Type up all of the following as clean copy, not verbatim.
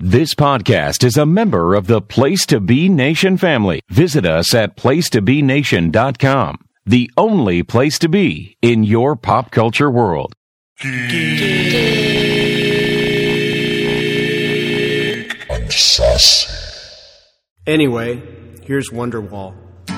This podcast is a member of the Place to Be Nation family. Visit us at placetobenation.com, the only place to be in your pop culture world. Anyway, here's Wonderwall.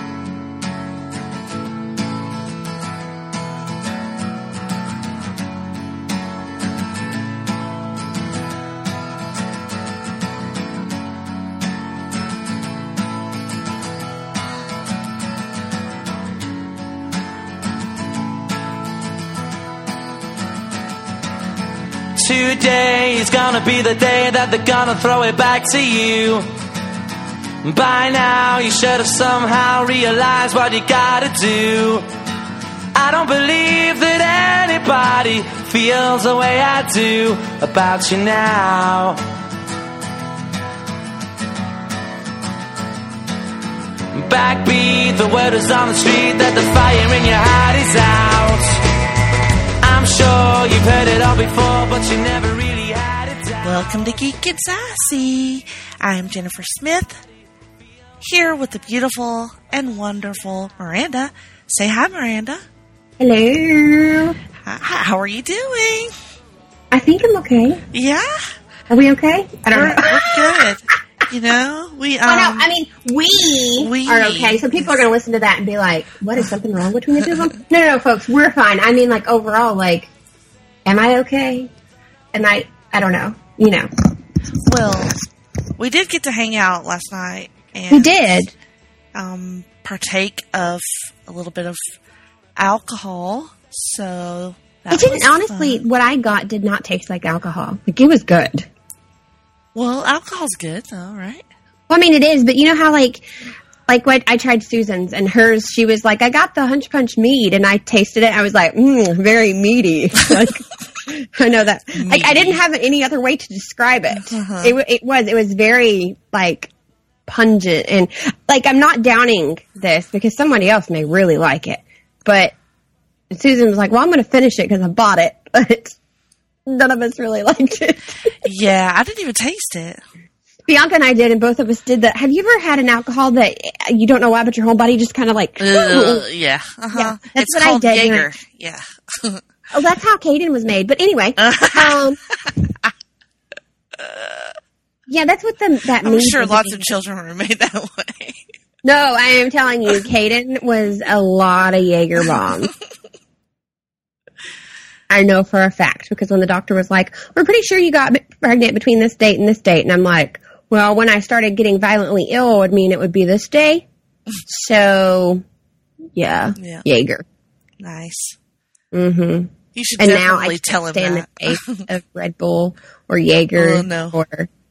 Today is gonna be the day that they're gonna throw it back to you. By now you should have somehow realized what you gotta do. I don't believe that anybody feels the way I do about you now. Backbeat, the word is on the street that the fire in your heart is out. I'm sure you've heard it all before, but you never really had it down. Welcome to Geek and Sassy. I'm Jennifer Smith, here with the beautiful and wonderful Miranda. Say hi, Miranda. Hello. Hi, how are you doing? I think I'm okay. Yeah? Are we okay? I don't know. We're good. You know, we are okay. So people are going to listen to that and be like, what, is something wrong between the two of them? No, folks, we're fine. I mean, like, overall, like, am I okay? And I don't know. You know. Well, we did get to hang out last night. And, we did. Partake of a little bit of alcohol. So, that it didn't, was honestly, fun. What I got did not taste like alcohol. Like, it was good. Well, alcohol's good, though, right? Well, I mean, it is, but you know how, like what I tried Susan's, and hers, she was like, I got the Hunch Punch mead, and I tasted it, I was like, very meaty. Like, I know that. Like, I didn't have any other way to describe it. Uh-huh. It was very, like, pungent, and, like, I'm not downing this, because somebody else may really like it, but Susan was like, well, I'm going to finish it, because I bought it, but none of us really liked it. Yeah, I didn't even taste it. Bianca and I did, and both of us did that. Have you ever had an alcohol that you don't know why, but your whole body just kind of like... yeah. Uh-huh. Yeah, that's it's what called I did. Jaeger. Yeah. Oh, that's how Caden was made. But anyway. Yeah, that's what that I'm means. sure lots of children were made that way. No, I am telling you, Caden was a lot of Jaeger bombs. I know for a fact, because when the doctor was like, we're pretty sure you got pregnant between this date and this date. And I'm like, well, when I started getting violently ill, it would mean it would be this day. So, yeah. Jaeger. Nice. Mm-hmm. You should and definitely now I tell him stand that. the face of Red Bull or Jaeger or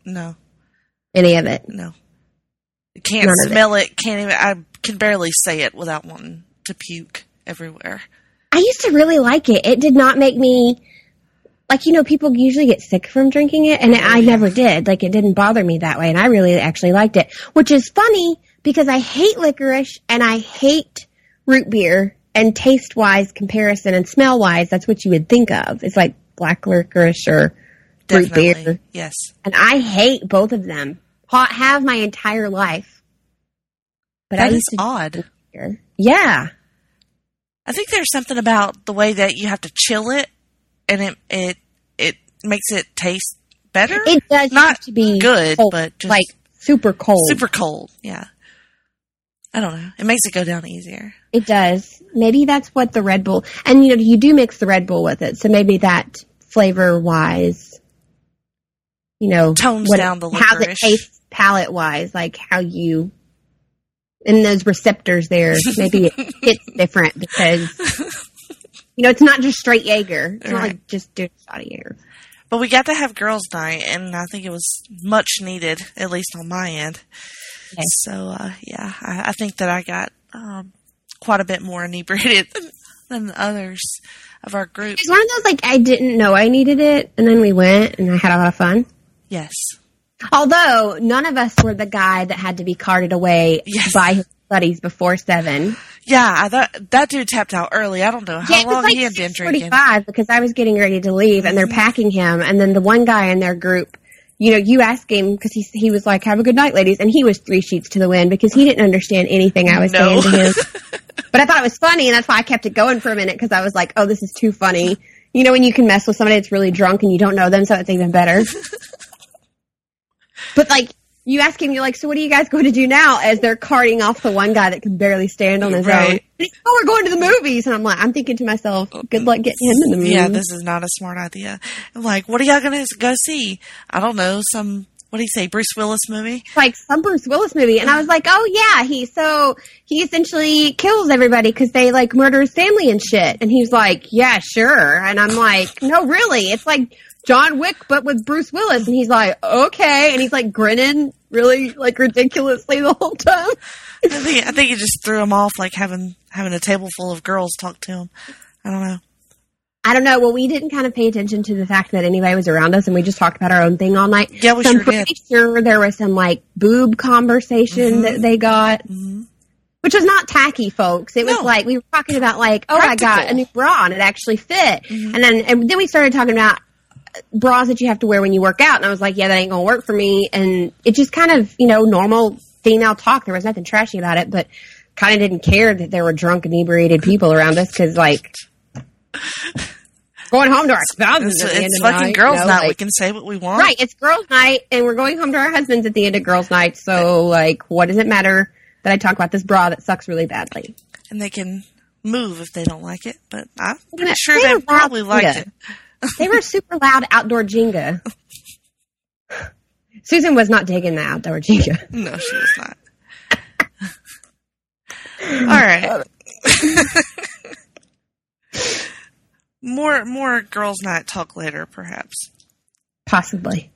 any of it. No. You can't smell it. Can't even. I can barely say it without wanting to puke everywhere. I used to really like it. It did not make me, like, you know, people usually get sick from drinking it, and I never did. Like, it didn't bother me that way, and I really actually liked it. Which is funny, because I hate licorice, and I hate root beer, and taste-wise comparison and smell-wise, that's what you would think of. It's like black licorice or root beer. Yes. And I hate both of them. Have my entire life. But that is odd. Yeah. I think there's something about the way that you have to chill it, and it makes it taste better. It does not have to be good, cold, but just like super cold. Super cold, yeah. I don't know. It makes it go down easier. It does. Maybe that's what the Red Bull, and you know, you do mix the Red Bull with it, so maybe that flavor-wise, you know, tones down the licorice. How it tastes palate-wise, like how you. In those receptors there, maybe it hits different because, you know, it's not just straight Jaeger. It's not like just doing a shot of Jaeger. But we got to have girls' night, and I think it was much needed, at least on my end. Okay. So, yeah, I think that I got quite a bit more inebriated than the others of our group. It's one of those, like, I didn't know I needed it, and then we went, and I had a lot of fun. Yes. Although, none of us were the guy that had to be carted away by his buddies before 7. Yeah, that dude tapped out early. I don't know how long he had been drinking. 45 because I was getting ready to leave, and they're packing him, and then the one guy in their group you asked him because he was like, "Have a good night, ladies," and he was 3 sheets to the wind because he didn't understand anything I was saying to him. But I thought it was funny, and that's why I kept it going for a minute because I was like, "Oh, this is too funny." You know, when you can mess with somebody that's really drunk and you don't know them, so it's even better. But like, you ask him, you're like, "So what are you guys going to do now?" As they're carting off the one guy that can barely stand on his own. And he's, "Oh, we're going to the movies," and I'm thinking to myself, "Good luck getting him in the movie." Yeah, this is not a smart idea. I'm like, "What are y'all going to go see?" I don't know, what do you say, Bruce Willis movie? Like some Bruce Willis movie. And I was like, "Oh yeah, he essentially kills everybody because they like murder his family and shit." And he's like, "Yeah, sure." And I'm like, "No, really, it's like John Wick but with Bruce Willis." And he's like, "Okay." And he's like grinning really like ridiculously the whole time. I think he just threw him off, like having a table full of girls talk to him. I don't know. Well, we didn't kind of pay attention to the fact that anybody was around us, and we just talked about our own thing all night. Yeah, we I'm pretty sure there was some like boob conversation that they got, which was not tacky, folks. It was like we were talking about like, "Oh, practical. I got a new bra and it actually fit," and then we started talking about bras that you have to wear when you work out, and I was like, "Yeah, that ain't gonna work for me." And it just kind of normal female talk. There was nothing trashy about it, but kind of didn't care that there were drunk, inebriated people around us because like. Going home to our spouses at the end of the night. It's fucking girls' night. We can say what we want. Right, it's girls' night, and we're going home to our husbands at the end of girls' night. So, like, what does it matter that I talk about this bra that sucks really badly? And they can move if they don't like it, but I'm pretty sure they probably liked it. They were super loud outdoor Jenga. Susan was not digging the outdoor Jenga. No, she was not. All right. More girls' night talk later, perhaps. Possibly.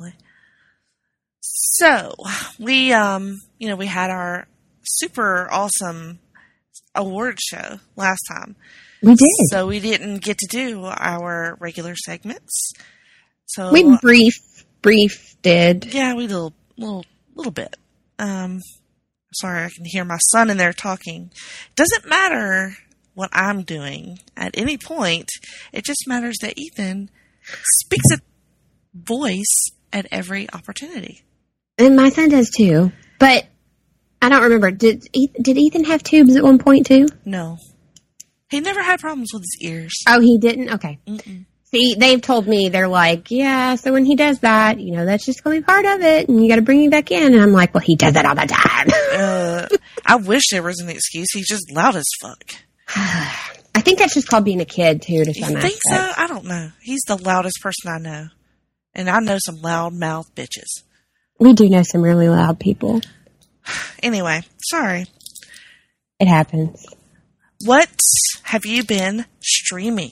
So we we had our super awesome award show last time. We did. So we didn't get to do our regular segments. So we brief did. Yeah, we did a little bit. Sorry, I can hear my son in there talking. It doesn't matter what I'm doing at any point. It just matters that Ethan speaks a voice at every opportunity. And my son does too. But I don't remember. Did Ethan have tubes at one point too? No. He never had problems with his ears. Oh, he didn't? Okay. Mm-mm. See, they've told me, they're like, yeah, so when he does that, that's just going to be part of it, and you got to bring him back in. And I'm like, well, he does that all the time. I wish there was an excuse. He's just loud as fuck. I think that's just called being a kid, too, to some extent. You think so? I don't know. He's the loudest person I know. And I know some loud-mouthed bitches. We do know some really loud people. Anyway, sorry. It happens. What have you been streaming?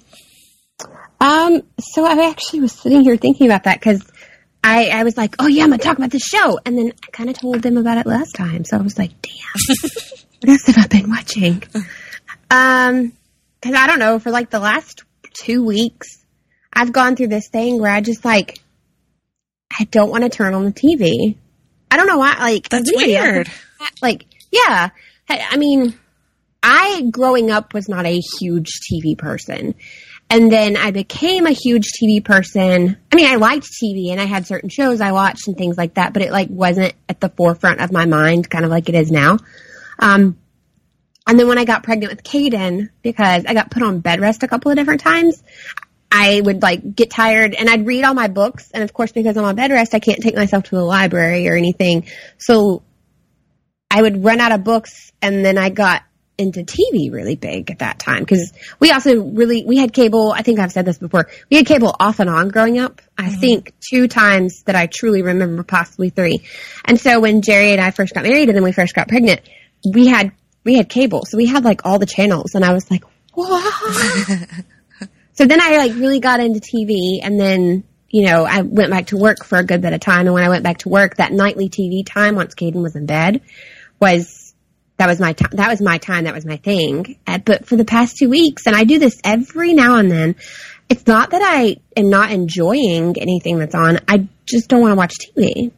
So I actually was sitting here thinking about that because I was like, oh, yeah, I'm going to talk about this show. And then I kind of told them about it last time. So I was like, damn, what else have I been watching? Because I don't know, for like the last 2 weeks, I've gone through this thing where I just like, I don't want to turn on the TV. I don't know why. Like, that's weird. Like, yeah. I mean, I growing up was not a huge TV person. And then I became a huge TV person. I mean, I liked TV and I had certain shows I watched and things like that, but it like wasn't at the forefront of my mind, kind of like it is now. And then when I got pregnant with Caden, because I got put on bed rest a couple of different times, I would like get tired and I'd read all my books. And of course, because I'm on bed rest, I can't take myself to the library or anything. So I would run out of books, and then I got into TV really big at that time because we had cable. I think I've said this before. We had cable off and on growing up. I think 2 times that I truly remember, possibly 3. And so when Jerry and I first got married and then we first got pregnant, we had cable. So we had like all the channels, and I was like, what? So then I like really got into TV, and then, I went back to work for a good bit of time. And when I went back to work, that nightly TV time, once Caden was in bed, that was my time. That was my time. That was my thing. But for the past 2 weeks, and I do this every now and then, it's not that I am not enjoying anything that's on. I just don't want to watch TV.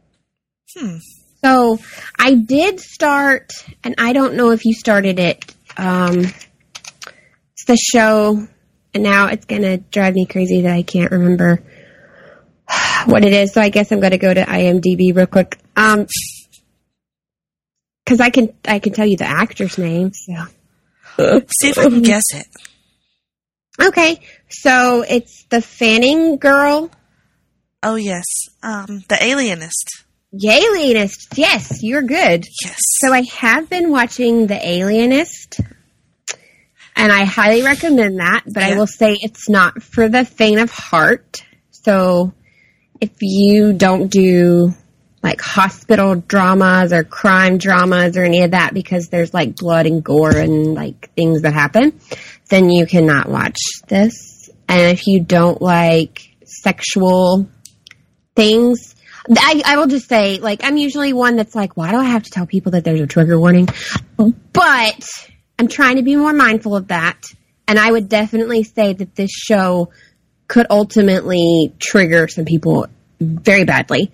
So I did start, and I don't know if you started it. It's the show, and now it's going to drive me crazy that I can't remember what it is. So I guess I'm going to go to IMDb real quick. Because I can tell you the actor's name. So. See if I can guess it. Okay, so it's the Fanning girl. Oh, yes. The Alienist. The Alienist. Yes, you're good. Yes. So I have been watching The Alienist, and I highly recommend that, but I will say it's not for the faint of heart. So if you don't do like hospital dramas or crime dramas or any of that because there's like blood and gore and like things that happen, then you cannot watch this. And if you don't like sexual things, I will just say, like, I'm usually one that's like, why do I have to tell people that there's a trigger warning? But I'm trying to be more mindful of that. And I would definitely say that this show could ultimately trigger some people very badly.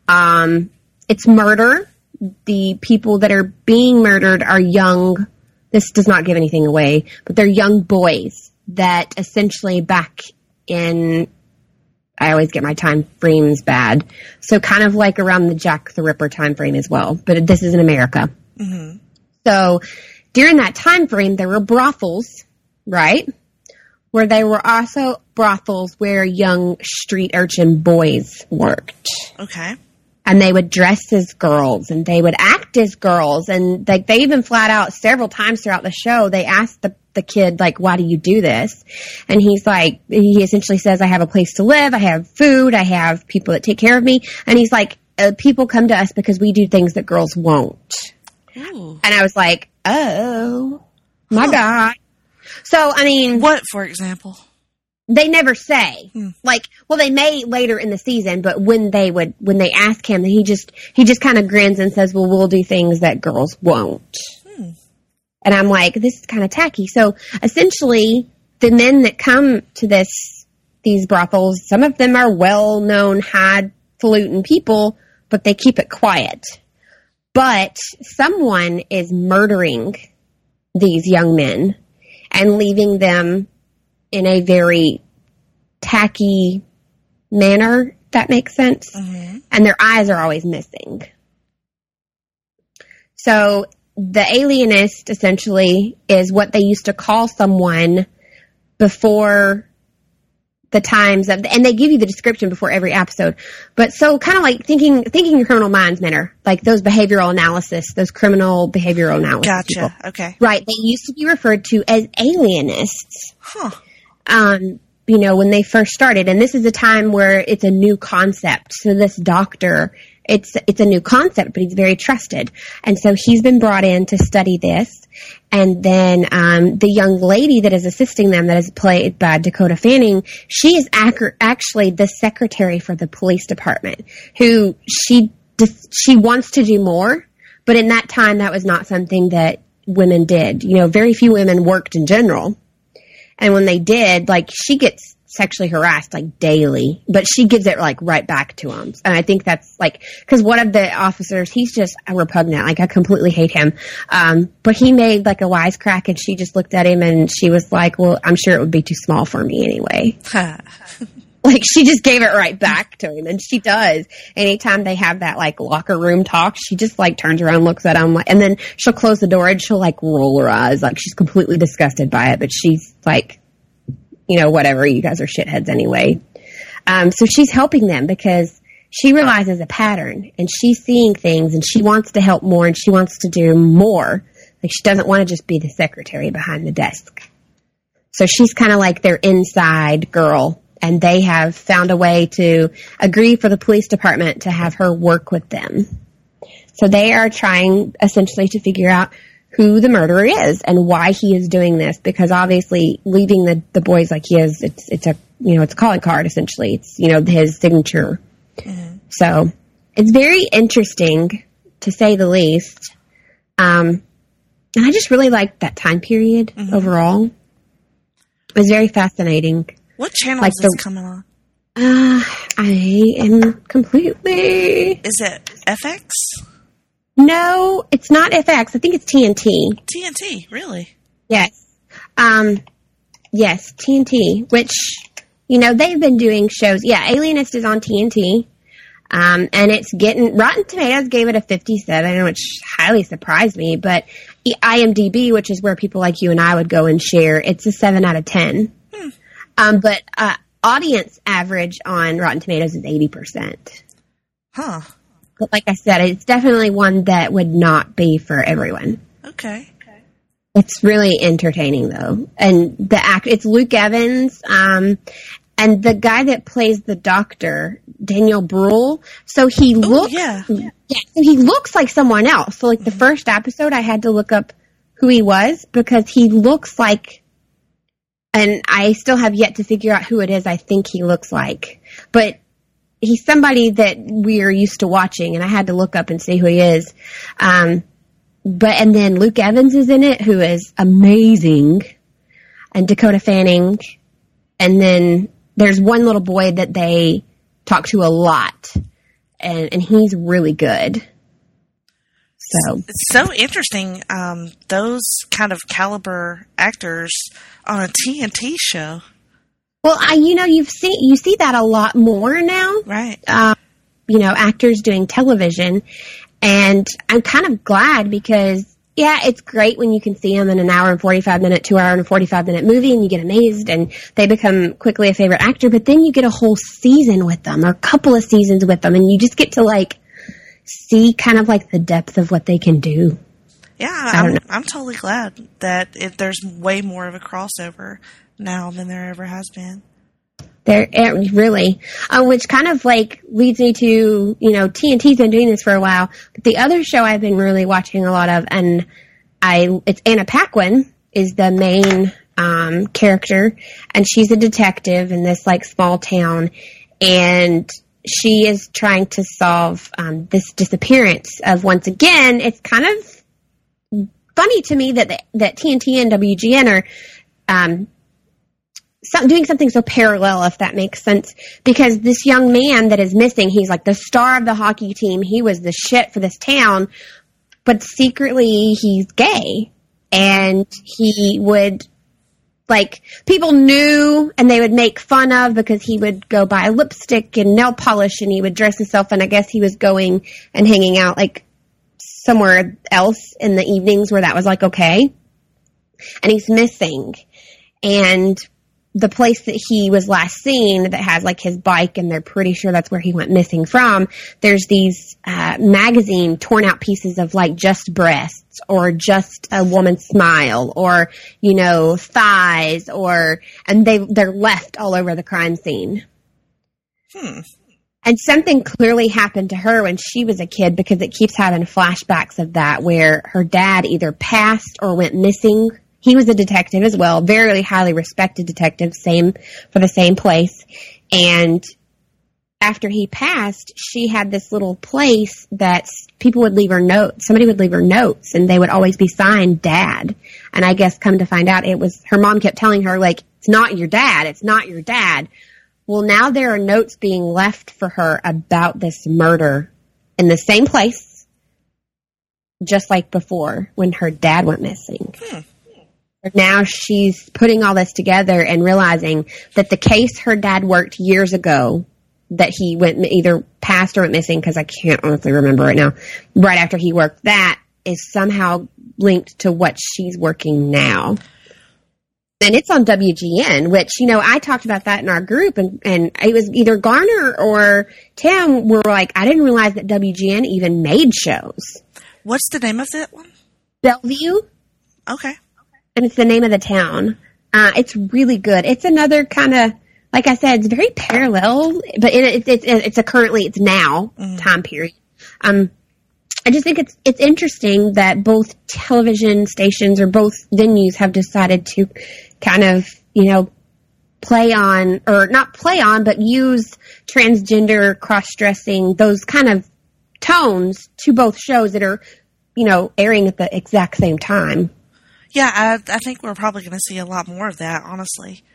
It's murder. The people that are being murdered are young. This does not give anything away, but they're young boys that essentially back in, I always get my time frames bad. So kind of like around the Jack the Ripper time frame as well, but this is in America. Mm-hmm. So during that time frame, there were brothels, right? Where they were also brothels where young street urchin boys worked. Okay. And they would dress as girls and they would act as girls. And they even flat out several times throughout the show, they asked the kid, like, why do you do this? And he's like, he essentially says, I have a place to live. I have food. I have people that take care of me. And he's like, people come to us because we do things that girls won't. Ooh. And I was like, oh my God. So, I mean, what, for example? They never say. Like, well, they may later in the season, but when they ask him, he just kind of grins and says, well, we'll do things that girls won't. And I'm like, this is kind of tacky. So essentially, the men that come to these brothels, some of them are well-known, highfalutin people, but they keep it quiet. But someone is murdering these young men and leaving them in a very tacky manner, if that makes sense. Mm-hmm. And their eyes are always missing. So the alienist essentially is what they used to call someone before the times of, and they give you the description before every episode. But so kind of like thinking in Criminal Minds manner, like those behavioral analysis, those criminal behavioral analysis. Gotcha. People. Okay. Right. They used to be referred to as alienists. Huh. You know, when they first started, and this is a time where it's a new concept. So this doctor, it's a new concept, but he's very trusted. And so he's been brought in to study this. And then, the young lady that is assisting them, that is played by Dakota Fanning, she is actually the secretary for the police department, who she wants to do more, but in that time, that was not something that women did. You know, very few women worked in general. And when they did, like, she gets sexually harassed, like, daily. But she gives it, like, right back to him. And I think that's, like, because one of the officers, he's just repugnant. Like, I completely hate him. But he made, like, a wisecrack, and she just looked at him, and she was like, well, I'm sure it would be too small for me anyway. Like, she just gave it right back to him. And she does. Anytime they have that, like, locker room talk, she just, like, turns around, looks at him, like, and then she'll close the door and she'll, like, roll her eyes. Like, she's completely disgusted by it. But she's, like, you know, whatever. You guys are shitheads anyway. So she's helping them because she realizes a pattern. And she's seeing things. And she wants to help more. And she wants to do more. Like, she doesn't want to just be the secretary behind the desk. So she's kind of like their inside girl. And they have found a way to agree for the police department to have her work with them. So they are trying essentially to figure out who the murderer is and why he is doing this. Because obviously leaving the boys like he is, it's a, you know, it's a calling card essentially. It's, you know, his signature. Mm-hmm. So it's very interesting to say the least. And I just really liked that time period overall. It was very fascinating. What channel is this coming on? I am completely... Is it FX? No, it's not FX. I think it's TNT. TNT, really? Yes. Yes, TNT, which they've been doing shows. Yeah, Alienist is on TNT. And it's getting, Rotten Tomatoes gave it a 57, which highly surprised me, but IMDb, which is where people like you and I would go and share, it's a 7 out of 10. But audience average on Rotten Tomatoes is 80%. Huh. But like I said, it's definitely one that would not be for everyone. Okay. It's really entertaining, though. And it's Luke Evans, and the guy that plays the doctor, Daniel Bruhl. So he looks, so he looks like someone else. So like the first episode, I had to look up who he was because he looks like, and I still have yet to figure out who it is I think he looks like. But he's somebody that we're used to watching, and I had to look up and see who he is. And then Luke Evans is in it, who is amazing, and Dakota Fanning, and then there's one little boy that they talk to a lot, and he's really good. So it's so interesting. Those kind of caliber actors on a TNT show. Well, you see that a lot more now, right? Actors doing television, and I'm kind of glad because. Yeah, it's great when you can see them in an hour and 45 minute, 2 hour and 45 minute movie and you get amazed and they become quickly a favorite actor, but then you get a whole season with them or a couple of seasons with them and you just get to like see kind of like the depth of what they can do. Yeah, I'm totally glad that there's way more of a crossover now than there ever has been. There really, which kind of like leads me to, TNT's been doing this for a while, but the other show I've been really watching a lot of, and it's Anna Paquin is the main, character, and she's a detective in this like small town, and she is trying to solve, this disappearance of, once again, it's kind of funny to me that TNT and WGN are, doing something so parallel, if that makes sense, because this young man that is missing, he's like the star of the hockey team. He was the shit for this town, but secretly he's gay, and he would, like, people knew and they would make fun of because he would go buy lipstick and nail polish and he would dress himself, and I guess he was going and hanging out like somewhere else in the evenings where that was like okay, and he's missing. And the place that he was last seen that has like his bike, and they're pretty sure that's where he went missing from, there's these magazine torn out pieces of like just breasts or just a woman's smile or, thighs and they're left all over the crime scene. And something clearly happened to her when she was a kid because it keeps having flashbacks of that where her dad either passed or went missing. He was a detective as well, very highly respected detective, for the same place. And after he passed, she had this little place that people would leave her notes. Somebody would leave her notes, and they would always be signed Dad. And I guess come to find out, it was her mom kept telling her, like, it's not your dad. It's not your dad. Well, now there are notes being left for her about this murder in the same place, just like before when her dad went missing. Now she's putting all this together and realizing that the case her dad worked years ago, that he went either passed or went missing, because I can't honestly remember right now, right after he worked that, is somehow linked to what she's working now. And it's on WGN, which, I talked about that in our group, and it was either Garner or Tim were like, I didn't realize that WGN even made shows. What's the name of that one? Bellevue. Okay. And it's the name of the town. It's really good. It's another kind of, like I said, it's very parallel, but it's now time period. I just think it's interesting that both television stations or both venues have decided to kind of, play on, or not play on, but use transgender, cross-dressing, those kind of tones to both shows that are, airing at the exact same time. Yeah, I think we're probably going to see a lot more of that, honestly.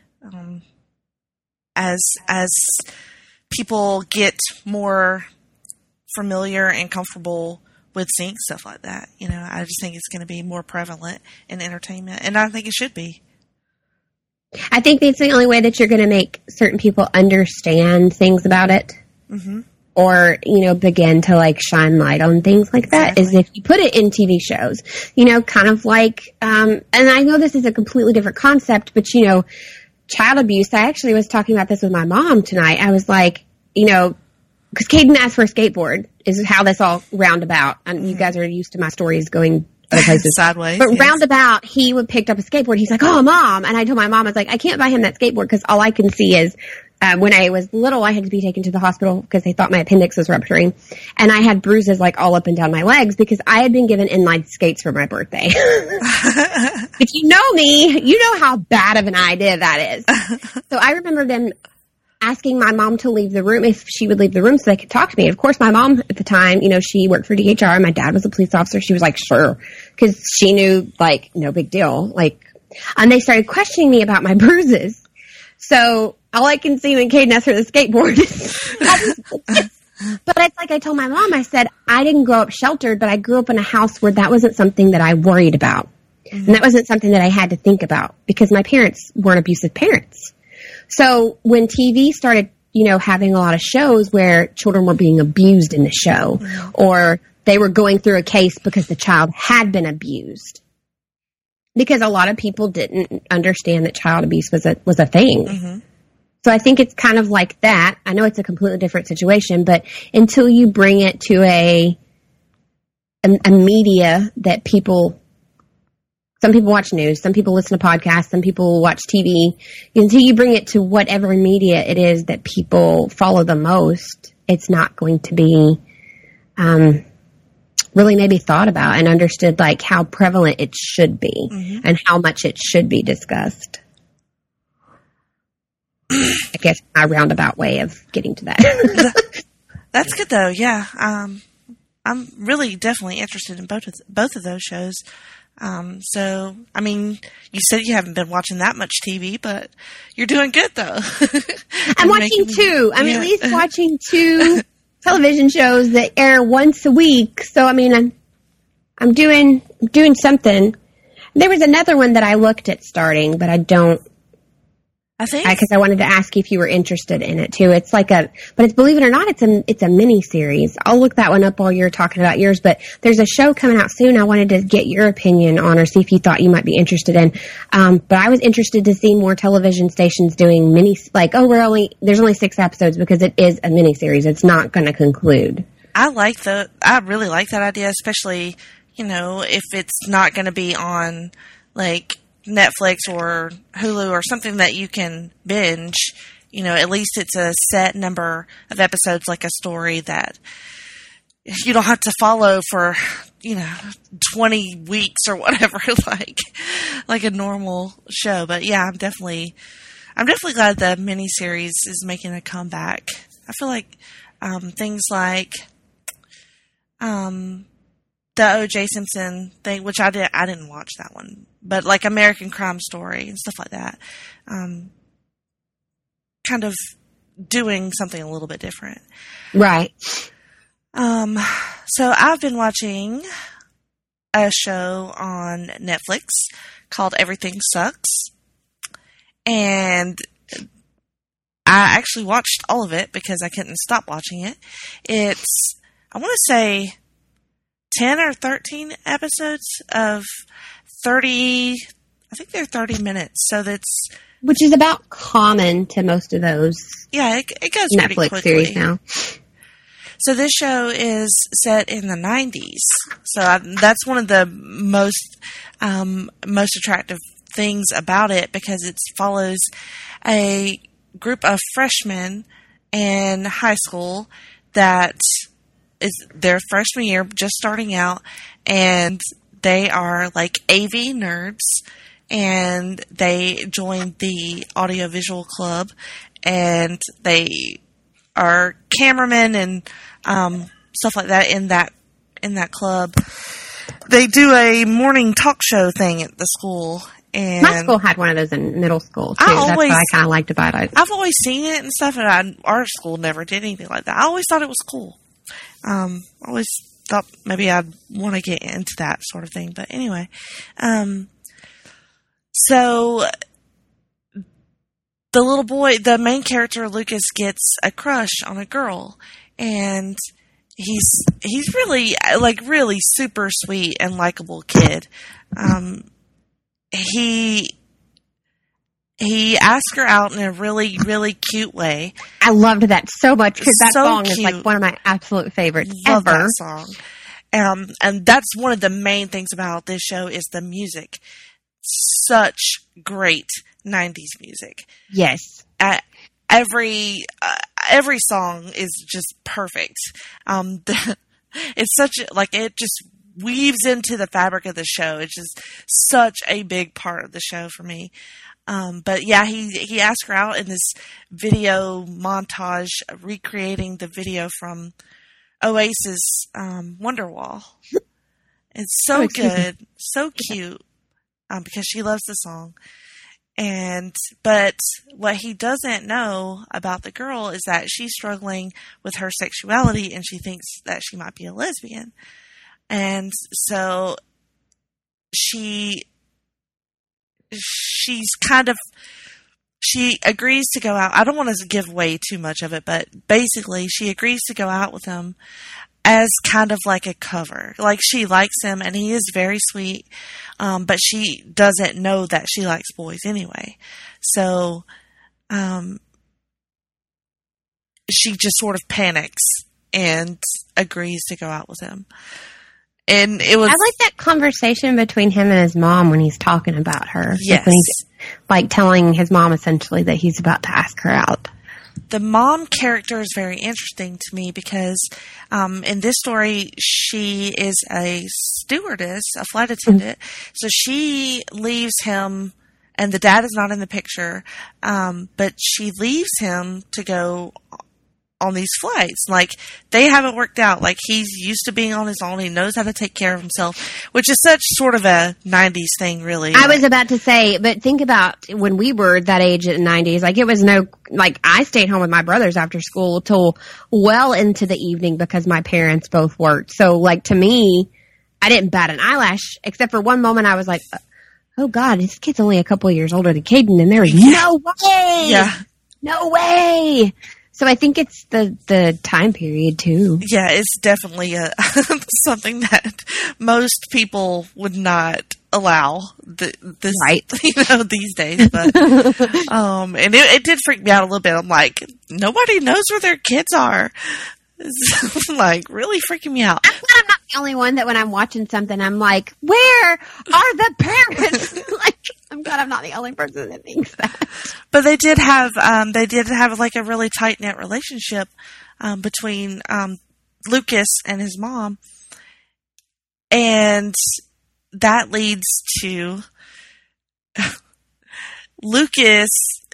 As people get more familiar and comfortable with seeing stuff like that, I just think it's going to be more prevalent in entertainment, and I think it should be. I think it's the only way that you're going to make certain people understand things about it. Mm-hmm. Or, begin to like shine light on things like that is if you put it in TV shows, kind of like, and I know this is a completely different concept, but child abuse. I actually was talking about this with my mom tonight. I was like, because Caden asked for a skateboard is how this all roundabout. And you guys are used to my stories going other places. Sideways. But roundabout, he would picked up a skateboard. He's like, oh, Mom. And I told my mom, I was like, I can't buy him that skateboard because all I can see is when I was little, I had to be taken to the hospital because they thought my appendix was rupturing. And I had bruises like all up and down my legs because I had been given inline skates for my birthday. If you know me, you know how bad of an idea that is. So I remember them asking my mom to leave the room, if she would leave the room so they could talk to me. Of course, my mom at the time, she worked for DHR and my dad was a police officer. She was like, sure. Because she knew, like, no big deal. And they started questioning me about my bruises. So all I can see when Caden asked for the skateboard but it's like I told my mom, I said, I didn't grow up sheltered, but I grew up in a house where that wasn't something that I worried about. Mm-hmm. And that wasn't something that I had to think about because my parents weren't abusive parents. So when TV started, having a lot of shows where children were being abused in the show, mm-hmm. or they were going through a case because the child had been abused, because a lot of people didn't understand that child abuse was a thing. Mm-hmm. So I think it's kind of like that. I know it's a completely different situation, but until you bring it to a media that some people watch news, some people listen to podcasts, some people watch TV. Until you bring it to whatever media it is that people follow the most, it's not going to be really maybe thought about and understood like how prevalent it should be, mm-hmm. and how much it should be discussed. I guess my roundabout way of getting to that. That's good though. Yeah. I'm really definitely interested in both of those shows. So, I mean, you said you haven't been watching that much TV, but you're doing good though. I'm watching two. I'm at least watching two television shows that air once a week. So, I mean, I'm doing something. There was another one that I looked at starting, but I don't. I think because I wanted to ask you if you were interested in it too. It's like but it's, believe it or not, it's a mini series. I'll look that one up while you're talking about yours. But there's a show coming out soon. I wanted to get your opinion on, or see if you thought you might be interested in. But I was interested to see more television stations doing there's only 6 episodes because it is a mini series. It's not going to conclude. I really like that idea, especially if it's not going to be on like Netflix or Hulu or something that you can binge. At least it's a set number of episodes, like a story that you don't have to follow for 20 weeks or whatever, like a normal show. But yeah, I'm definitely glad the miniseries is making a comeback. I feel like things like the O.J. Simpson thing, which I didn't watch that one, but like American Crime Story and stuff like that, kind of doing something a little bit different. Right. So I've been watching a show on Netflix called Everything Sucks, and I actually watched all of it because I couldn't stop watching it. It's, I want to say 10 or 13 episodes of 30, I think they're 30 minutes. So that's, which is about common to most of those. Yeah, it goes pretty quickly. Netflix series now. So this show is set in the 90s. So that's one of the most attractive things about it, because it follows a group of freshmen in high school that is their freshman year, just starting out, and they are like AV nerds, and they joined the audiovisual club, and they are cameramen and stuff like that in that club. They do a morning talk show thing at the school. And my school had one of those in middle school too. That's what I kind of liked about it. I've always seen it and stuff, and our school never did anything like that. I always thought it was cool. I always thought maybe I'd want to get into that sort of thing. But anyway, so the little boy, the main character, Lucas, gets a crush on a girl, and he's really, like, really super sweet and likable kid. He asked her out in a really, really cute way. I loved that so much because that So song is cute. like one of my absolute favorites Love ever. that song. And that's one of the main things about this show is the music. Such great 90s music. Yes. Every song is just perfect. It's such, like, it just weaves into the fabric of the show. It's just such a big part of the show for me. But yeah, he asked her out in this video montage recreating the video from Oasis, Wonderwall. It's so good, so cute, because she loves the song. But what he doesn't know about the girl is that she's struggling with her sexuality and she thinks that she might be a lesbian. And so she agrees to go out. I don't want to give away too much of it, but basically she agrees to go out with him as kind of like a cover. Like, she likes him and he is very sweet, but she doesn't know that she likes boys anyway. So she just sort of panics and agrees to go out with him. And it was, I like that conversation between him and his mom when he's talking about her. Yes. Like when he's like telling his mom essentially that he's about to ask her out. the mom character is very interesting to me because in this story, she is a stewardess, a flight attendant. So she leaves him, and the dad is not in the picture, but she leaves him to go on these flights. Like, they haven't worked out. Like, he's used to being on his own. He knows how to take care of himself, which is such sort of a 90s thing, really. I was about to say, but think about when we were that age in the 90s. Like, it was I stayed home with my brothers after school till well into the evening because my parents both worked. So, like, to me, I didn't bat an eyelash, except for one moment I was like, oh, God, this kid's only a couple of years older than Caden, and there was no way! Yeah. No way! So I think it's the time period, too. Yeah, it's definitely something that most people would not allow this, Right. These days. But and it did freak me out a little bit. I'm like, nobody knows where their kids are. It's like really freaking me out. I'm glad I'm not the only one that when I'm watching something, I'm like, where are the parents? Like, I'm glad I'm not the only person that thinks that. But they did have like a really tight knit relationship between Lucas and his mom, and that leads to Lucas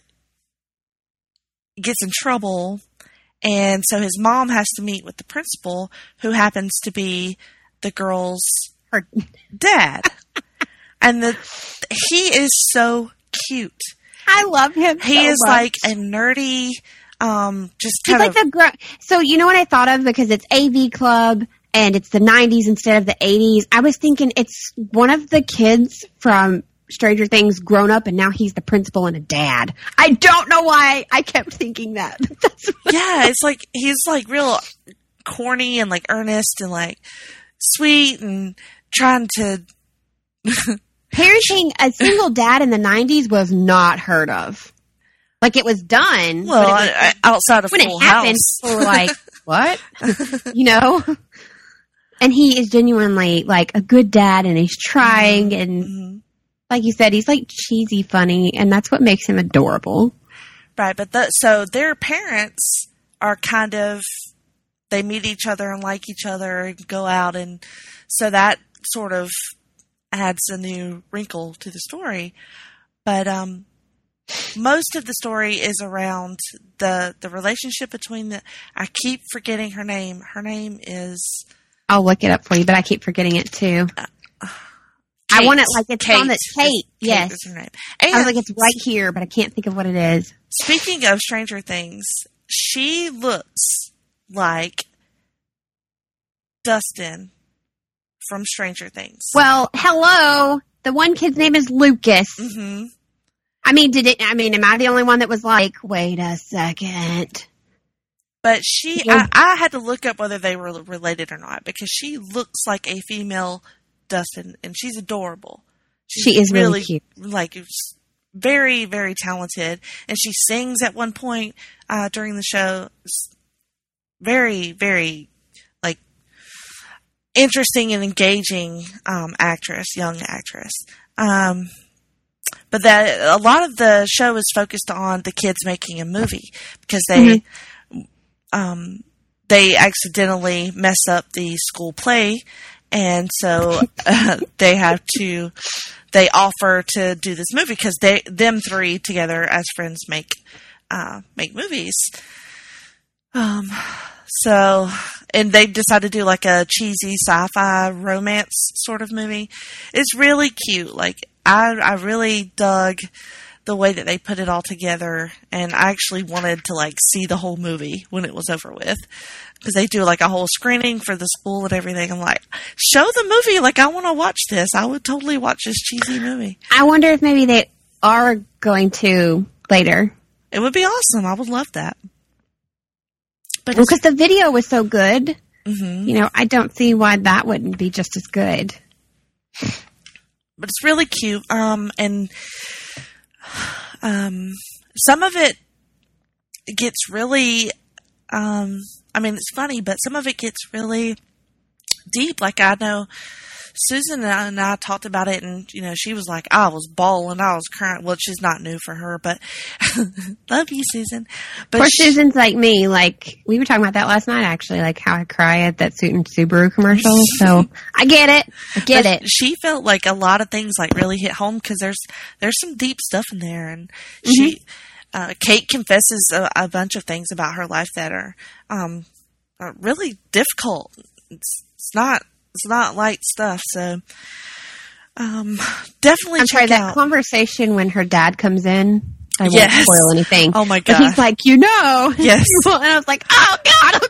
gets in trouble, and so his mom has to meet with the principal, who happens to be the girl's Her dad, and he is so cute. I love him. He so is much. like a nerdy, just He's kind like of. So you know what I thought of, because it's AV Club and it's the 90s instead of the 80s. I was thinking it's one of the kids from Stranger Things grown up, and now he's the principal and a dad. I don't know why I kept thinking that. That's what Yeah, it's like he's like real corny and like earnest and like sweet and trying to. parenting a single dad in the 90s was not heard of. Like, it was done. Well, but it was, outside of when Full it happened, House. people were like, what? You know? And he is genuinely like a good dad, and he's trying, and like you said, he's like cheesy funny, and that's what makes him adorable. Right, but so their parents are kind of, they meet each other and like each other and go out, and so that sort of adds a new wrinkle to the story. But most of the story is around the relationship between I keep forgetting her name. Her name is... I'll look it up for you, but I keep forgetting it too. I want it like it's on the Kate. Yes. Is her name. I was like, it's right here, but I can't think of what it is. Speaking of Stranger Things, she looks like Dustin from Stranger Things. Well, hello. The one kid's name is Lucas. Mm-hmm. am I the only one that was like, wait a second? But I had to look up whether they were related or not, because she looks like a female Dustin, and she's adorable. She is really cute. Like, very, very talented. And she sings at one point during the show. Very, very, like, interesting and engaging young actress. But a lot of the show is focused on the kids making a movie, because they accidentally mess up the school play, and so they offer to do this movie because them three together as friends make movies. So, and they decided to do like a cheesy sci-fi romance sort of movie. It's really cute. Like, I really dug the way that they put it all together, and I actually wanted to like see the whole movie when it was over with, because they do like a whole screening for the school and everything. I'm like, show the movie. Like, I want to watch this. I would totally watch this cheesy movie. I wonder if maybe they are going to later. It would be awesome. I would love that. But because the video was so good, mm-hmm. I don't see why that wouldn't be just as good. But it's really cute. And some of it gets really, it's funny, but some of it gets really deep. Like, I know Susan and I talked about it, and, she was like, I was bawling, I was crying. Well, she's not new for her, but love you, Susan. But of course, Susan's like me. Like, we were talking about that last night, actually, like how I cry at that Subaru commercial. So I get it. She felt like a lot of things like really hit home, because there's some deep stuff in there, and she, Kate confesses a bunch of things about her life that are really difficult. It's not light stuff, so definitely I'm check sorry, that out. Conversation when her dad comes in. I won't spoil anything. Oh my God. But he's like, Yes. And I was like, oh God.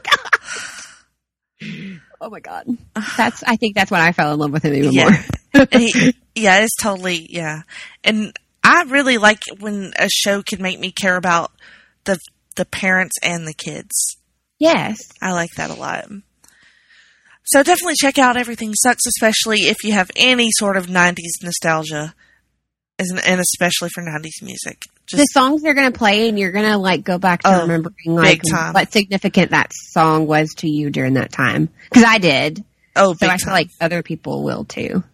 Oh my God. I think that's when I fell in love with him even more. It's totally, yeah. And I really like when a show can make me care about the parents and the kids. Yes. I like that a lot. So definitely check out Everything Sucks, especially if you have any sort of 90s nostalgia, and especially for 90s music. The songs they're going to play, and you're going to like go back to remembering like what significant that song was to you during that time. Because I did. Oh, so I feel like other people will too.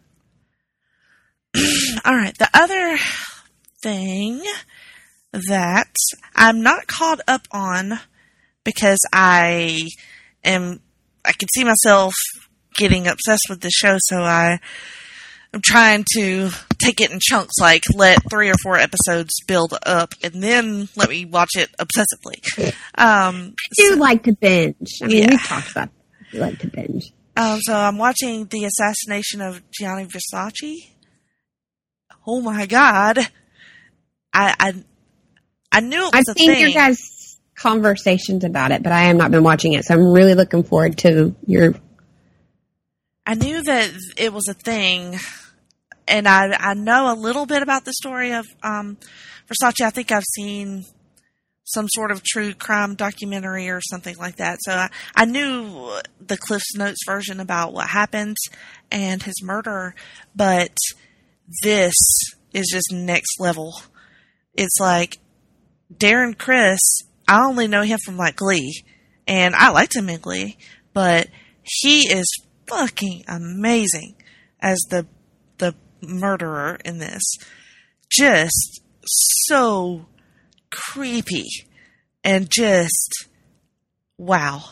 All right. The other thing that I'm not caught up on, because I can see myself getting obsessed with the show, so I'm trying to take it in chunks, like let 3 or 4 episodes build up, and then let me watch it obsessively. I do like to binge. We've talked about I like to binge. So I'm watching The Assassination of Gianni Versace. Oh my God. I knew it was a thing. I've seen your guys' conversations about it, but I have not been watching it, so I'm really looking forward to your... I knew that it was a thing, and I know a little bit about the story of Versace. I think I've seen some sort of true crime documentary or something like that. So I knew the Cliff's Notes version about what happened and his murder, but this is just next level. It's like Darren Criss, I only know him from like Glee, and I liked him in Glee, but he is fucking amazing as the murderer in this. Just so creepy and just wow.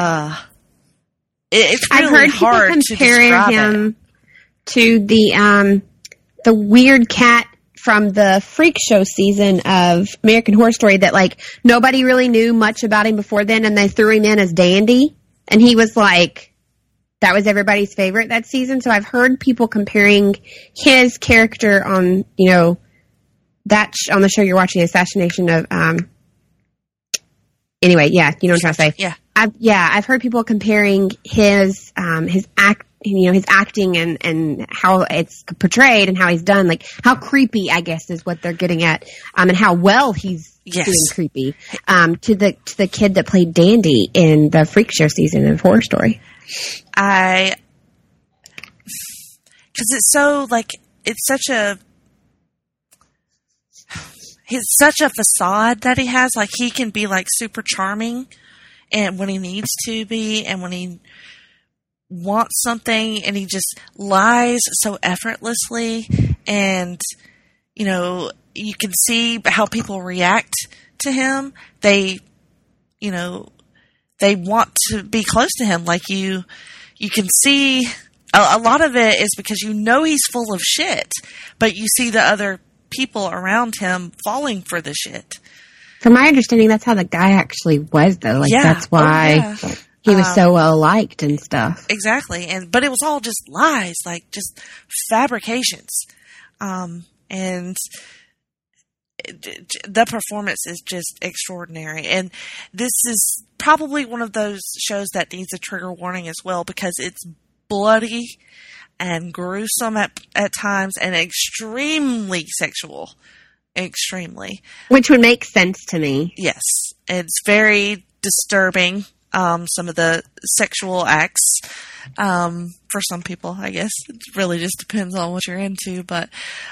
It's really I've heard hard people comparing to him to the weird cat from the Freak Show season of American Horror Story that like nobody really knew much about him before then, and they threw him in as Dandy, and he was like, that was everybody's favorite that season. So I've heard people comparing his character on, that on the show you're watching, The Assassination of, anyway, yeah, you know what I'm trying to say. Yeah. I've heard people comparing his acting and how it's portrayed and how he's done, like how creepy, I guess, is what they're getting at, and how well he's doing creepy, to the kid that played Dandy in the Freak Show season of Horror Story. Because it's so like it's such a facade that he has. Like he can be like super charming, and when he needs to be, and when he wants something, and he just lies so effortlessly, and you can see how people react to him. They want to be close to him. Like you can see a lot of it is because he's full of shit, but you see the other people around him falling for the shit. From my understanding, that's how the guy actually was, though. Like that's why he was so well liked and stuff. Exactly, but it was all just lies, like just fabrications, and the performance is just extraordinary. And this is probably one of those shows that needs a trigger warning as well, because it's bloody and gruesome at times, and extremely sexual. Extremely. Which would make sense to me. Yes. It's very disturbing, some of the sexual acts, for some people, I guess. It really just depends on what you're into. But,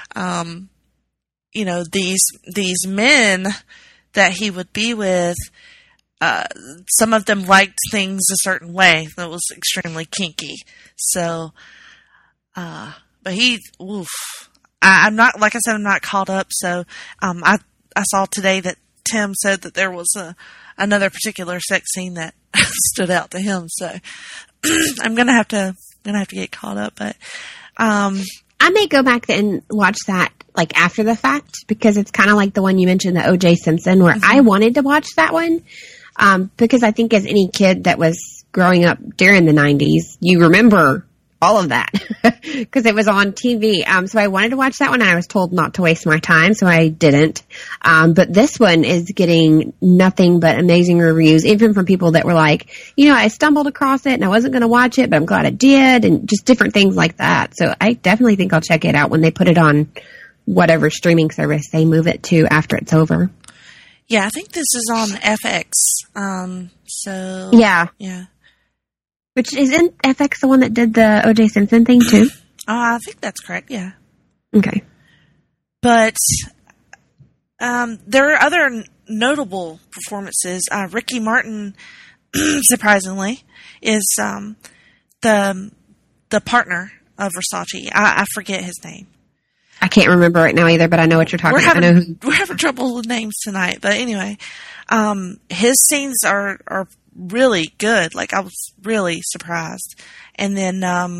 these men that he would be with, some of them liked things a certain way that was extremely kinky. So, but I'm not, like I said, I'm not caught up. So, I saw today that Tim said that there was another particular sex scene that stood out to him. So I'm gonna have to get caught up. But I may go back and watch that like after the fact, because it's kind of like the one you mentioned, the O.J. Simpson, where I wanted to watch that one, because I think as any kid that was growing up during the 90s, you remember all of that because it was on TV. So I wanted to watch that one, and I was told not to waste my time, so I didn't. But this one is getting nothing but amazing reviews, even from people that were like, I stumbled across it and I wasn't going to watch it, but I'm glad I did, and just different things like that. So I definitely think I'll check it out when they put it on whatever streaming service they move it to after it's over. Yeah, I think this is on FX. So yeah. Which isn't FX the one that did the O.J. Simpson thing too? I think that's correct. Yeah. Okay. But there are other notable performances. Ricky Martin, surprisingly, is the partner of Versace. I forget his name. I can't remember right now either, but I know what you're talking about. We're having trouble with names tonight. But anyway, his scenes are really good. Like, I was really surprised. And then,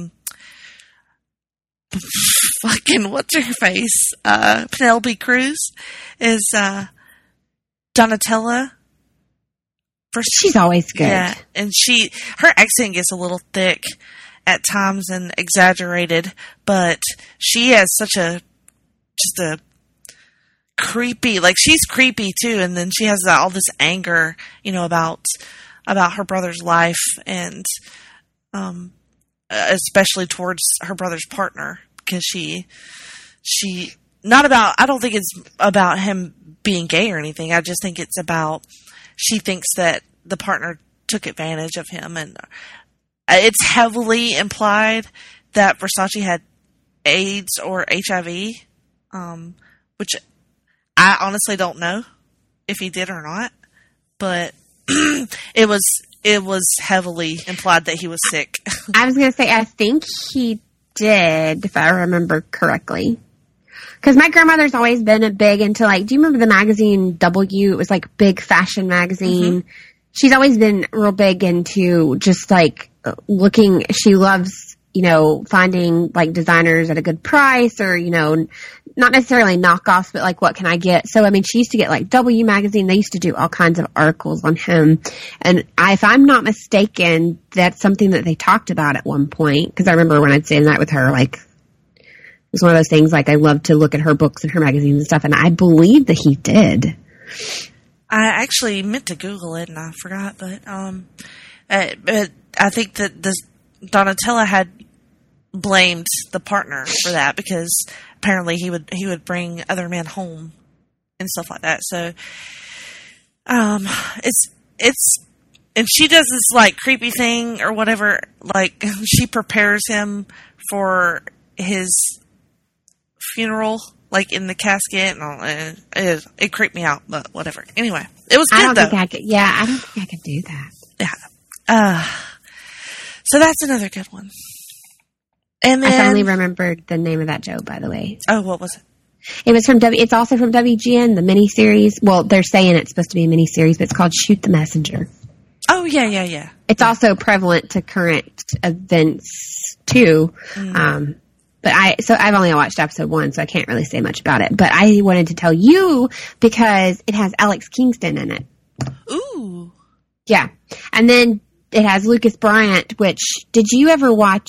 fucking, what's her face? Penelope Cruz is, Donatella. She's always good. Yeah. And her accent gets a little thick at times and exaggerated, but she has just a creepy, like, she's creepy too. And then she has all this anger, about her brother's life, and especially towards her brother's partner, because she I don't think it's about him being gay or anything. I just think it's about, she thinks that the partner took advantage of him, and it's heavily implied that Versace had AIDS or HIV, which I honestly don't know if he did or not, but it was heavily implied that he was sick. I was going to say, I think he did, if I remember correctly. Because my grandmother's always been big into, like, do you remember the magazine W? It was like big fashion magazine. Mm-hmm. She's always been real big into just like looking, she loves, finding like designers at a good price, or, not necessarily knockoffs, but like, what can I get? So, I mean, she used to get like W magazine. They used to do all kinds of articles on him. And if I'm not mistaken, that's something that they talked about at one point. Because I remember when I'd stay the night with her, like, it was one of those things, like, I love to look at her books and her magazines and stuff. And I believe that he did. I actually meant to Google it and I forgot, but I think that Donatella had blamed the partner for that because apparently he would bring other men home and stuff like that. So, it's and she does this like creepy thing or whatever. Like she prepares him for his funeral, like in the casket, and all. It creeped me out, but whatever. Anyway, it was good. I don't think I could do that. Yeah. So that's another good one. And then, I finally remembered the name of that show, by the way. Oh, what was it? It was from it's also from WGN, the miniseries. Well, they're saying it's supposed to be a miniseries, but it's called Shoot the Messenger. Oh, yeah. It's also prevalent to current events too. But I've only watched episode 1, so I can't really say much about it. But I wanted to tell you because it has Alex Kingston in it. Ooh. Yeah. And then it has Lucas Bryant, which, did you ever watch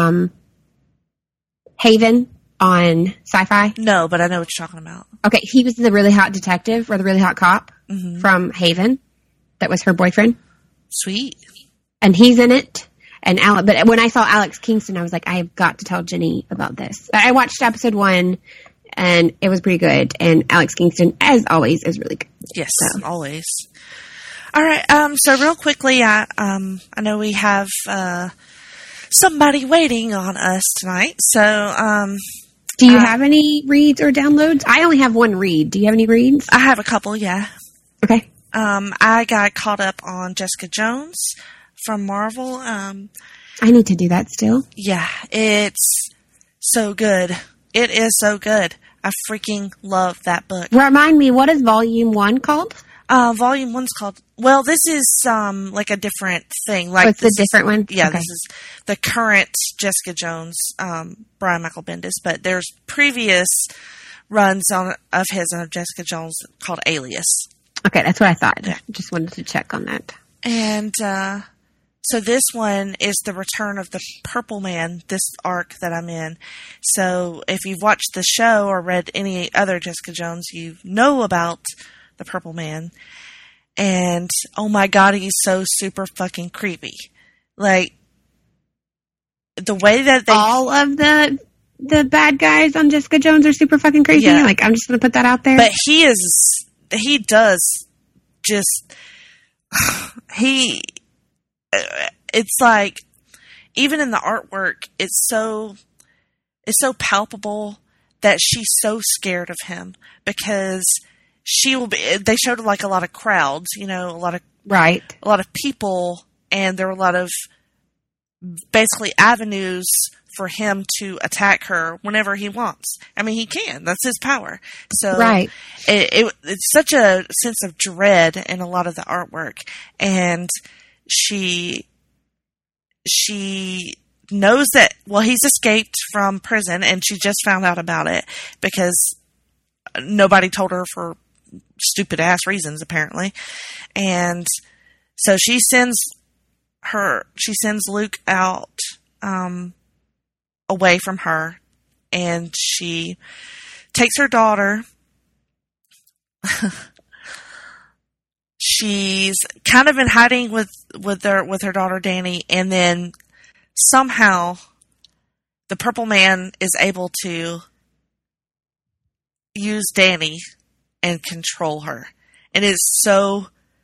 Haven on Sci-Fi? No, but I know what you're talking about. Okay, he was the really hot detective or the really hot cop from Haven. That was her boyfriend. Sweet. And he's in it. But when I saw Alex Kingston, I was like, I have got to tell Jenny about this. But I watched episode 1, and it was pretty good. And Alex Kingston, as always, is really good. Yes, always. All right. So real quickly, I know we have somebody waiting on us tonight. So, do you have any reads or downloads? I only have one read. Do you have any reads? I have a couple. Yeah. Okay. I got caught up on Jessica Jones from Marvel. I need to do that still. Yeah, it's so good. It is so good. I freaking love that book. Remind me, what is Volume 1 called? Volume 1's called... Well, this is like a different thing. Like it's a different one? Yeah, okay. This is the current Jessica Jones, Brian Michael Bendis. But there's previous runs of his and of Jessica Jones called Alias. Okay, that's what I thought. Yeah. Just wanted to check on that. And so this one is the return of the Purple Man, this arc that I'm in. So if you've watched the show or read any other Jessica Jones, you know about the Purple Man. And, oh my God, he's so super fucking creepy. Like, the way that they... All of the bad guys on Jessica Jones are super fucking crazy? Yeah. Like, I'm just going to put that out there? But he does just... It's like, even in the artwork, it's so palpable that she's so scared of him because they showed like a lot of crowds, a lot of people, and there were a lot of basically avenues for him to attack her whenever he wants. I mean, he can. That's his power. So right. It's such a sense of dread in a lot of the artwork, and she knows that, well, he's escaped from prison, and she just found out about it because nobody told her for stupid ass reasons, apparently. And so she sends Luke out away from her, and she takes her daughter. She's kind of in hiding with her daughter Dani, and then somehow the Purple Man is able to use Dani and control her. And it's so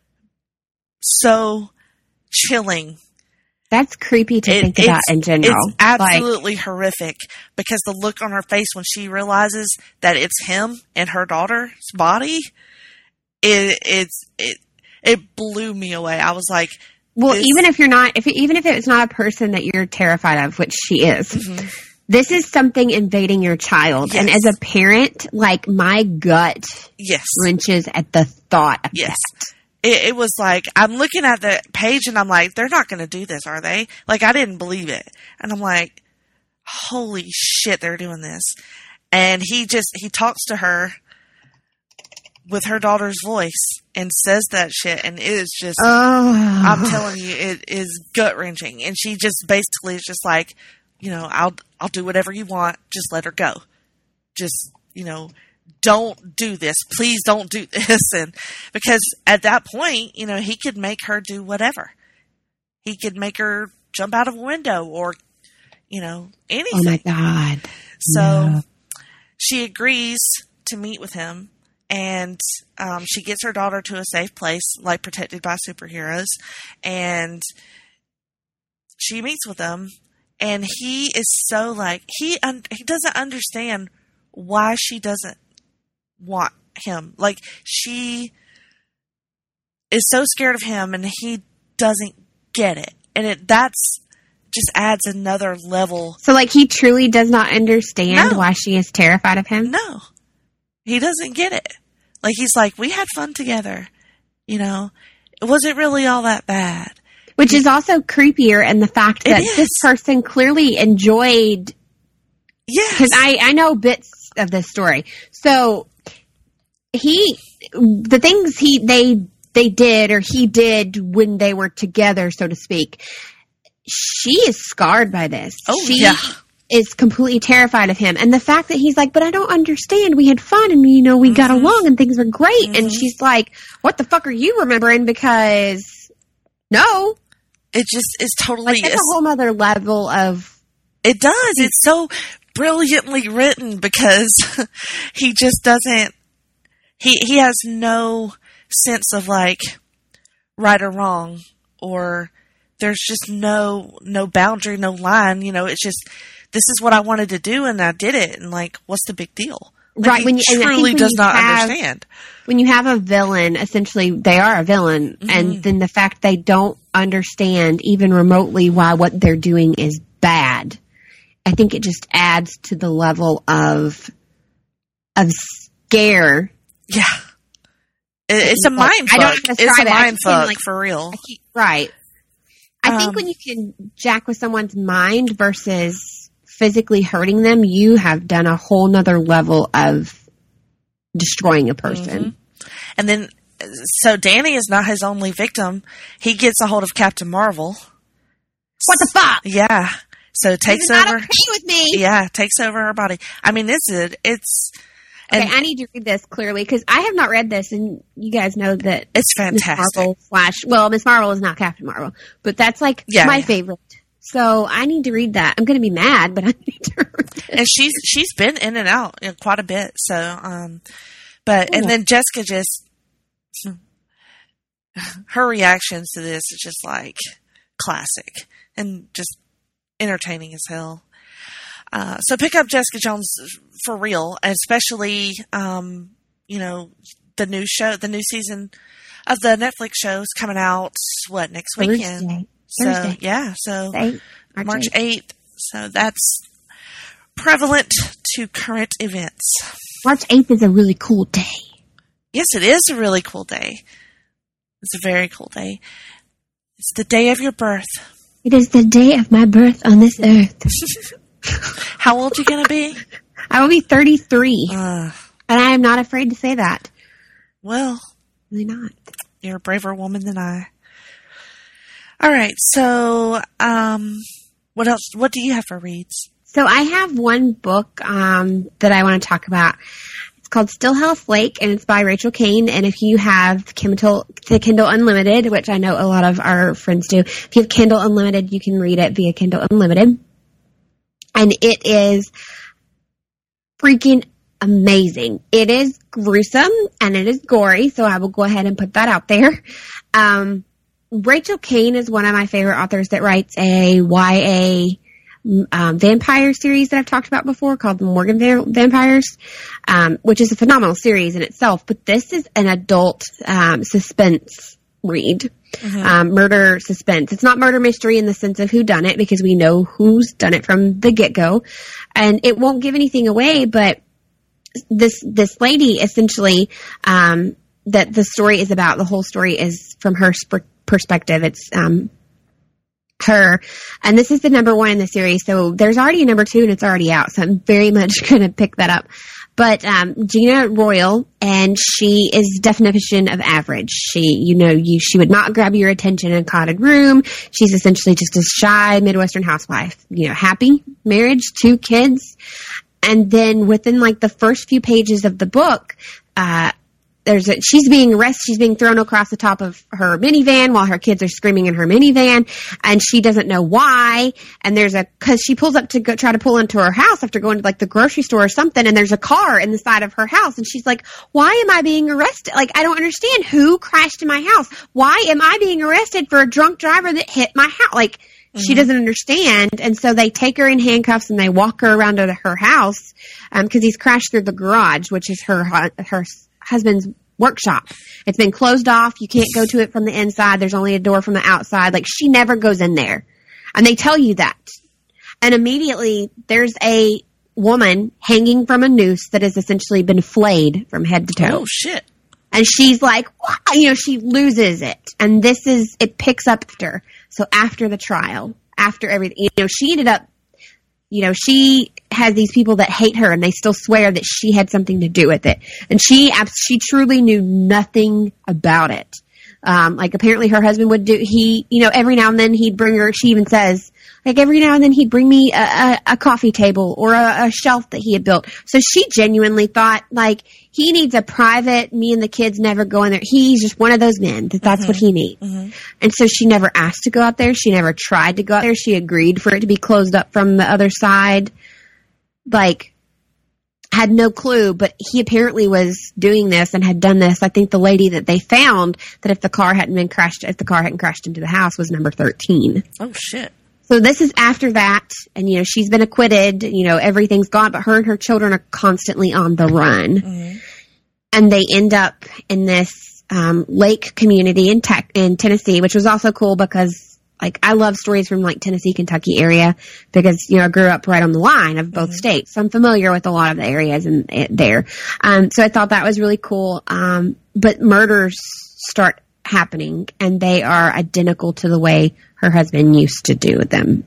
chilling. That's creepy to think about in general. It's absolutely horrific because the look on her face when she realizes that it's him and her daughter's body, it blew me away. I was like, well, even if it's not a person that you're terrified of, which she is, mm-hmm. This is something invading your child. Yes. And as a parent, like, my gut wrenches at the thought of that. It was like, I'm looking at the page and I'm like, they're not going to do this, are they? Like, I didn't believe it. And I'm like, holy shit, they're doing this. And he talks to her with her daughter's voice and says that shit. And it is just, I'm telling you, it is gut wrenching. And she just basically is just like, I'll do whatever you want. Just let her go. Just, don't do this. Please don't do this. And because at that point, he could make her do whatever. He could make her jump out of a window or, anything. Oh my God. So she agrees to meet with him, and she gets her daughter to a safe place, like protected by superheroes, and she meets with him, and he is so he doesn't understand why she doesn't want him. Like, she is so scared of him, and he doesn't get it. And that's just adds another level. So, he truly does not understand why she is terrified of him? No. He doesn't get it. He's like, we had fun together. It wasn't really all that bad. Which is also creepier in the fact that this person clearly enjoyed. Yes. Because I know bits of this story. So, the things they did or he did when they were together, so to speak, she is scarred by this. Oh, she is completely terrified of him. And the fact that he's like, but I don't understand. We had fun and, we got along and things were great. Mm-hmm. And she's like, what the fuck are you remembering? Because no. It just is totally. It's a whole other level of. It does. It's so brilliantly written because he just doesn't. He has no sense of right or wrong, or there's just no boundary, no line. It's just, this is what I wanted to do and I did it. And what's the big deal? Right. He truly does not understand. When you have a villain, essentially they are a villain. Mm-hmm. And then the fact they don't understand even remotely why what they're doing is bad. I think it just adds to the level of scare. Yeah. It's a mind fuck. It's a mind fuck, for real. Right. I think when you can jack with someone's mind versus physically hurting them, you have done a whole nother level of destroying a person. Mm-hmm. And then, so Danny is not his only victim. He gets a hold of Captain Marvel. What the fuck? Yeah. So takes over. Not okay with me. Yeah, takes over her body. I mean, it's. Okay, I need to read this clearly because I have not read this, and you guys know that it's fantastic. Miss Marvel is not Captain Marvel, but that's my favorite. So I need to read that. I'm going to be mad, but I need to read it. And she's been in and out quite a bit. So, and then Jessica just her reactions to this is just classic and just entertaining as hell. So pick up Jessica Jones for real, especially, the new show, the new season of the Netflix show is coming out, next weekend? Thursday. So March 8th. So that's prevalent to current events. March 8th is a really cool day. Yes, it is a really cool day. It's a very cool day. It's the day of your birth. It is the day of my birth on this earth. How old are you going to be? I will be 33. And I am not afraid to say that. Well. Really not. You're a braver woman than I. All right. So, what else? What do you have for reads? So I have one book that I want to talk about. It's called Stillhouse Lake, and it's by Rachel Caine. And if you have the Kindle Unlimited, which I know a lot of our friends do, if you have Kindle Unlimited, you can read it via Kindle Unlimited. And it is freaking amazing. It is gruesome and it is gory, so I will go ahead and put that out there. Rachel Caine is one of my favorite authors that writes a YA vampire series that I've talked about before called The Morgan Vampires, which is a phenomenal series in itself. But this is an adult suspense read. Mm-hmm. Murder suspense. It's not murder mystery in the sense of who done it, because we know who's done it from the get-go, and it won't give anything away. But this lady essentially that the story is about. The whole story is from her perspective. It's her, and this is the number 1 in the series. So there's already a number 2, and it's already out. So I'm very much going to pick that up. But Gina Royal, and she is definition of average. She would not grab your attention in a cottage room. She's essentially just a shy Midwestern housewife. Happy marriage, 2 kids, And then within like the first few pages of the book, she's being arrested. She's being thrown across the top of her minivan while her kids are screaming in her minivan, and she doesn't know why. And cause she pulls up to go try to pull into her house after going to like the grocery store or something. And there's a car in the side of her house. And she's like, why am I being arrested? Like, I don't understand who crashed in my house. Why am I being arrested for a drunk driver that hit my house? Like, she doesn't understand. And so they take her in handcuffs and they walk her around to her house, cause he's crashed through the garage, which is her husband's workshop. It's been closed off. You can't go to it from the inside. There's only a door from the outside. Like, she never goes in there. And they tell you that. And immediately there's a woman hanging from a noose that has essentially been flayed from head to toe. Oh, shit. And she's like, she loses it. And it picks up after. So after the trial, after everything, she ended up, she has these people that hate her and they still swear that she had something to do with it. And she truly knew nothing about it. Like, apparently her husband would every now and then he'd bring her, she even says, like, every now and then he'd bring me a coffee table or a shelf that he had built. So she genuinely thought, like, he needs a private, me and the kids never go in there. He's just one of those men that's what he needs. Mm-hmm. And so she never asked to go out there. She never tried to go out there. She agreed for it to be closed up from the other side. Like, had no clue, but he apparently was doing this and had done this. I think the lady that they found, that if the car hadn't crashed into the house, was number 13. Oh, shit. So this is after that, and, she's been acquitted, everything's gone, but her and her children are constantly on the run. Mm-hmm. And they end up in this lake community in Tennessee, which was also cool because, like, I love stories from, like, Tennessee, Kentucky area because, I grew up right on the line of both states. So I'm familiar with a lot of the areas there. So I thought that was really cool. But murders start happening, and they are identical to the way her husband used to do them.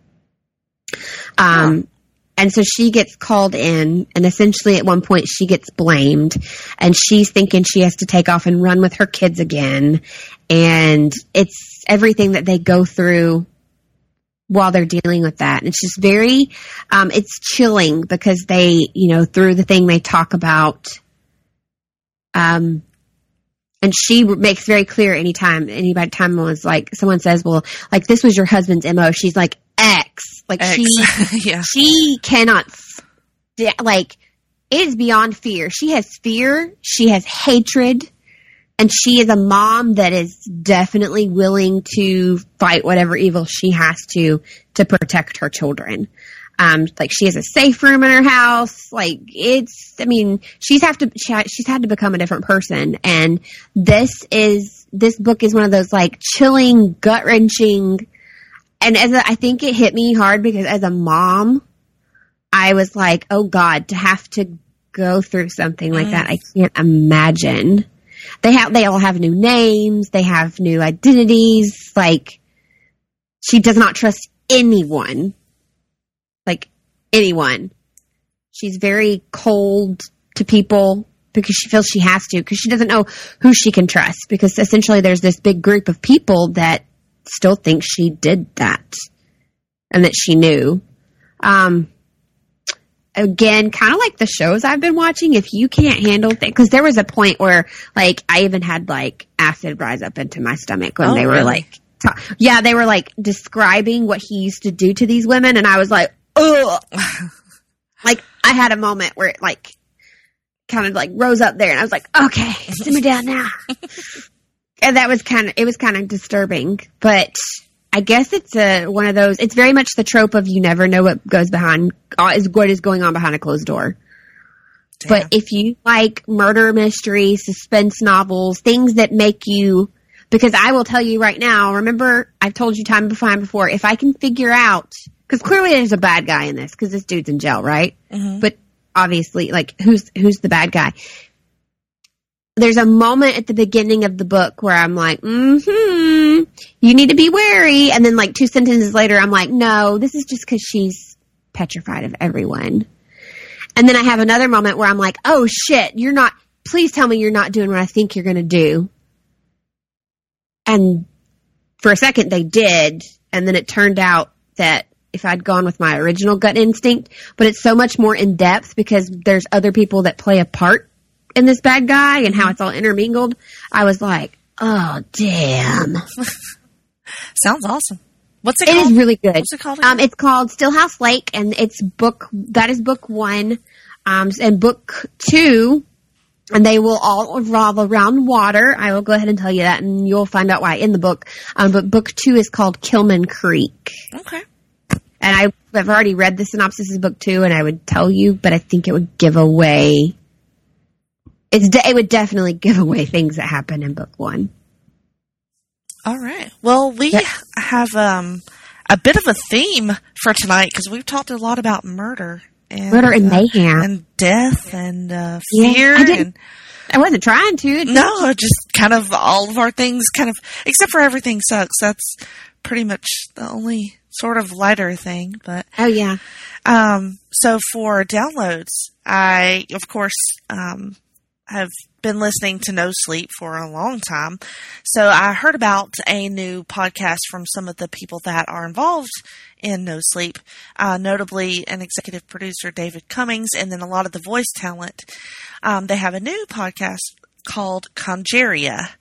And so she gets called in, and essentially at one point she gets blamed, and she's thinking she has to take off and run with her kids again. And it's everything that they go through while they're dealing with that. And it's just very, it's chilling because they, through the thing they talk about, and she makes very clear anytime was like, someone says, well, like, this was your husband's MO. She's like, X. Like, X. She cannot, like, it is beyond fear. She has fear. She has hatred. And she is a mom that is definitely willing to fight whatever evil she has to protect her children. Like, she has a safe room in her house. Like, she's had to become a different person. And this book is one of those, like, chilling, gut wrenching. And I think it hit me hard because as a mom, I was like, oh God, to have to go through something like that, I can't imagine. They all have new names. They have new identities. Like, she does not trust anyone. Like, anyone. She's very cold to people because she feels she has to, because she doesn't know who she can trust, because essentially there's this big group of people that still think she did that and that she knew. Again, kind of like the shows I've been watching, if you can't handle things, because there was a point where, like, I even had, like, acid rise up into my stomach when they were really? Like, they were, like, describing what he used to do to these women, and I was like, ugh. Like, I had a moment where it, like, kind of, like, rose up there, and I was like, okay, simmer down now. And it was kind of disturbing, but I guess it's one of those, it's very much the trope of you never know what is going on behind a closed door. Damn. But if you like murder mysteries, suspense novels, things that make you, because I will tell you right now, remember, I've told you time before, if I can figure out, because clearly there's a bad guy in this, because this dude's in jail, right? Mm-hmm. But obviously, like, who's the bad guy? There's a moment at the beginning of the book where I'm like, you need to be wary. And then, like, 2 sentences later, I'm like, no, this is just because she's petrified of everyone. And then I have another moment where I'm like, oh, shit, please tell me you're not doing what I think you're going to do. And for a second, they did. And then it turned out that if I'd gone with my original gut instinct, but it's so much more in depth because there's other people that play a part in this bad guy and how it's all intermingled. I was like, oh, damn. Sounds awesome. What's it called? It is really good. What's it called again? It's called Stillhouse Lake, and that is book 1. And book 2, and they will all revolve around water. I will go ahead and tell you that, and you'll find out why in the book. But book 2 is called Kilman Creek. Okay. And I've already read the synopsis of book 2, and I would tell you, but I think it would give away. It would definitely give away things that happen in book 1. All right. Well, we have a bit of a theme for tonight because we've talked a lot about murder and mayhem and death and fear. I wasn't trying to. No, just kind of all of our things, kind of except for Everything Sucks. That's pretty much the only sort of lighter thing. But oh yeah. So for downloads, I of course have been listening to No Sleep for a long time. So I heard about a new podcast from some of the people that are involved in No Sleep, notably an executive producer, David Cummings, and then a lot of the voice talent. They have a new podcast called Congeria,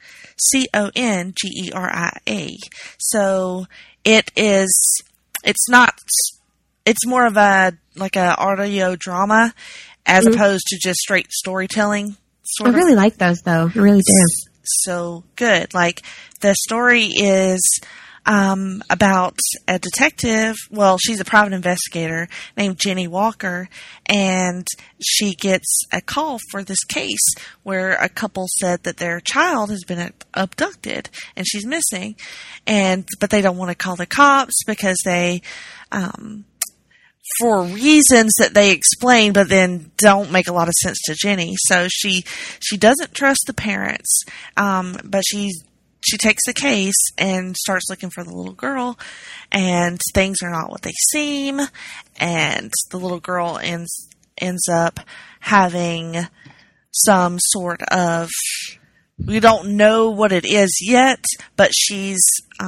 Congeria. So it's more of a audio drama as opposed to just straight storytelling. I really like those, though. I really do. So good. Like, the story is about a detective. Well, she's a private investigator named Jenny Walker, and she gets a call for this case where a couple said that their child has been abducted and she's missing, but they don't want to call the cops because they for reasons that they explain, but then don't make a lot of sense to Jenny. So she doesn't trust the parents, but she takes the case and starts looking for the little girl, and things are not what they seem, and the little girl ends up having some sort of, we don't know what it is yet, but she's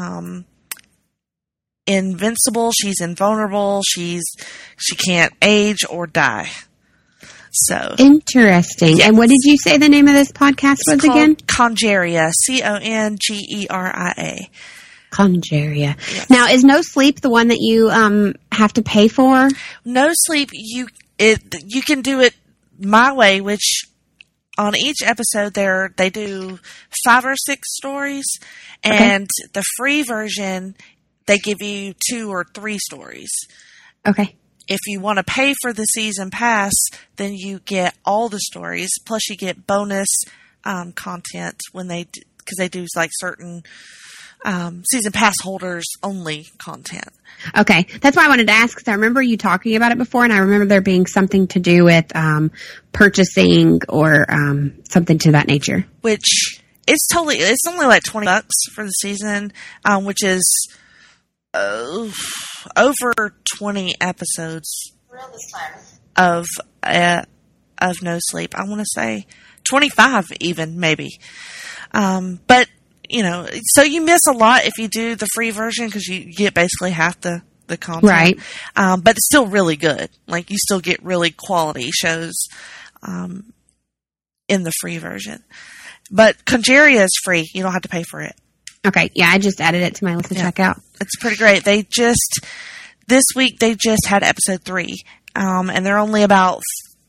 invincible, she's invulnerable, she can't age or die. So interesting. Yes. And what did you say the name of this podcast was again? Congeria, Congeria. Congeria. Yes. Now, is No Sleep the one that you have to pay for? No Sleep, you can do it my way, which on each episode they do 5 or 6 stories, and the free version they give you 2 or 3 stories. Okay. If you want to pay for the season pass, then you get all the stories, plus you get bonus content because they do like certain season pass holders only content. Okay, that's why I wanted to ask, because I remember you talking about it before, and I remember there being something to do with purchasing or something to that nature. Which it's only like $20 for the season, which is over 20 episodes of No Sleep. I want to say 25 even, maybe. But, so you miss a lot if you do the free version because you get basically half the content. Right. But it's still really good. Like, you still get really quality shows in the free version. But Congeria is free. You don't have to pay for it. Okay, yeah, I just added it to my list to check out. It's pretty great. This week they just had episode 3, and they're only about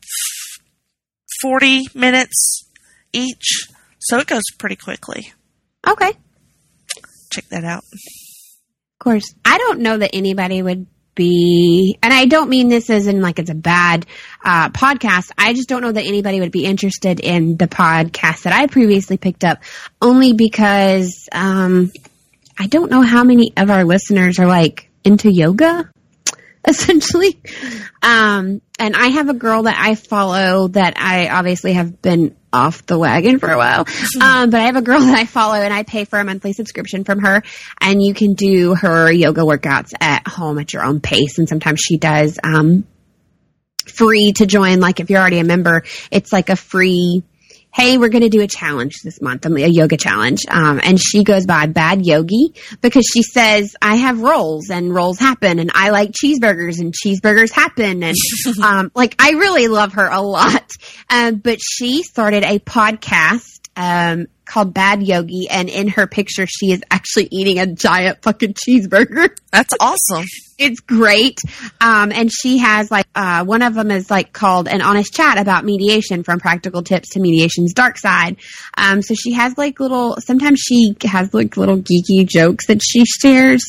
40 minutes each, so it goes pretty quickly. Okay. Check that out. Of course. I don't know that anybody would be, and I don't mean this as in like it's a bad podcast, I just don't know that anybody would be interested in the podcast that I previously picked up, only because I don't know how many of our listeners are like into yoga, essentially. And I have a girl that I follow that I obviously have been off the wagon for a while. But I have a girl that I follow and I pay for a monthly subscription from her, and you can do her yoga workouts at home at your own pace. And sometimes she does, free to join. Like if you're already a member, it's like a free, hey, we're going to do a challenge this month, a yoga challenge. And she goes by Bad Yogi because she says, I have rolls and rolls happen, and I like cheeseburgers and cheeseburgers happen. And I really love her a lot. But she started a podcast called Bad Yogi, and in her picture, she is actually eating a giant fucking cheeseburger. That's awesome. It's great. And she has one of them is called An Honest Chat about mediation, from practical tips to mediation's dark side. So she has sometimes she has little geeky jokes that she shares.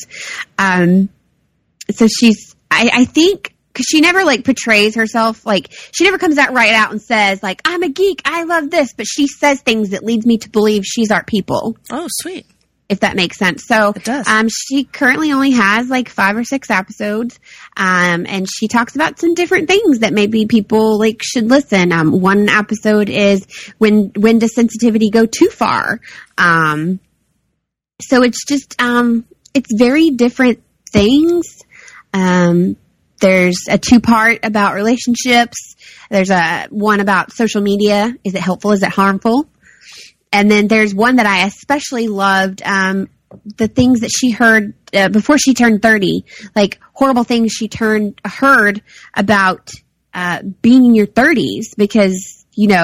So I think, because she never portrays herself, she never comes out right out and says I'm a geek, I love this, but she says things that leads me to believe she's our people. Oh, sweet. If that makes sense. So, it does. She currently only has 5 or 6 episodes. And she talks about some different things that maybe people should listen. One episode is when does sensitivity go too far? So it's just, it's very different things. There's a 2-part about relationships. There's one about social media. Is it helpful? Is it harmful? And then there's one that I especially loved, the things that she heard before she turned 30, horrible things she heard about being in your 30s, because,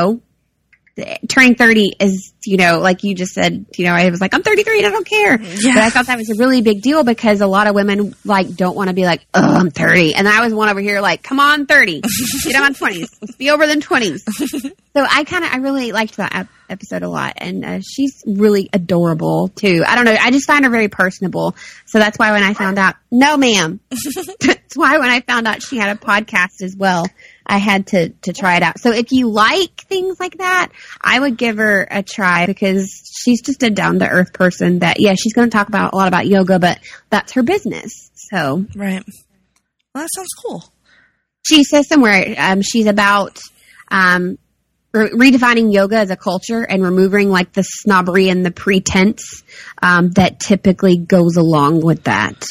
turning 30 is, like you just said, I was I'm 33 and I don't care. Yeah. But I thought that was a really big deal, because a lot of women don't want to be I'm 30. And I was one over here come on, 30. Get on 20s. Let's be over than 20s. So I really liked that episode a lot. And she's really adorable too. I don't know. I just find her very personable. So that's why when I found out, no ma'am. That's why when I found out she had a podcast as well, I had to try it out. So if you like things like that, I would give her a try, because she's just a down-to-earth person that, she's going to talk about a lot about yoga, but that's her business. So right. Well, that sounds cool. She says somewhere she's about redefining yoga as a culture and removing the snobbery and the pretense that typically goes along with that.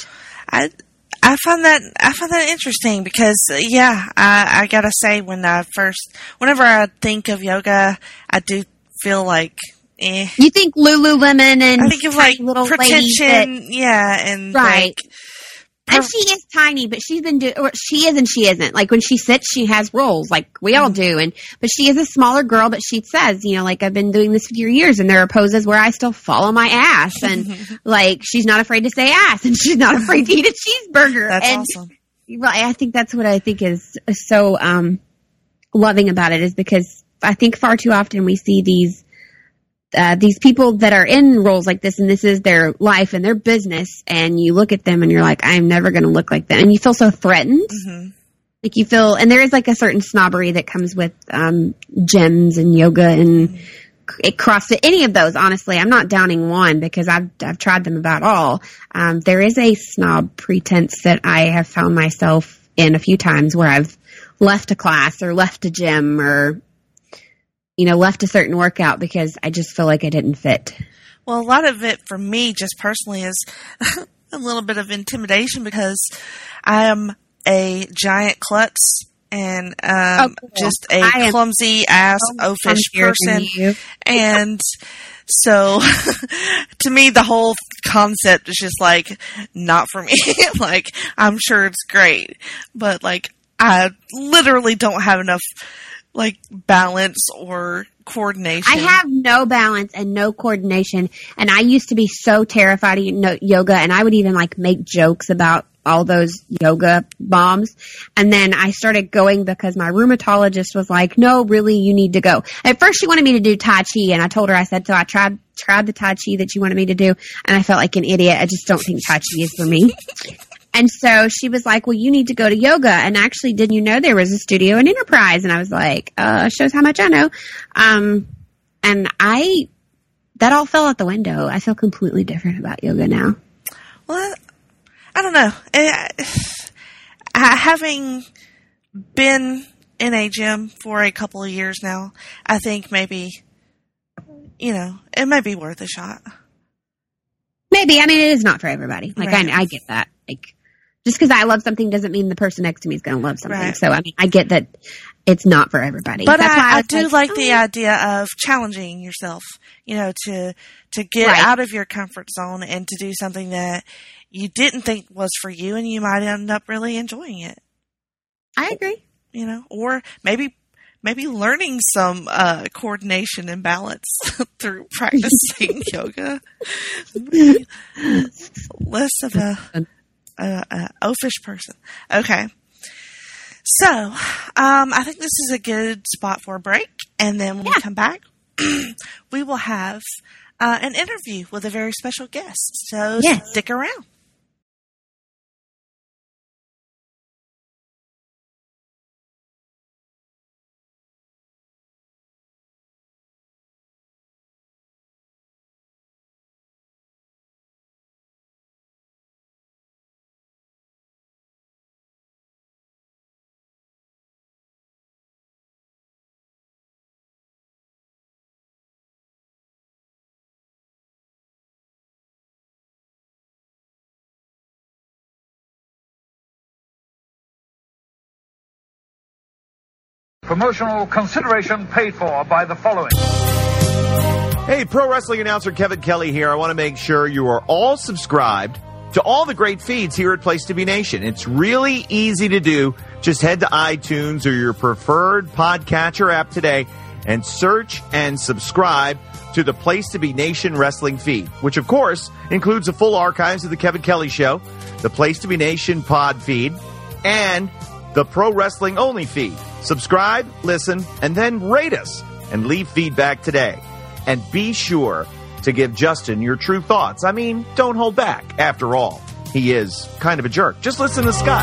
I find that interesting, because I gotta say, whenever I think of yoga, I do feel You think Lululemon and I think of little pretension, and right. And she is tiny, but she's been she is and she isn't. When she sits, she has rolls, we all do. But she is a smaller girl, but she says, I've been doing this for years, and there are poses where I still follow my ass, and she's not afraid to say ass, and she's not afraid to eat a cheeseburger. That's awesome. Right. I think that's what I think is so loving about it, is because I think far too often we see these people that are in roles like this, and this is their life and their business, and you look at them and you're I'm never going to look like them, and you feel so threatened. Mm-hmm. You feel, and there is a certain snobbery that comes with gyms and yoga and CrossFit, any of those. Honestly, I'm not downing one, because I've tried them about all. There is a snob pretense that I have found myself in a few times, where I've left a class or left a gym or left a certain workout because I just feel like I didn't fit. Well, a lot of it for me, just personally, is a little bit of intimidation, because I am a giant klutz and just a clumsy ass oafish person. And so to me, the whole concept is just not for me. I'm sure it's great, but I literally don't have enough balance or coordination. I have no balance and no coordination, and I used to be so terrified of yoga, and I would even make jokes about all those yoga bombs. And then I started going because my rheumatologist was no, really, you need to go. At first she wanted me to do Tai Chi, and I told her, I said, so I tried the Tai Chi that you wanted me to do, and I felt like an idiot. I just don't think Tai Chi is for me. And so she was well, you need to go to yoga. And actually, didn't you know there was a studio in Enterprise? And I was shows how much I know. And that all fell out the window. I feel completely different about yoga now. Well, I don't know. Having been in a gym for a couple of years now, I think maybe, it might be worth a shot. Maybe. I mean, it is not for everybody. Right. I get that. just because I love something doesn't mean the person next to me is going to love something. Right. So, I mean, I get that it's not for everybody. But that's why I do like the idea of challenging yourself, to get Right. out of your comfort zone and to do something that you didn't think was for you, and you might end up really enjoying it. I agree. Or maybe learning some coordination and balance through practicing yoga. Less of a oafish person. Okay. So, I think this is a good spot for a break. And then when we come back, we will have an interview with a very special guest. So stick around. Promotional consideration paid for by the following. Hey, pro wrestling announcer Kevin Kelly here. I want to make sure you are all subscribed to all the great feeds here at Place to Be Nation. It's really easy to do. Just head to iTunes or your preferred podcatcher app today and search and subscribe to the Place to Be Nation wrestling feed, which of course includes the full archives of the Kevin Kelly Show, the Place to Be Nation pod feed, and the Pro Wrestling Only feed. Subscribe, listen, and then rate us and leave feedback today. And be sure to give Justin your true thoughts. I mean, don't hold back. After all, he is kind of a jerk. Just listen to Scott.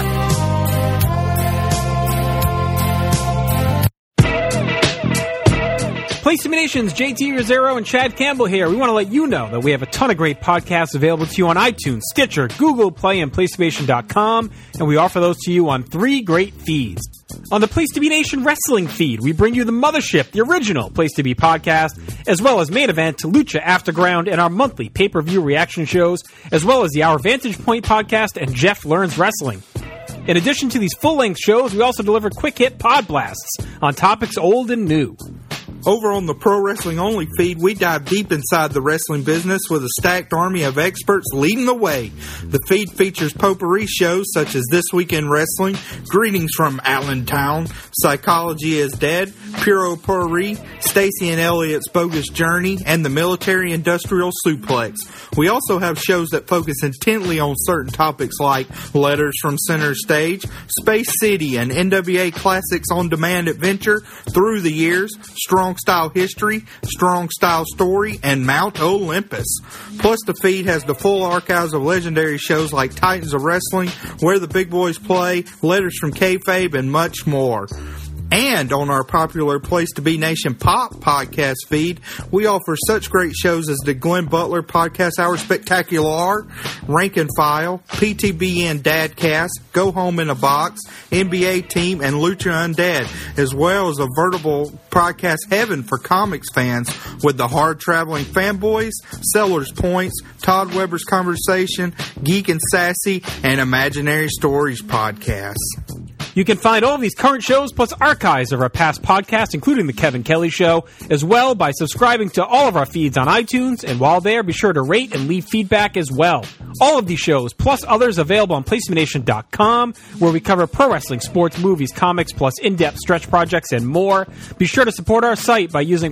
Place to Be Nation's JT Rosero and Chad Campbell here. We want to let you know that we have a ton of great podcasts available to you on iTunes, Stitcher, Google Play, and PlaceToBeNation.com, and we offer those to you on 3 great feeds. On the Place to Be Nation wrestling feed, we bring you the Mothership, the original Place to Be podcast, as well as Main Event, Lucha Afterground, and our monthly pay-per-view reaction shows, as well as the Our Vantage Point podcast and Jeff Learns Wrestling. In addition to these full-length shows, we also deliver quick-hit pod blasts on topics old and new. Over on the Pro Wrestling Only feed, we dive deep inside the wrestling business with a stacked army of experts leading the way. The feed features potpourri shows such as This Week in Wrestling, Greetings from Allentown, Psychology is Dead, Puro Potpourri, Stacy and Elliot's Bogus Journey, and the Military Industrial Suplex. We also have shows that focus intently on certain topics like Letters from Center Stage, Space City, and NWA Classics on Demand Adventure, Through the Years, Strong Style History, Strong Style Story, and Mount Olympus. Plus, the feed has the full archives of legendary shows like Titans of Wrestling, Where the Big Boys Play, Letters from Kayfabe, and much more. And on our popular Place to Be Nation Pop podcast feed, we offer such great shows as the Glenn Butler Podcast Hour Spectacular, Rank and File, PTBN Dadcast, Go Home in a Box, NBA Team, and Lucha Undead, as well as a veritable podcast heaven for comics fans with the Hard Traveling Fanboys, Sellers Points, Todd Weber's Conversation, Geek and Sassy, and Imaginary Stories podcasts. You can find all of these current shows plus archives of our past podcasts, including The Kevin Kelly Show, as well by subscribing to all of our feeds on iTunes. And while there, be sure to rate and leave feedback as well. All of these shows, plus others, available on PlaceToBeNation.com, where we cover pro wrestling, sports, movies, comics, plus in-depth stretch projects and more. Be sure to support our site by using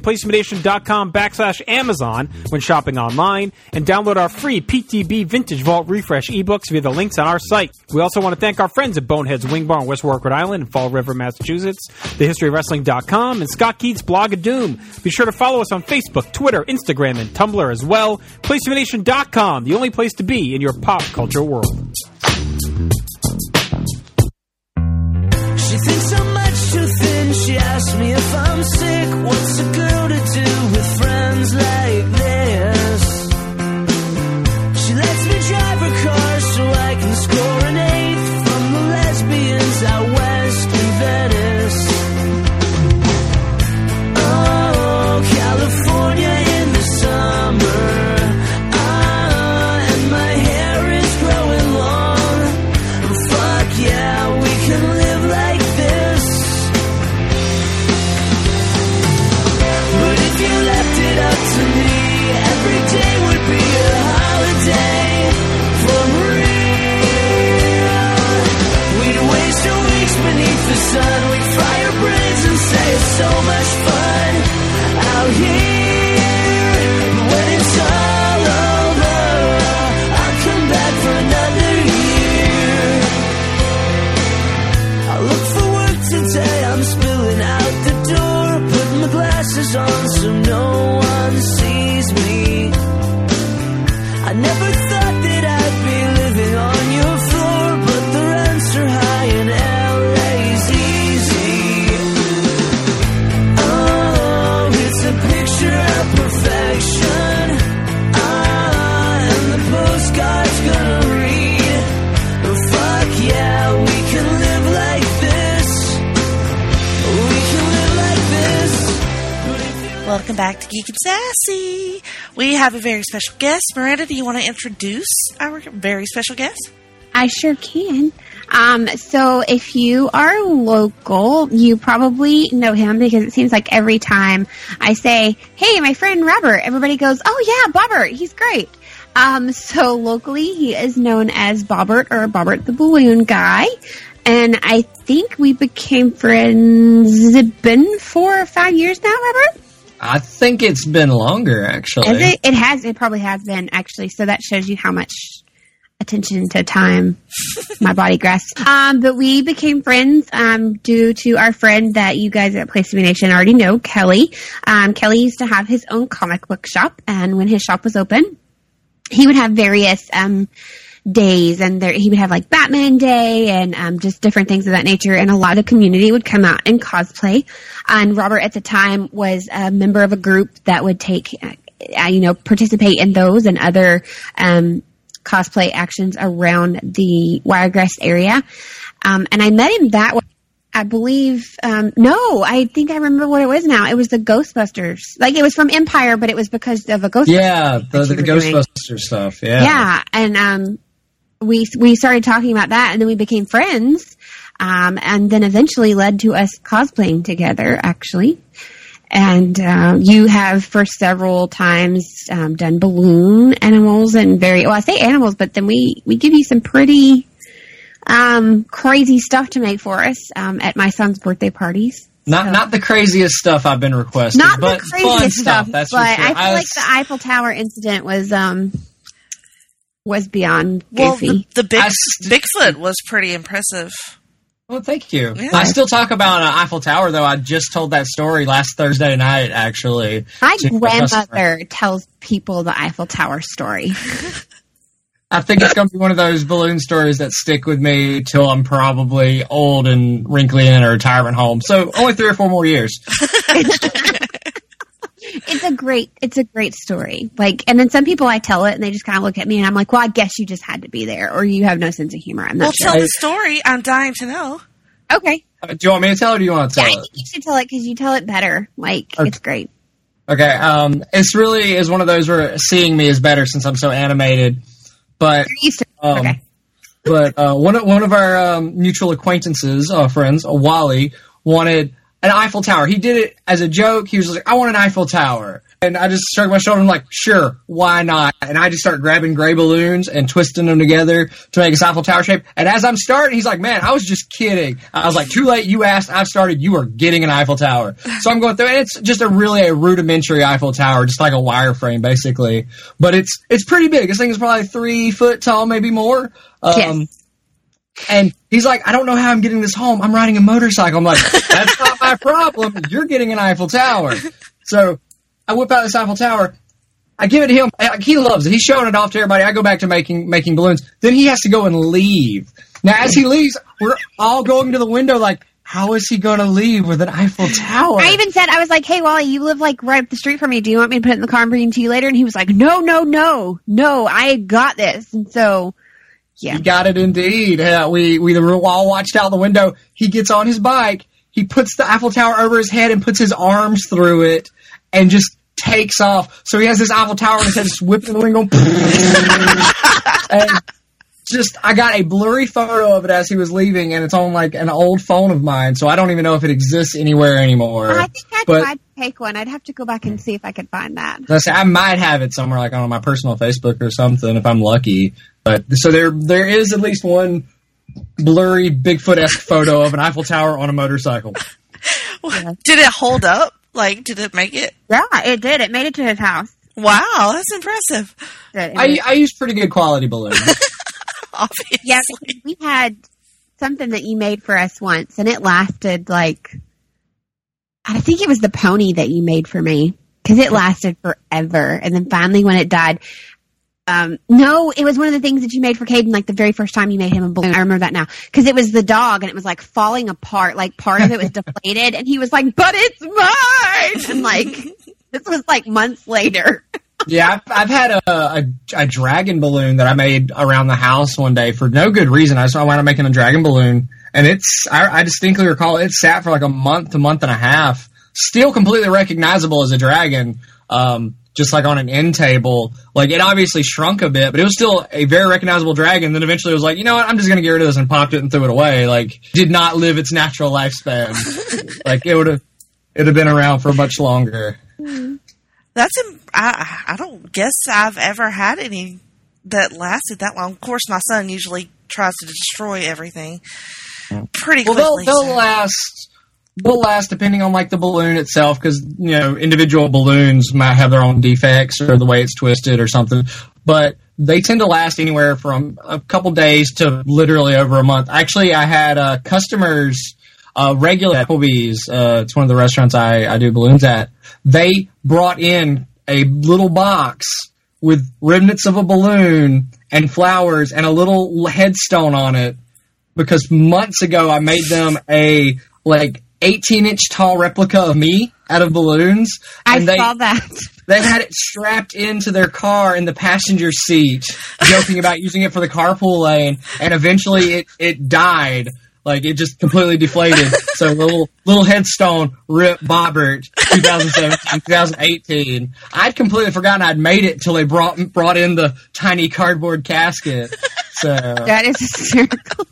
PlaceToBeNation.com/Amazon when shopping online, and download our free PTB Vintage Vault Refresh ebooks via the links on our site. We also want to thank our friends at Bonehead's Wing Bar in West Warwick, Rhode Island, and Fall River, Massachusetts, TheHistoryOfWrestling.com, and Scott Keats' blog of Doom. Be sure to follow us on Facebook, Twitter, Instagram, and Tumblr as well. PlaceToBeNation.com, the only place to be in your pop culture world. She thinks I'm much too thin. She asks me if I'm sick. What's a girl to do with friends like this? She lets me drive her car so I can score an 8 from the lesbians out west in Venice. Oh, California in the summer. And my hair is growing long. I'm underneath the sun. We fry our brains and say it's so much fun out here. But when it's all over, I'll come back for another year. I look for work today, I'm spilling out the door, putting my glasses on so no one sees me. I never thought that I'd be living on your floor, but the rents are high and LA's easy. Oh, it's a picture of perfection. And the postcard's gonna read, oh, fuck yeah, we can live like this. We can live like this. Welcome back to Geek and Sassy. We have a very special guest. Miranda, do you want to introduce our very special guest? I sure can. So if you are local, you probably know him because it seems like every time I say, hey, my friend Robert, everybody goes, oh yeah, Bobbert, he's great. So locally, he is known as Bobbert or Bobbert the Balloon Guy. And I think we became friends, has it been 4 or 5 years now, Robert? I think it's been longer, actually. Has it? It has. It probably has been, actually. So that shows you how much attention to time my body grasps. But we became friends due to our friend that you guys at Place to Be Nation already know, Kelly. Kelly used to have his own comic book shop, and when his shop was open, he would have various days, and he would have like Batman Day and just different things of that nature, and a lot of the community would come out and cosplay. And Robert at the time was a member of a group that would participate in those and other cosplay actions around the Wiregrass area. And I met him that way. I believe, I think I remember what it was now. It was the Ghostbusters. Like, it was from Empire, but it was because of a Ghostbusters. Yeah, the Ghostbusters stuff, yeah. Yeah, and we started talking about that, and then we became friends, and then eventually led to us cosplaying together, actually. And you have for several times done balloon animals and I say animals, but then we give you some pretty crazy stuff to make for us at my son's birthday parties. Not the craziest stuff I've been requested, but the craziest fun stuff. That's but for sure. I feel like the Eiffel Tower incident was beyond goofy. Well, the Bigfoot was pretty impressive. Well, thank you. Yeah. I still talk about Eiffel Tower, though. I just told that story last Thursday night, actually. My grandmother tells people the Eiffel Tower story. I think it's going to be one of those balloon stories that stick with me till I'm probably old and wrinkly in a retirement home. So only 3 or 4 more years. It's a great story. And then some people I tell it and they just kind of look at me and I'm like, well, I guess you just had to be there, or you have no sense of humor. I'm not sure. Tell the story. I'm dying to know. Okay. Do you want me to tell it, or do you want to tell it? I think you should tell it because you tell it better. Okay. It's great. Okay. It's really is one of those where seeing me is better since I'm so animated. But You're used to okay. But one of our mutual acquaintances, friends, Wally, wanted an Eiffel Tower. He did it as a joke. He was like, I want an Eiffel Tower. And I just shrugged my shoulder and I'm like, sure, why not? And I just start grabbing gray balloons and twisting them together to make a Eiffel Tower shape. And as I'm starting, he's like, man, I was just kidding. I was like, too late, you asked, I've started, you are getting an Eiffel Tower. So I'm going through, and it's just a rudimentary Eiffel Tower, just like a wireframe, basically. But it's pretty big. This thing is probably 3 foot tall, maybe more. Yes. And he's like, I don't know how I'm getting this home. I'm riding a motorcycle. I'm like, that's not my problem. You're getting an Eiffel Tower. So I whip out this Eiffel Tower. I give it to him. He loves it. He's showing it off to everybody. I go back to making balloons. Then he has to go and leave. Now, as he leaves, we're all going to the window like, how is he going to leave with an Eiffel Tower? I even said, I was like, hey, Wally, you live right up the street from me. Do you want me to put it in the car and bring it to you later? And he was like, no, I got this. And so... yeah. He got it indeed. We all watched out the window. He gets on his bike. He puts the Eiffel Tower over his head and puts his arms through it and just takes off. So he has this Eiffel Tower on his head just whipping the wind going. And I got a blurry photo of it as he was leaving, and it's on like an old phone of mine, so I don't even know if it exists anywhere anymore. I think I tried to take one. I'd have to go back and see if I could find that. I might have it somewhere, like on my personal Facebook or something, if I'm lucky. But so there is at least one blurry Bigfoot-esque photo of an Eiffel Tower on a motorcycle. Did it hold up? Like, did it make it? Yeah, it did. It made it to his house. Wow, that's impressive. I used pretty good quality balloons. Obviously. Yeah, we had something that you made for us once, and it lasted like, I think it was the pony that you made for me, because it lasted forever. And then finally when it died, no, it was one of the things that you made for Caden, like the very first time you made him a balloon. I remember that now. Because it was the dog, and it was like falling apart. Like part of it was deflated, and he was like, but it's mine! And like, this was like months later. Yeah, I've had a dragon balloon that I made around the house one day for no good reason. I wound up making a dragon balloon, and I distinctly recall it sat for like a month and a half, still completely recognizable as a dragon, just like on an end table. Like, it obviously shrunk a bit, but it was still a very recognizable dragon. Then eventually it was like, you know what, I'm just going to get rid of this, and popped it and threw it away. Like, did not live its natural lifespan. Like, it would have been around for much longer. I don't guess I've ever had any that lasted that long. Of course, my son usually tries to destroy everything pretty quickly. Well, they'll last depending on like the balloon itself, because individual balloons might have their own defects or the way it's twisted or something. But they tend to last anywhere from a couple days to literally over a month. Actually, I had customers regular at Applebee's. It's one of the restaurants I do balloons at. They brought in a little box with remnants of a balloon and flowers and a little headstone on it, because months ago I made them a 18-inch tall replica of me out of balloons. I saw that. They had it strapped into their car in the passenger seat, joking about using it for the carpool lane, and eventually it died. Like, it just completely deflated. So little headstone, Rip Bobbert, 2017, 2018. I'd completely forgotten I'd made it until they brought in the tiny cardboard casket. So that is hysterical.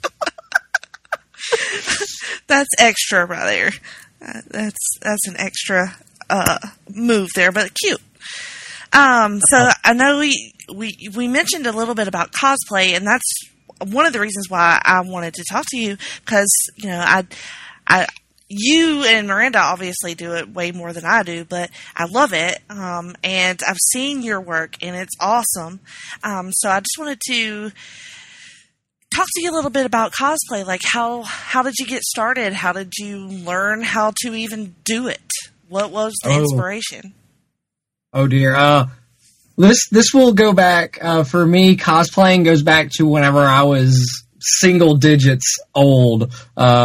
That's extra right there. That's an extra move there, but cute. So I know we mentioned a little bit about cosplay, and that's one of the reasons why I wanted to talk to you, because you and Miranda obviously do it way more than I do, but I love it, and I've seen your work, and it's awesome. So I just wanted to talk to you a little bit about cosplay. Like, how did you get started? How did you learn how to even do it? What was the inspiration? Oh dear. This will go back, for me, cosplaying goes back to whenever I was single digits old.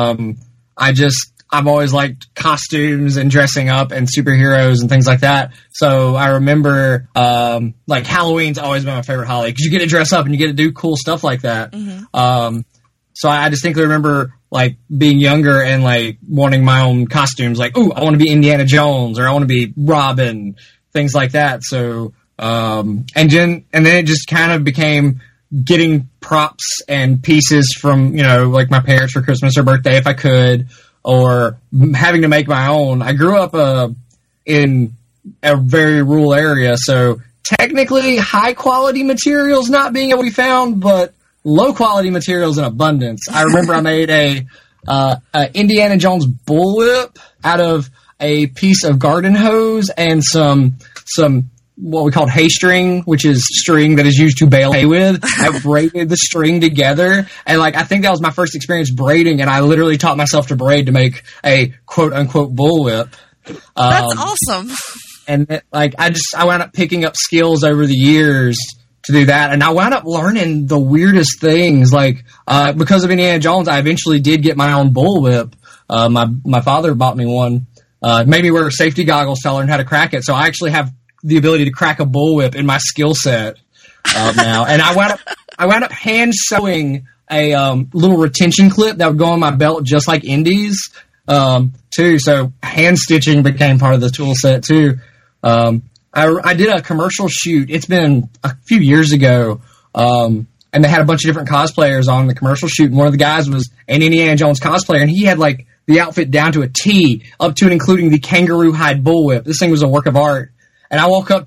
I've always liked costumes and dressing up and superheroes and things like that. So I remember, Halloween's always been my favorite holiday, because you get to dress up and you get to do cool stuff like that. Mm-hmm. So I distinctly remember, being younger and, wanting my own costumes. Like, ooh, I want to be Indiana Jones, or I want to be Robin, things like that. So, and then it just kind of became getting props and pieces from, my parents for Christmas or birthday if I could, or having to make my own. I grew up in a very rural area, so technically high quality materials not being able to be found, but low quality materials in abundance. I remember I made a Indiana Jones bullwhip out of a piece of garden hose and some what we called hay string, which is string that is used to bale hay with. I braided the string together, and I think that was my first experience braiding, and I literally taught myself to braid to make a quote unquote bullwhip. That's awesome. And I wound up picking up skills over the years to do that, and I wound up learning the weirdest things. Because of Indiana Jones, I eventually did get my own bullwhip. My father bought me one, made me wear safety goggles to learn how to crack it. So I actually have the ability to crack a bullwhip in my skill set now. And I wound up hand sewing a little retention clip that would go on my belt, just like Indy's, too. So hand stitching became part of the tool set too. I did a commercial shoot. It's been a few years ago, and they had a bunch of different cosplayers on the commercial shoot. And one of the guys was an Indiana Jones cosplayer, and he had the outfit down to a T, up to and including the kangaroo hide bullwhip. This thing was a work of art. And I walk up to him,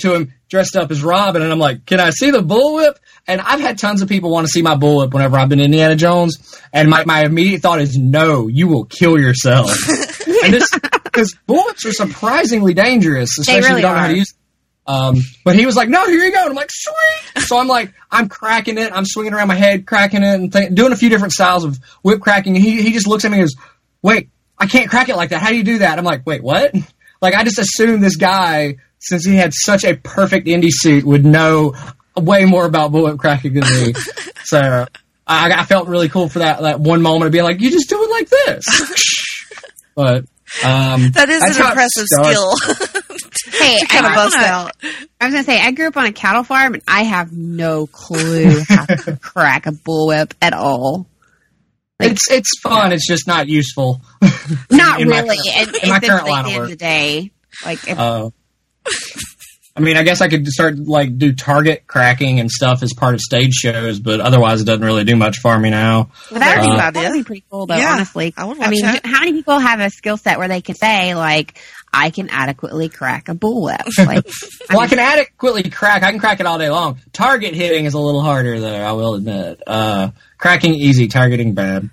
dressed up as Robin, and I'm like, can I see the bullwhip? And I've had tons of people want to see my bullwhip whenever I've been Indiana Jones, and my immediate thought is, no, you will kill yourself. And this, because bullwhips are surprisingly dangerous, especially if you don't know how to use them. But he was like, no, here you go. And I'm like, sweet. So I'm cracking it. I'm swinging around my head, cracking it, and doing a few different styles of whip cracking. And he just looks at me and goes, wait, I can't crack it like that. How do you do that? I'm like, wait, what? Like, I just assumed this guy, since he had such a perfect indie suit, would know way more about bullwhip cracking than me. So I felt really cool for that one moment of being like, you just do it like this. But that is an impressive skill. Hey, I was gonna say, I grew up on a cattle farm, and I have no clue how to crack a bullwhip at all. Like, it's fun. It's just not useful. Not in really. In my current line of end work. of the day, like. I mean, I guess I could start do target cracking and stuff as part of stage shows, but otherwise it doesn't really do much for me now. Well, that would be pretty cool, though. Yeah, honestly, I would watch that. How many people have a skill set where they can say, like, I can adequately crack a bullwhip? Like, I can adequately crack. I can crack it all day long. Target hitting is a little harder, though, I will admit. Cracking easy, targeting bad.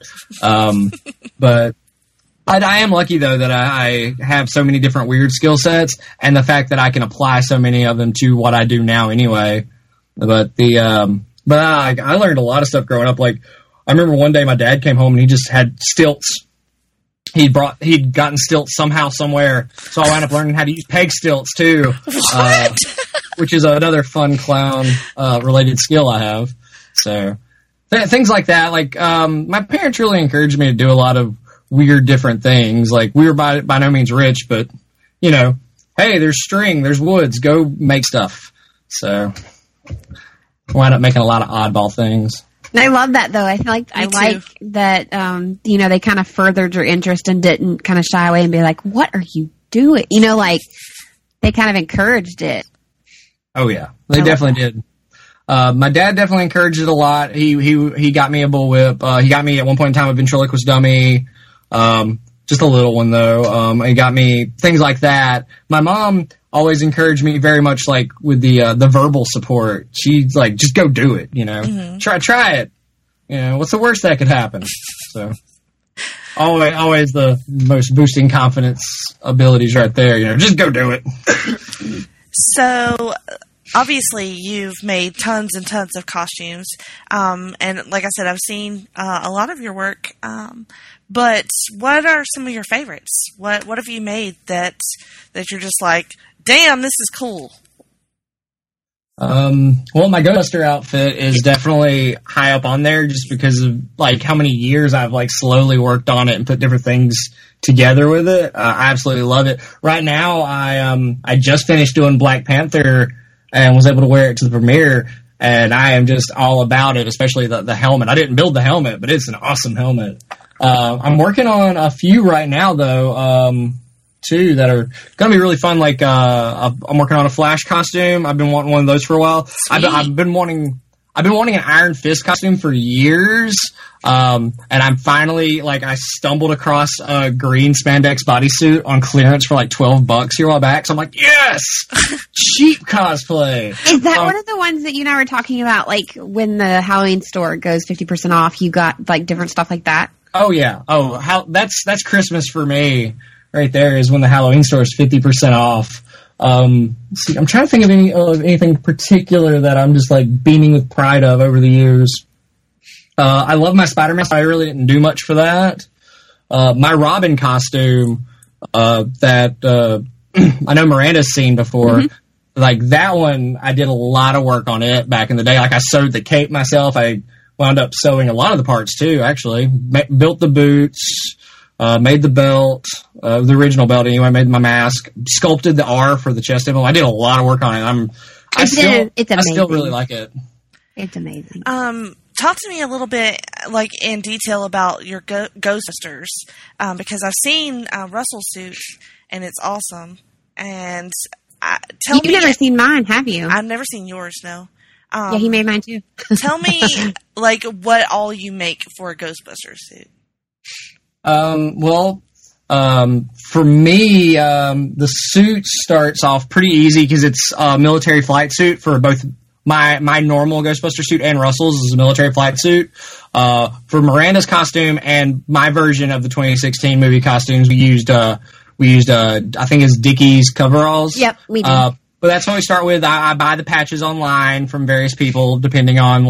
But I am lucky, though, that I have so many different weird skill sets, and the fact that I can apply so many of them to what I do now anyway. But I learned a lot of stuff growing up. Like, I remember one day my dad came home and he just had stilts. He'd gotten stilts somehow, somewhere. So I wound up learning how to use peg stilts too. Which is another fun clown related skill I have. So things like that. Like, my parents really encouraged me to do a lot of weird different things. Like, we were by no means rich, but you know, hey, there's string, there's woods, go make stuff. So I wound up making a lot of oddball things. I love that, though. I feel like I like that, they kind of furthered your interest and didn't kind of shy away and be like, what are you doing? You know, like, they kind of encouraged it. Oh, yeah. They definitely did. My dad definitely encouraged it a lot. He got me a bullwhip. He got me, at one point in time, a ventriloquist dummy. Just a little one, though. He got me things like that. My mom always encouraged me very much, like, with the verbal support. She's like, just go do it, you know. Mm-hmm. Try it. You know, what's the worst that could happen? So, always the most boosting confidence abilities right there, you know. Just go do it. So, obviously, you've made tons and tons of costumes. And like I said, I've seen a lot of your work. But what are some of your favorites? What have you made that you're just like, damn, this is cool? Well, my Ghostbuster outfit is definitely high up on there just because of like how many years I've like slowly worked on it and put different things together with it. I absolutely love it. Right now, I just finished doing Black Panther and was able to wear it to the premiere, and I am just all about it, especially the helmet. I didn't build the helmet, but it's an awesome helmet. I'm working on a few right now, though, too, that are going to be really fun. Like, I'm working on a Flash costume. I've been wanting one of those for a while. I've been wanting an Iron Fist costume for years. And I'm finally, like, I stumbled across a green spandex bodysuit on clearance for like $12 here a while back. So I'm like, yes! Cheap cosplay. Is that one of the ones that you and I were talking about, like, when the Halloween store goes 50% off, you got, like, different stuff like that? Oh, yeah. Oh, that's Christmas for me. Right there is when the Halloween store is 50% off. See, I'm trying to think of anything particular that I'm just like beaming with pride of over the years. I love my Spider-Man. I really didn't do much for that. My Robin costume that I know Miranda's seen before. Mm-hmm. Like that one, I did a lot of work on it back in the day. Like I sewed the cape myself. I wound up sewing a lot of the parts too. Actually, built the boots. Made the belt, the original belt anyway, made my mask, sculpted the R for the chest emblem. I did a lot of work on it. I still really like it. It's amazing. Talk to me a little bit, like, in detail about your Ghostbusters, because I've seen Russell's suit, and it's awesome. And You've never seen mine, have you? I've never seen yours, no. Yeah, he made mine too. Tell me, like, what all you make for a Ghostbusters suit. Well, For me, the suit starts off pretty easy because it's a military flight suit for both my normal Ghostbuster suit and Russell's is a military flight suit. For Miranda's costume and my version of the 2016 movie costumes, we used I think it's Dickies coveralls. Yep, we did. But that's what we start with. I buy the patches online from various people, depending on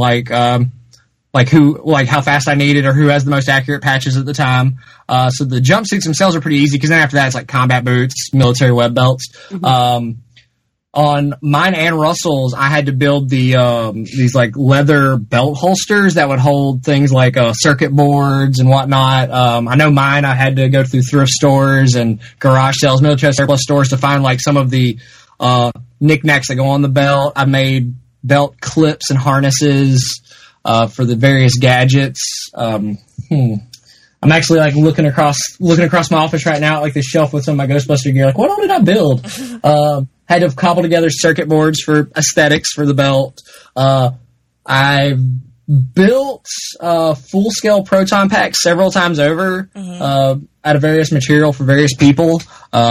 how fast I need it or who has the most accurate patches at the time. So the jumpsuits themselves are pretty easy because then after that it's like combat boots, military web belts. Mm-hmm. On mine and Russell's, I had to build these like leather belt holsters that would hold things like circuit boards and whatnot. I know mine, I had to go through thrift stores and garage sales, military surplus stores to find like some of the knickknacks that go on the belt. I made belt clips and harnesses for the various gadgets. I'm actually like looking across my office right now, like the shelf with some of my Ghostbuster gear. Like, what all did I build? Had to cobble together circuit boards for aesthetics for the belt. I've built full-scale proton packs several times over out of various material for various people.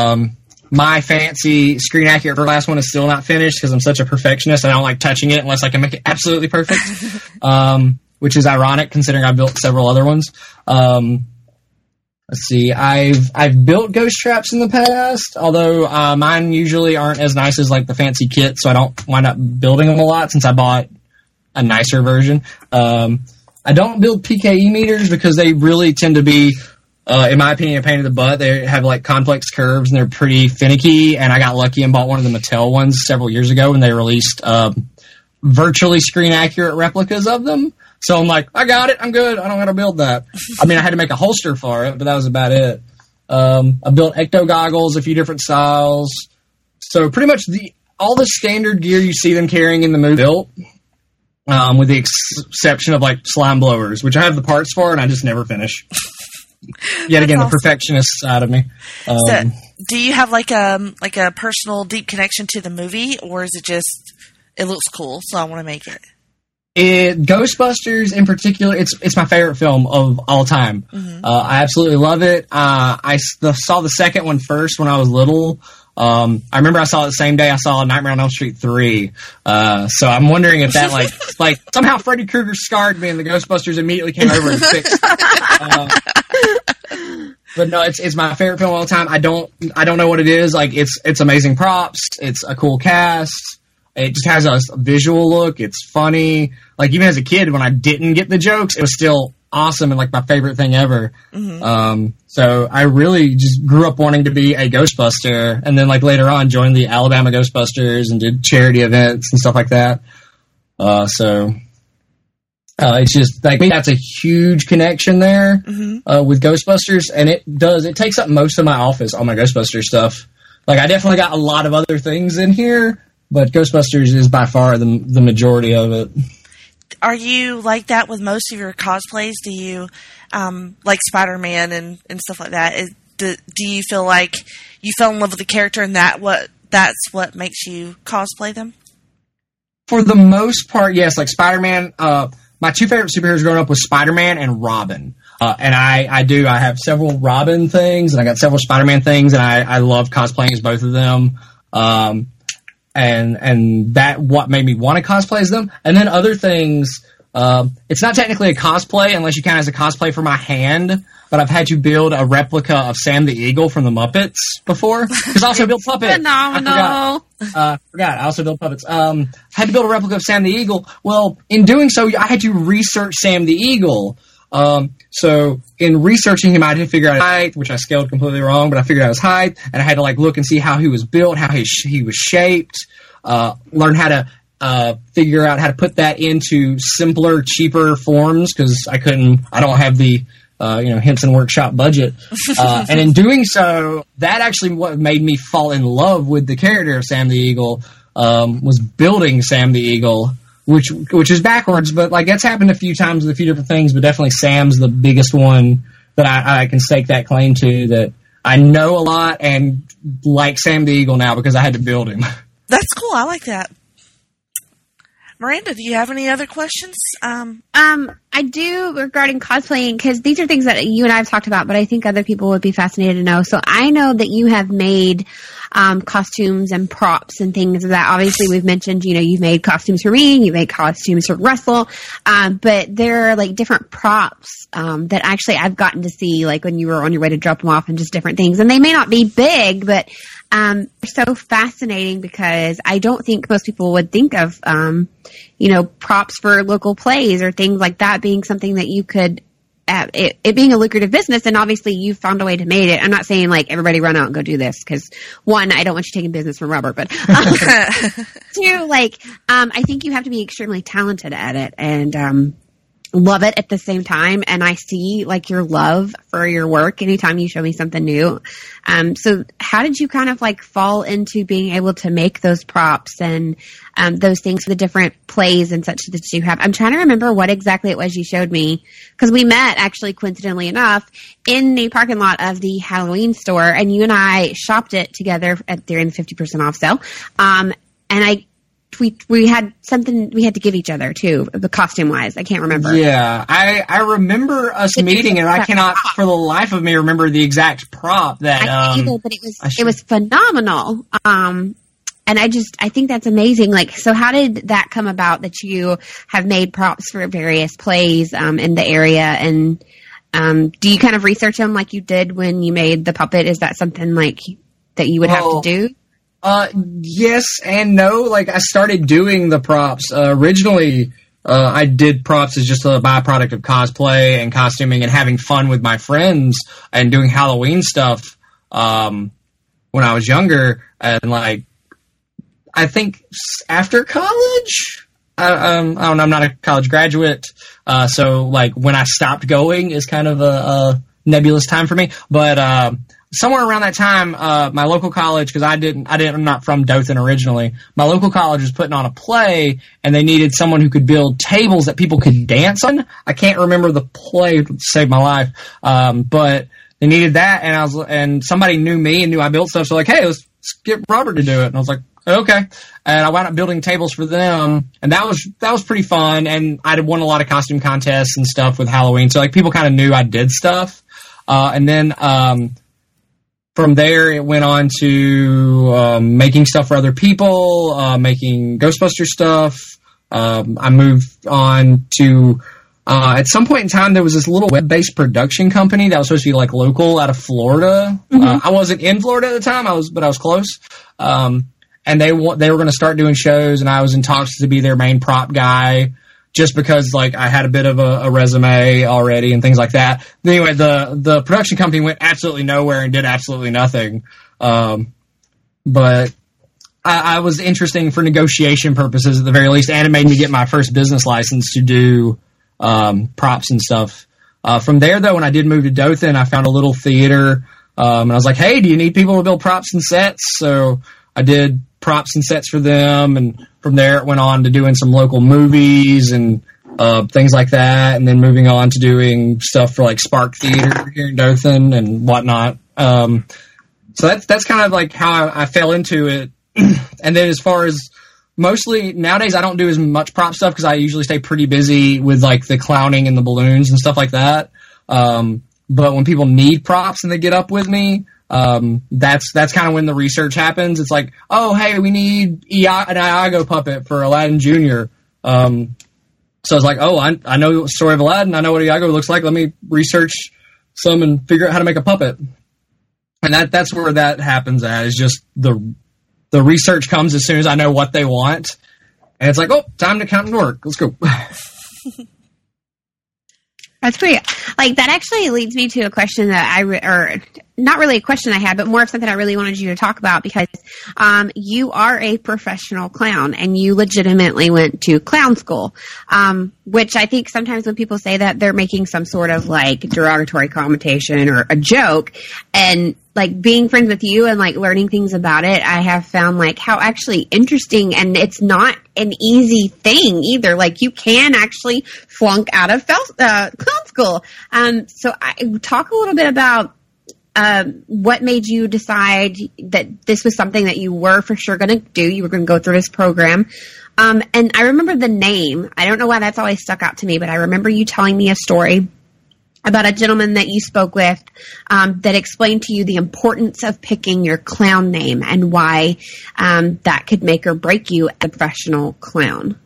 My fancy screen accurate last one is still not finished because I'm such a perfectionist. I don't like touching it unless I can make it absolutely perfect, which is ironic considering I've built several other ones. Let's see. I've built ghost traps in the past, although mine usually aren't as nice as like the fancy kit, so I don't wind up building them a lot since I bought a nicer version. I don't build PKE meters because they really tend to be, in my opinion, a pain in the butt. They have like complex curves and they're pretty finicky, and I got lucky and bought one of the Mattel ones several years ago when they released virtually screen accurate replicas of them. So I'm like, I got it. I'm good. I don't got to build that. I mean, I had to make a holster for it, but that was about it. I built ecto goggles, a few different styles. So pretty much all the standard gear you see them carrying in the movie built, with the exception of like slime blowers, which I have the parts for and I just never finish. Yet again, awesome. The perfectionist side of me. So, do you have like a personal deep connection to the movie, or is it just it looks cool, so I want to make it? Ghostbusters in particular, it's my favorite film of all time. Mm-hmm. I absolutely love it. I saw the second one first when I was little. I remember I saw it the same day I saw Nightmare on Elm Street 3. So I'm wondering if that like somehow Freddy Krueger scarred me and the Ghostbusters immediately came over and fixed it. But no, it's my favorite film of all time. I don't know what it is. Like it's amazing props. It's a cool cast. It just has a visual look. It's funny. Like, even as a kid, when I didn't get the jokes, it was still awesome and, like, my favorite thing ever. Mm-hmm. So I really just grew up wanting to be a Ghostbuster, and then, like, later on joined the Alabama Ghostbusters and did charity events and stuff like that. It's just, like, that's a huge connection there with Ghostbusters, and it takes up most of my office, all my Ghostbuster stuff. Like, I definitely got a lot of other things in here, but Ghostbusters is by far the majority of it. Are you like that with most of your cosplays? Do you, like Spider-Man and stuff like that? Do you feel like you fell in love with the character and that's what makes you cosplay them? For the most part, yes. Like Spider-Man, my two favorite superheroes growing up was Spider-Man and Robin. And I have several Robin things and I got several Spider-Man things, and I love cosplaying as both of them. And that what made me want to cosplay as them. And then other things, it's not technically a cosplay unless you count it as a cosplay for my hand, but I've had to build a replica of Sam the Eagle from the Muppets before. Because I also built puppets. Phenomenal. I forgot. I also built puppets. Had to build a replica of Sam the Eagle. Well, in doing so, I had to research Sam the Eagle. So in researching him, I didn't figure out his height, which I scaled completely wrong, but I figured out his height, and I had to like look and see how he was built, how he was shaped, learn how to figure out how to put that into simpler, cheaper forms, because I don't have the Henson Workshop budget. And in doing so, that actually what made me fall in love with the character of Sam the Eagle, was building Sam the Eagle. Which is backwards, but like that's happened a few times with a few different things, but definitely Sam's the biggest one that I can stake that claim to, that I know a lot and like Sam the Eagle now because I had to build him. That's cool. I like that. Miranda, do you have any other questions? I I do regarding cosplaying, because these are things that you and I have talked about, but I think other people would be fascinated to know. So I know that you have made costumes and props and things of that. Obviously, we've mentioned, you've made costumes for me, you made costumes for Russell, but there are like different props that actually I've gotten to see, like when you were on your way to drop them off and just different things. And they may not be big, but they're so fascinating because I don't think most people would think of, props for local plays or things like that being something that you could, it being a lucrative business. And obviously you found a way to make it. I'm not saying like everybody run out and go do this, because one, I don't want you taking business from Robert, but two, like, I think you have to be extremely talented at it and, love it at the same time. And I see like your love for your work anytime you show me something new. So how did you kind of like fall into being able to make those props and those things for the different plays and such that you have? I'm trying to remember what exactly it was you showed me, because we met actually coincidentally enough in the parking lot of the Halloween store, and you and I shopped it together during the 50% off sale. And we had something we had to give each other too, the costume wise. I can't remember. Yeah, I remember us meeting, and I cannot for the life of me remember the exact prop that. I can't either, but it was phenomenal. And I think that's amazing. Like, so how did that come about that you have made props for various plays in the area? And do you kind of research them like you did when you made the puppet? Is that something like that you would have to do? Yes and no. Like, I started doing the props. Originally, I did props as just a byproduct of cosplay and costuming and having fun with my friends and doing Halloween stuff, when I was younger. And like, I think after college, I don't know, I'm not a college graduate. So like when I stopped going is kind of a nebulous time for me, but, somewhere around that time, my local college, because I'm not from Dothan originally. My local college was putting on a play, and they needed someone who could build tables that people could dance on. I can't remember the play to save my life, but they needed that, and somebody knew me and knew I built stuff. So like, hey, let's get Robert to do it, and I was like, okay. And I wound up building tables for them, and that was pretty fun. And I'd won a lot of costume contests and stuff with Halloween, so like people kind of knew I did stuff, and then. From there, it went on to making stuff for other people, making Ghostbuster stuff. I moved on to, at some point in time, there was this little web-based production company that was supposed to be like local out of Florida. I wasn't in Florida at the time, but I was close. And they were going to start doing shows, and I was in talks to be their main prop guy, just because like I had a bit of a resume already and things like that. Anyway, the production company went absolutely nowhere and did absolutely nothing. But I was interesting for negotiation purposes at the very least, and it made me get my first business license to do props and stuff. From there, though, when I did move to Dothan, I found a little theater, and I was like, hey, do you need people to build props and sets? So I did props and sets for them, and from there it went on to doing some local movies and things like that, and then moving on to doing stuff for like Spark Theater here in Dothan and whatnot. So that's kind of like how I fell into it. And then as far as mostly nowadays, I don't do as much prop stuff because I usually stay pretty busy with like the clowning and the balloons and stuff like that. But when people need props and they get up with me, that's kind of when the research happens. It's like, oh, hey, we need an Iago puppet for Aladdin Jr. So it's like, oh, I know the story of Aladdin. I know what Iago looks like. Let me research some and figure out how to make a puppet. And that's where that happens at, is just the research comes as soon as I know what they want. And it's like, oh, time to count and work. Let's go. That's pretty, like, that actually leads me to a question that or not really a question I had, but more of something I really wanted you to talk about, because you are a professional clown and you legitimately went to clown school, which I think sometimes when people say that, they're making some sort of like derogatory connotation or a joke. And like being friends with you and like learning things about it, I have found like how actually interesting, and it's not an easy thing either. Like you can actually flunk out of clown school. So talk a little bit about what made you decide that this was something that you were for sure going to do? You were going to go through this program. And I remember the name. I don't know why that's always stuck out to me, but I remember you telling me a story about a gentleman that you spoke with that explained to you the importance of picking your clown name and why that could make or break you as a professional clown.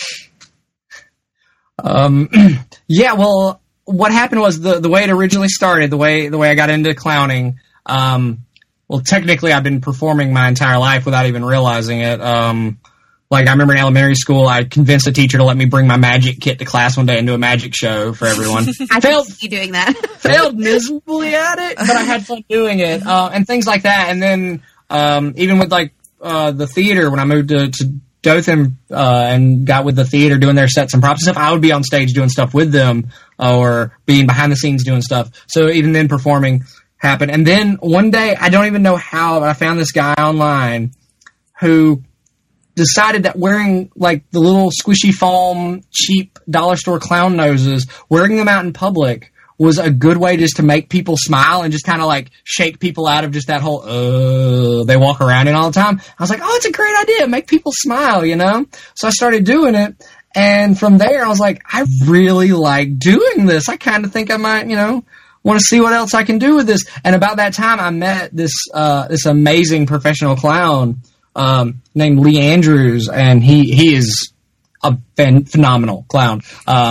Yeah, well, what happened was the way it originally started, the way I got into clowning. Well, technically, I've been performing my entire life without even realizing it. Like, I remember in elementary school, I convinced a teacher to let me bring my magic kit to class one day and do a magic show for everyone. I failed you doing that. Failed miserably at it, but I had fun doing it, and things like that. And then even with like the theater, when I moved to Dothan and got with the theater doing their sets and props and stuff, I would be on stage doing stuff with them or being behind the scenes doing stuff. So even then, performing happened. And then one day, I don't even know how, but I found this guy online who decided that wearing like the little squishy foam cheap dollar store clown noses, wearing them out in public was a good way just to make people smile and just kind of like shake people out of just that whole they walk around in all the time. I was like, oh, it's a great idea, make people smile, you know? So I started doing it, and from there I was like, I really like doing this. I kind of think I might, you know, want to see what else I can do with this. And about that time I met this amazing professional clown named Lee Andrews, and he is a phenomenal clown.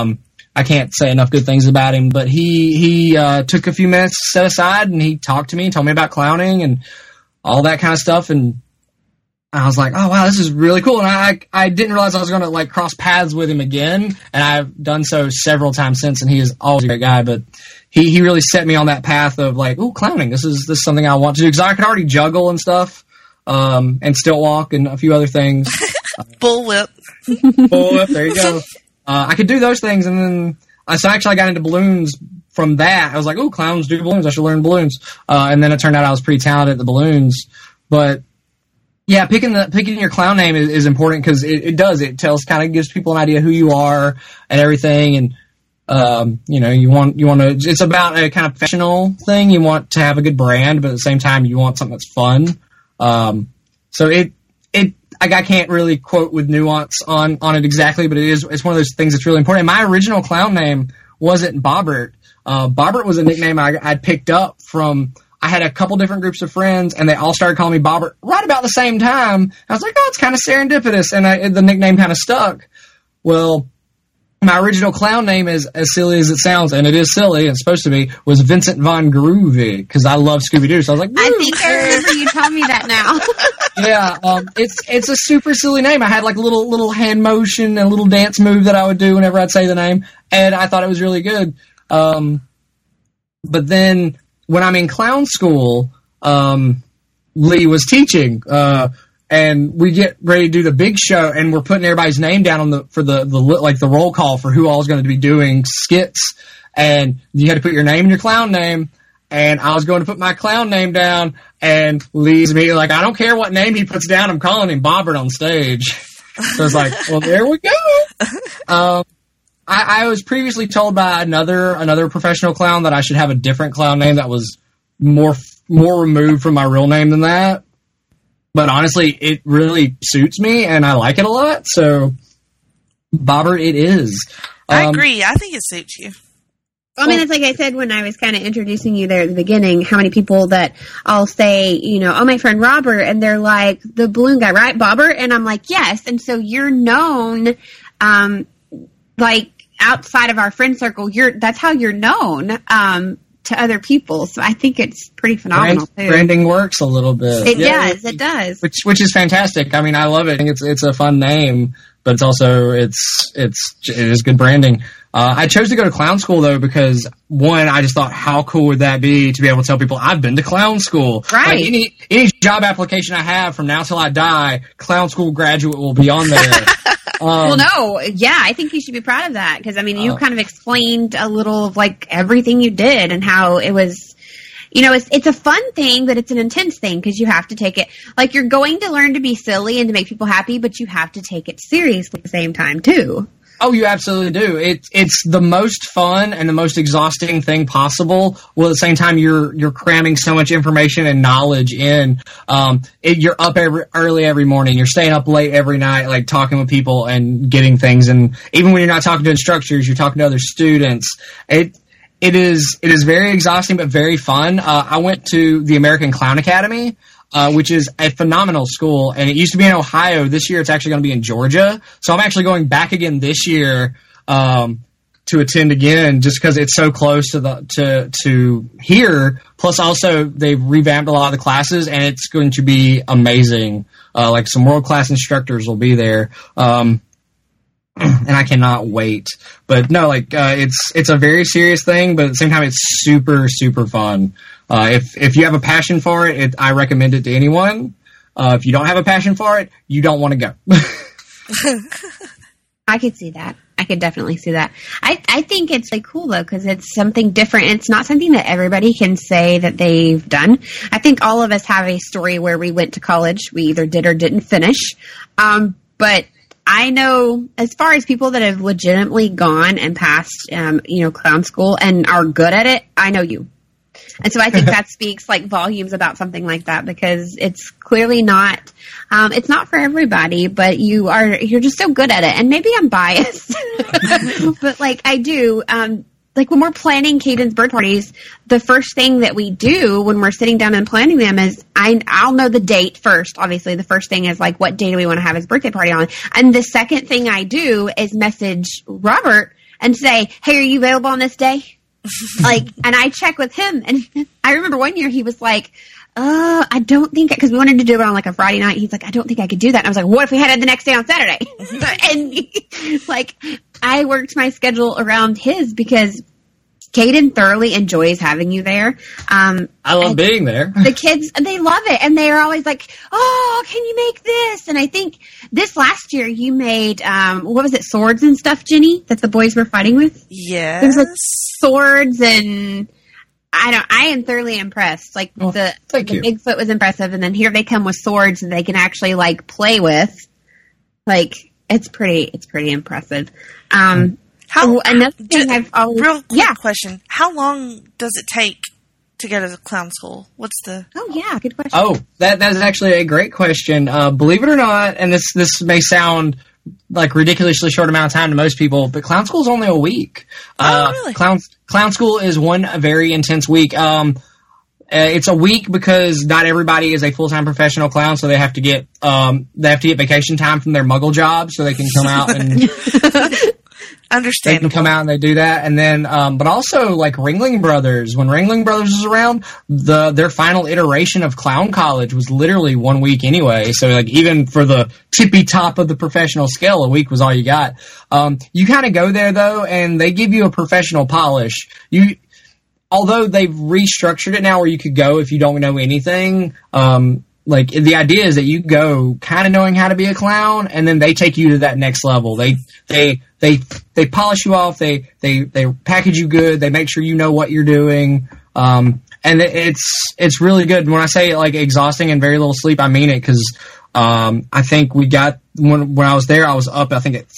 I can't say enough good things about him, but he took a few minutes set aside and he talked to me and told me about clowning and all that kind of stuff. And I was like, oh wow, this is really cool. And I didn't realize I was going to like cross paths with him again. And I've done so several times since, and he is always a great guy, but he really set me on that path of like, ooh, clowning. This is something I want to do, because I could already juggle and stuff. And stilt walk and a few other things. Bullwhip. Bullwhip, there you go. I could do those things, and then so actually I got into balloons from that. I was like, oh, clowns do balloons, I should learn balloons. And then it turned out I was pretty talented at the balloons. But yeah, picking your clown name is important, because it gives people an idea who you are and everything. And you know, you want to, it's about a kind of professional thing. You want to have a good brand, but at the same time you want something that's fun. So I can't really quote with nuance on it exactly, but it's one of those things that's really important. My original clown name wasn't Bobbert. Bobbert was a nickname I'd picked up from, I had a couple different groups of friends, and they all started calling me Bobbert right about the same time. I was like, oh, it's kind of serendipitous, and the nickname kind of stuck. Well, my original clown name, is as silly as it sounds, and it is silly, it's supposed to be, was Vincent Von Groovy, because I love Scooby-Doo. So I was like, I think I remember you telling me that now. Yeah, it's a super silly name. I had like a little hand motion and a little dance move that I would do whenever I'd say the name, and I thought it was really good. But then when I'm in clown school, Lee was teaching, and we get ready to do the big show, and we're putting everybody's name down for the roll call for who all is going to be doing skits, and you had to put your name and your clown name. And I was going to put my clown name down, and Lee's me like, I don't care what name he puts down, I'm calling him Bobbert on stage. So I was like, well, there we go. I was previously told by another professional clown that I should have a different clown name that was more removed from my real name than that. But honestly, it really suits me, and I like it a lot. So Bobbert it is. I agree. I think it suits you. I mean, it's like I said when I was kind of introducing you there at the beginning, how many people that I'll say, you know, oh, my friend Robert, and they're like, the balloon guy, right, Bobbert? And I'm like, yes. And so you're known, like, outside of our friend circle, that's how you're known to other people. So I think it's pretty phenomenal, too. Branding works a little bit. It does. Which is fantastic. I mean, I love it. I think it's a fun name, but it's also, it is good branding. I chose to go to clown school, though, because, one, I just thought, how cool would that be to be able to tell people, I've been to clown school. Right. Like any job application I have from now till I die, clown school graduate will be on there. Well, no, yeah, I think you should be proud of that, because, I mean, you kind of explained a little of, like, everything you did and how it was, you know, it's a fun thing, but it's an intense thing, because you have to take it, like, you're going to learn to be silly and to make people happy, but you have to take it seriously at the same time, too. Oh, you absolutely do. It's the most fun and the most exhausting thing possible. While at the same time, you're cramming so much information and knowledge in. You're up early every morning. You're staying up late every night, like talking with people and getting things. And even when you're not talking to instructors, you're talking to other students. It is very exhausting, but very fun. I went to the American Clown Academy, which is a phenomenal school, and it used to be in Ohio. This year, it's actually going to be in Georgia. So I'm actually going back again this year to attend again, just because it's so close to here. Plus, also they've revamped a lot of the classes, and it's going to be amazing. Like some world class instructors will be there. And I cannot wait. But no, like it's a very serious thing, but at the same time, it's super, super fun. If you have a passion for it, I recommend it to anyone. If you don't have a passion for it, you don't want to go. I could see that. I could definitely see that. I think it's like cool though, because it's something different. It's not something that everybody can say that they've done. I think all of us have a story where we went to college. We either did or didn't finish. But I know as far as people that have legitimately gone and passed, clown school and are good at it, I know you. And so I think that speaks like volumes about something like that, because it's clearly not, it's not for everybody, but you're just so good at it. And maybe I'm biased, but like I do, like when we're planning Caden's bird parties, the first thing that we do when we're sitting down and planning them is I'll know the date first. Obviously, the first thing is like, what day do we want to have his birthday party on? And the second thing I do is message Robert and say, hey, are you available on this day? And I check with him. And I remember one year he was like, I don't think, because we wanted to do it on like a Friday night. He's like, I don't think I could do that. And I was like, what if we had it the next day on Saturday? And I worked my schedule around his, because Caden thoroughly enjoys having you there. I love being there. The kids, they love it. And they're always like, oh, can you make this? And I think this last year you made, what was it, swords and stuff, Jenny, that the boys were fighting with? Yes. It was like swords, and I am thoroughly impressed. Like the Bigfoot was impressive. And then here they come with swords that they can actually like play with. Like it's pretty impressive. Another thing I've always... Real quick question. How long does it take to go to clown school? What's the... Oh, yeah, good question. Oh, that is actually a great question. Believe it or not, and this may sound like ridiculously short amount of time to most people, but clown school is only a week. Really? Clown school is one very intense week. It's a week because not everybody is a full-time professional clown, so they have to get vacation time from their muggle job so they can come out and... Understandable. They can come out and they do that. And then, but also like Ringling Brothers. When Ringling Brothers was around, their final iteration of Clown College was literally 1 week anyway. So like even for the tippy top of the professional scale, a week was all you got. You kind of go there though, and they give you a professional polish. Although they've restructured it now where you could go if you don't know anything, like the idea is that you go kind of knowing how to be a clown, and then they take you to that next level. They polish you off. They package you good. They make sure you know what you're doing. And it's really good. When I say like exhausting and very little sleep, I mean it, because I think we got when I was there, I was up I think at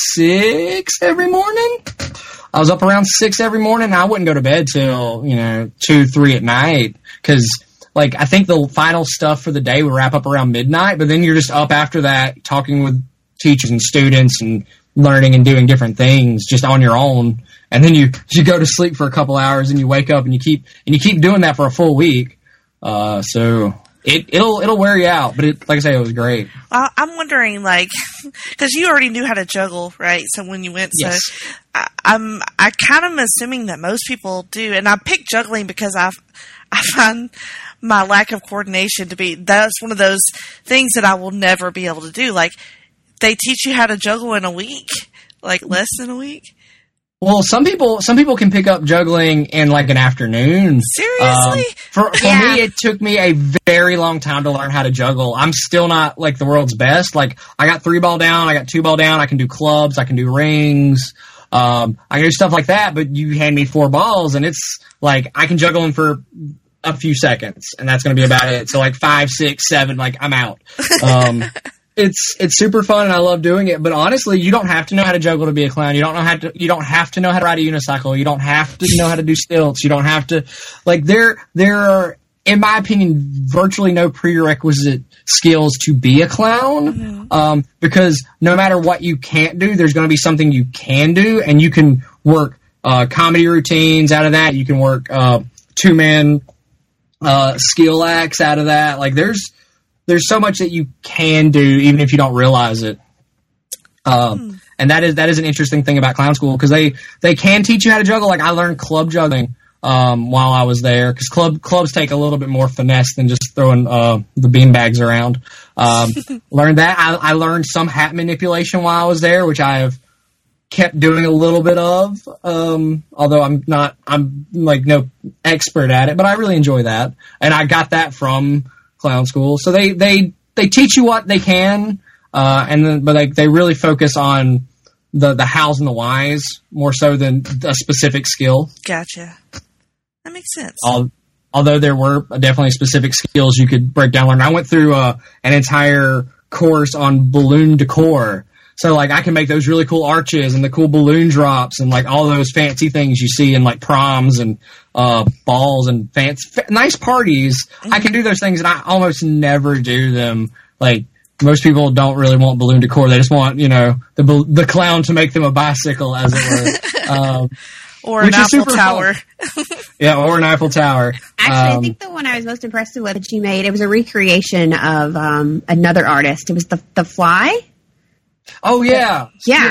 6 every morning. I was up around 6 every morning. And I wouldn't go to bed till 2, 3 at night, because like I think the final stuff for the day would wrap up around midnight. But then you're just up after that talking with teachers and students and learning and doing different things just on your own. And then you go to sleep for a couple hours and you wake up and you keep doing that for a full week. So it'll wear you out, but like I say, it was great. I'm wondering, like, because you already knew how to juggle, right? So when you went, yes. So I kind of assuming that most people do, and I picked juggling because I find my lack of coordination that's one of those things that I will never be able to do. Like, they teach you how to juggle in a week, like less than a week. Well, some people can pick up juggling in like an afternoon. Seriously? For me, it took me a very long time to learn how to juggle. I'm still not like the world's best. Like I got 3-ball down, I got 2-ball down. I can do clubs, I can do rings, I can do stuff like that. But you hand me 4 balls, and it's like I can juggle them for a few seconds, and that's going to be about it. So like 5, 6, 7, like I'm out. it's super fun and I love doing it. But honestly, you don't have to know how to juggle to be a clown. You don't have to know how to ride a unicycle. You don't have to know how to do stilts. You don't have to there are, in my opinion, virtually no prerequisite skills to be a clown. Because no matter what you can't do, there's going to be something you can do, and you can work comedy routines out of that. You can work 2-man skill acts out of that. Like there's so much that you can do, even if you don't realize it. And that is an interesting thing about clown school, because they can teach you how to juggle. Like I learned club juggling while I was there, because clubs take a little bit more finesse than just throwing the beanbags around. Learned that. I learned some hat manipulation while I was there, which I have kept doing a little bit of, although I'm like no expert at it, but I really enjoy that. And I got that from clown school. So they teach you what they can, but they really focus on the hows and the whys more so than a specific skill. Gotcha. That makes sense. Although there were definitely specific skills you could break down. I went through an entire course on balloon decor. So, like, I can make those really cool arches and the cool balloon drops and, like, all those fancy things you see in, like, proms and balls and nice parties. I can do those things, and I almost never do them. Like, most people don't really want balloon decor. They just want, the clown to make them a bicycle, as it were. Or an Eiffel Tower. Yeah, or an Eiffel Tower. Actually, I think the one I was most impressed with that you made, it was a recreation of another artist. It was the Fly. Oh yeah.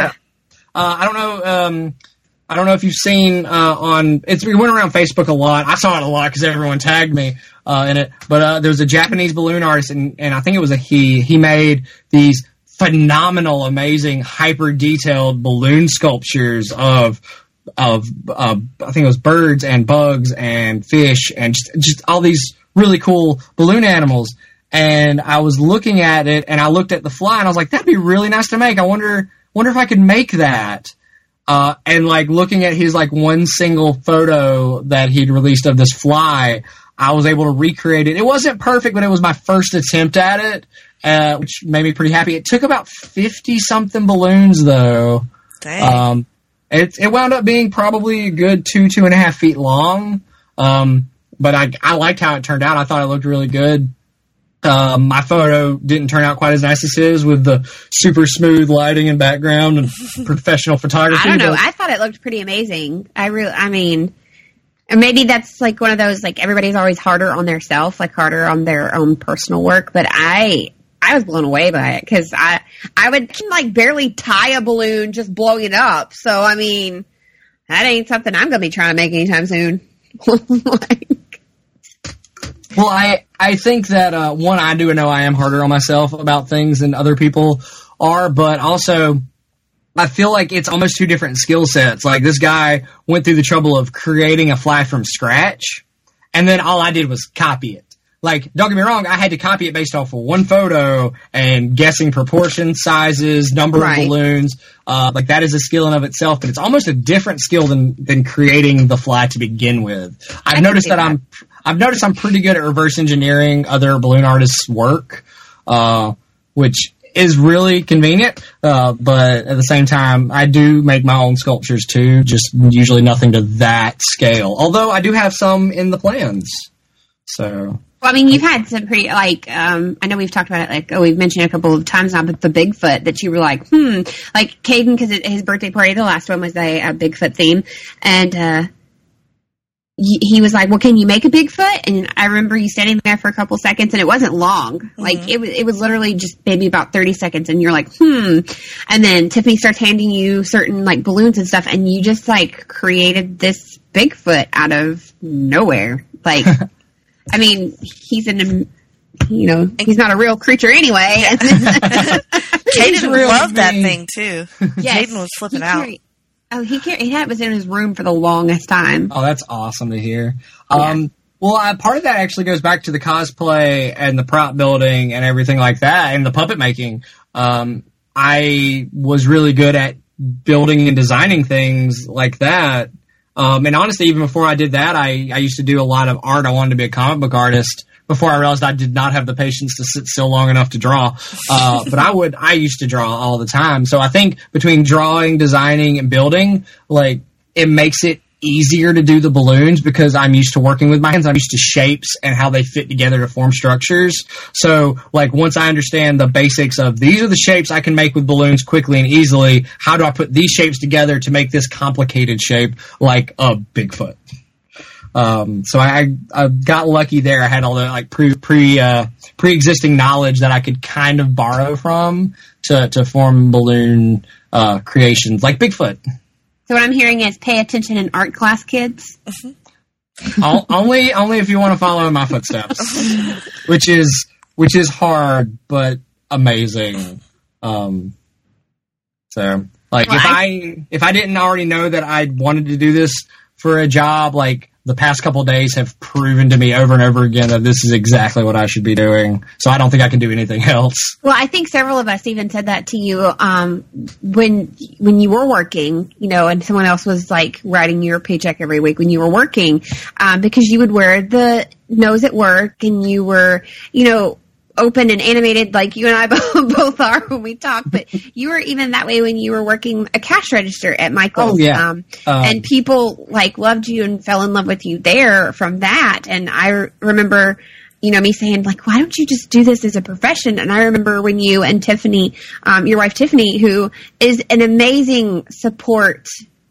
I don't know if you've seen we went around Facebook a lot. I saw it a lot because everyone tagged me in it. But there was a Japanese balloon artist, and I think it was a he. He made these phenomenal, amazing, hyper detailed balloon sculptures of I think it was birds and bugs and fish and just all these really cool balloon animals. And I was looking at it, and I looked at the Fly, and I was like, that'd be really nice to make. I wonder if I could make that. And like looking at his like one single photo that he'd released of this Fly, I was able to recreate it. It wasn't perfect, but it was my first attempt at it, which made me pretty happy. It took about 50 something balloons though. Dang. It wound up being probably a good 2.5 feet long. But I liked how it turned out. I thought it looked really good. My photo didn't turn out quite as nice as his, with the super smooth lighting and background and professional photography. I don't know. I thought it looked pretty amazing. Maybe that's like one of those, like, everybody's always harder on their self, like harder on their own personal work. But I was blown away by it, because I would like barely tie a balloon just blowing it up. So, I mean, that ain't something I'm going to be trying to make anytime soon. Well, I think that, one, I do know I am harder on myself about things than other people are, but also I feel like it's almost two different skill sets. Like, this guy went through the trouble of creating a Fly from scratch, and then all I did was copy it. Like, don't get me wrong, I had to copy it based off of one photo and guessing proportions, sizes, number of balloons. Like, that is a skill in of itself, but it's almost a different skill than creating the Fly to begin with. I've noticed I'm pretty good at reverse engineering other balloon artists' work, which is really convenient. But at the same time, I do make my own sculptures too, just usually nothing to that scale. Although I do have some in the plans. So. Well, I mean, you've had some pretty, like, I know we've talked about it, like, we've mentioned it a couple of times now, but the Bigfoot that you were like, like Caden, because his birthday party, the last one was a Bigfoot theme, and he was like, well, can you make a Bigfoot? And I remember you standing there for a couple seconds, and it wasn't long. Mm-hmm. Like, it was literally just maybe about 30 seconds, and you're like, And then Tiffany starts handing you certain, like, balloons and stuff, and you just, like, created this Bigfoot out of nowhere. Like... I mean, he's he's not a real creature anyway. Caden loved that thing too. Yes. Caden was flipping out. It was in his room for the longest time. Oh, that's awesome to hear. Yeah. Well, part of that actually goes back to the cosplay and the prop building and everything like that, and the puppet making. I was really good at building and designing things like that. And honestly, even before I did that, I used to do a lot of art. I wanted to be a comic book artist before I realized I did not have the patience to sit still long enough to draw. But I used to draw all the time. So I think between drawing, designing, and building, like, it makes it easier to do the balloons because I'm used to working with my hands. I'm used to shapes and how they fit together to form structures. So, like, once I understand the basics of these are the shapes I can make with balloons quickly and easily, how do I put these shapes together to make this complicated shape like a Bigfoot? So I got lucky there. I had all the, like, pre-existing knowledge that I could kind of borrow from to form balloon creations like Bigfoot. So what I'm hearing is pay attention in art class, kids. only if you want to follow in my footsteps, which is hard but amazing. So, like, if I didn't already know that I wanted to do this for a job, like, the past couple of days have proven to me over and over again that this is exactly what I should be doing. So I don't think I can do anything else. Well, I think several of us even said that to you when you were working, you know, and someone else was, like, writing your paycheck every week when you were working, because you would wear the nose at work and you were, you know, open and animated like you and I both are when we talk, but you were even that way when you were working a cash register at Michael's. Oh, yeah. And people, like, loved you and fell in love with you there from that. And I remember, you know, me saying, like, why don't you just do this as a profession? And I remember when you and Tiffany, your wife Tiffany, who is an amazing support.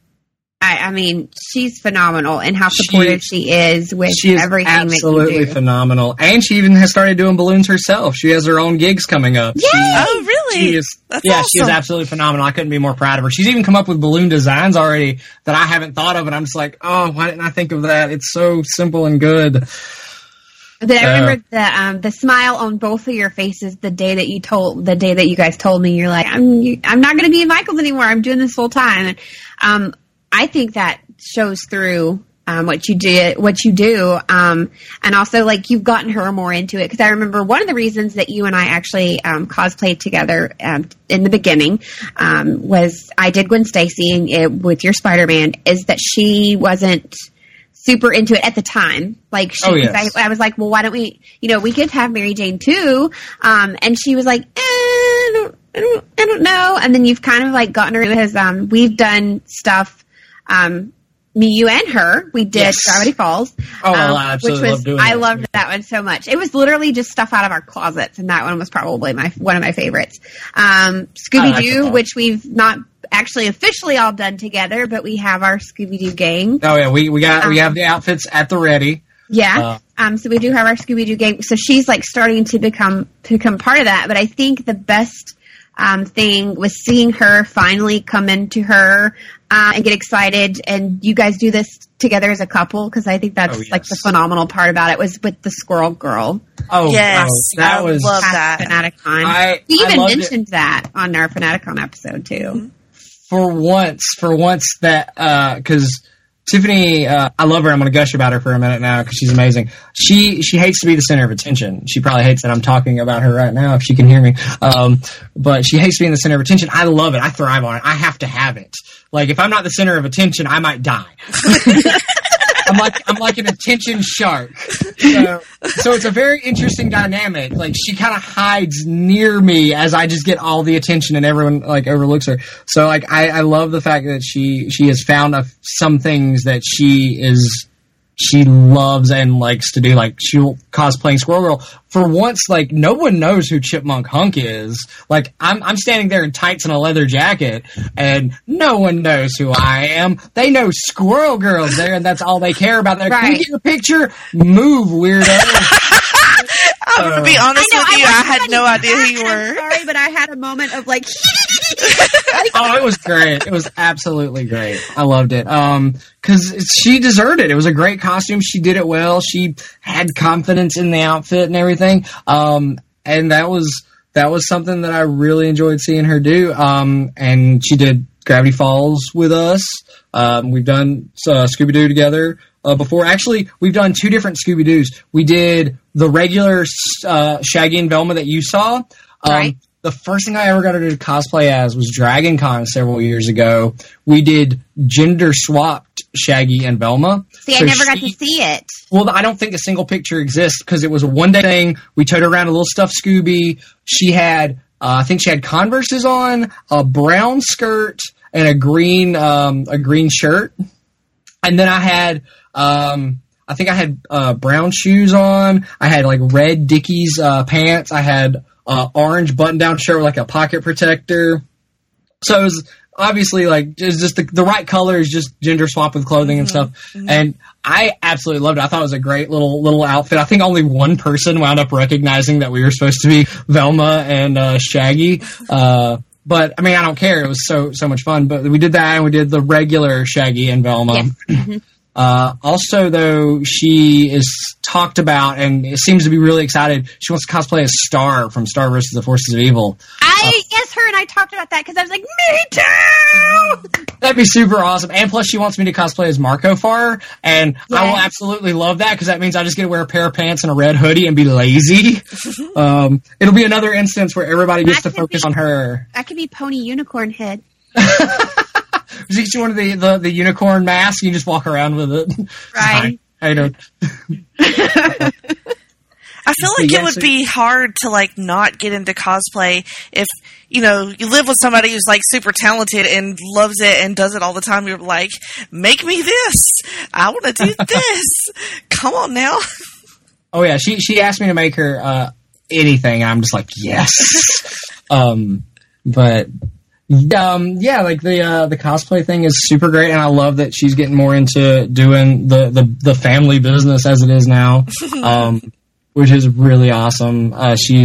I mean, she's phenomenal in how supportive she is with everything that you do. She is absolutely phenomenal. And she even has started doing balloons herself. She has her own gigs coming up. Yay! Oh, really? That's awesome. She is absolutely phenomenal. I couldn't be more proud of her. She's even come up with balloon designs already that I haven't thought of, and I'm just like, oh, why didn't I think of that? It's so simple and good. But I remember the smile on both of your faces the day that you guys told me, you're like, I'm not going to be in Michael's anymore. I'm doing this full time. And, I think that shows through what you do, and also, like, you've gotten her more into it. Because I remember one of the reasons that you and I actually cosplayed together in the beginning was I did Gwen Stacy with your Spider-Man. Is that she wasn't super into it at the time. Like, I was like, well, why don't we? You know, we could have Mary Jane too. And she was like, I don't know. And then you've kind of, like, gotten her because we've done stuff. Me, you, and her. We did Gravity Falls. Oh, I absolutely loved doing that. I loved that one so much. It was literally just stuff out of our closets, and that one was probably one of my favorites. Scooby-Doo, which we've not actually officially all done together, but we have our Scooby-Doo gang. Oh yeah, we have the outfits at the ready. Yeah. So we do have our Scooby-Doo gang. So she's, like, starting to become part of that. But I think the best thing was seeing her finally come into her and get excited, and you guys do this together as a couple, because I think that's like the phenomenal part about it was with the Squirrel Girl. Oh yes, that was love that Fanaticon. We even mentioned that on our Fanaticon episode too. For once that because Tiffany, I love her. I'm going to gush about her for a minute now because she's amazing. She hates to be the center of attention. She probably hates that I'm talking about her right now if she can hear me. But she hates being the center of attention. I love it. I thrive on it. I have to have it. Like, if I'm not the center of attention, I might die. I'm like an attention shark. So it's a very interesting dynamic. Like, she kind of hides near me as I just get all the attention and everyone, like, overlooks her. So, like, I love the fact that she has found some things that she loves and likes to do. Like, she'll cosplaying Squirrel Girl. For once, like, no one knows who Chipmunk Hunk is. Like, I'm standing there in tights and a leather jacket, and no one knows who I am. They know Squirrel Girl's there, and that's all they care about. They're like, can you get a picture? Move, weirdo. I'm going to be honest with you. I had no idea who you were. I'm sorry, but I had a moment of, like... Oh, it was great. It was absolutely great. I loved it. Because she deserved it. It was a great costume. She did it well. She had confidence in the outfit and everything. And that was something that I really enjoyed seeing her do. And she did Gravity Falls with us. We've done Scooby-Doo together before. Actually, we've done 2 different Scooby-Doos. We did the regular Shaggy and Velma that you saw. Right. the first thing I ever got her to cosplay as was Dragon Con several years ago. We did gender swapped Shaggy and Velma. See, I never got to see it. Well, I don't think a single picture exists because it was a one-day thing. We towed her around a little stuffed Scooby. She had, I think she had Converses on, a brown skirt, and a green shirt. And then I had, I think I had brown shoes on. I had like red Dickies pants. I had orange button-down shirt with like a pocket protector. So it was obviously like just the right colors, just gender swap with clothing and stuff. Mm-hmm. And I absolutely loved it. I thought it was a great little outfit. I think only one person wound up recognizing that we were supposed to be Velma and Shaggy. But I mean, I don't care. It was so much fun. But we did that, and we did the regular Shaggy and Velma. Yes. Mm-hmm. Also, though, she is talked about and seems to be really excited. She wants to cosplay as Star from Star vs. the Forces of Evil. Yes, her and I talked about that because I was like, me too! That'd be super awesome. And plus, she wants me to cosplay as Marco Farr, and yes. I will absolutely love that because that means I just get to wear a pair of pants and a red hoodie and be lazy. It'll be another instance where everybody gets to focus on her. I could be Pony Unicorn Head. She wanted the unicorn mask. You just walk around with it. Right. I don't. I feel like it would be hard to like not get into cosplay if you live with somebody who's like super talented and loves it and does it all the time. You're like, make me this. I want to do this. Come on now. Oh yeah, she asked me to make her anything. I'm just like yes. But. Yeah, like the cosplay thing is super great, and I love that she's getting more into doing the family business as it is now, which is really awesome.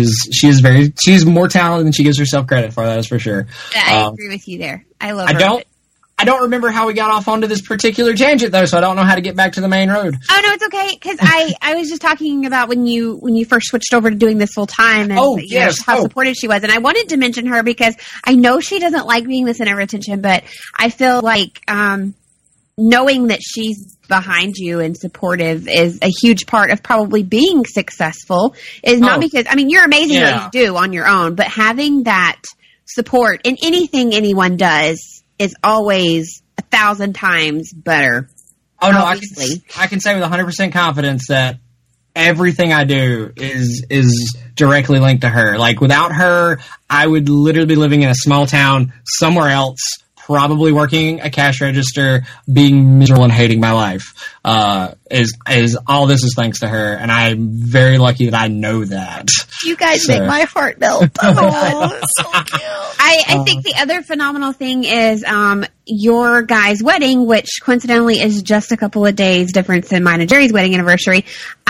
She's more talented than she gives herself credit for. That is for sure. Yeah, I agree with you there. I love her. I don't remember how we got off onto this particular tangent though, so I don't know how to get back to the main road. Oh no, it's okay because I was just talking about when you first switched over to doing this full time and how supportive she was, and I wanted to mention her because I know she doesn't like being the center of attention, but I feel like knowing that she's behind you and supportive is a huge part of probably being successful. Is not because you're amazing at what you do on your own, but having that support in anything anyone does is always 1,000 times better. Oh no, I can say with 100% confidence that everything I do is directly linked to her. Like without her, I would literally be living in a small town somewhere else, probably working a cash register, being miserable and hating my life. Is all this is thanks to her, and I'm very lucky that I know that. You guys make my heart melt. Oh, that's so cute. I think the other phenomenal thing is your guys' wedding, which coincidentally is just a couple of days difference than mine and Jerry's wedding anniversary.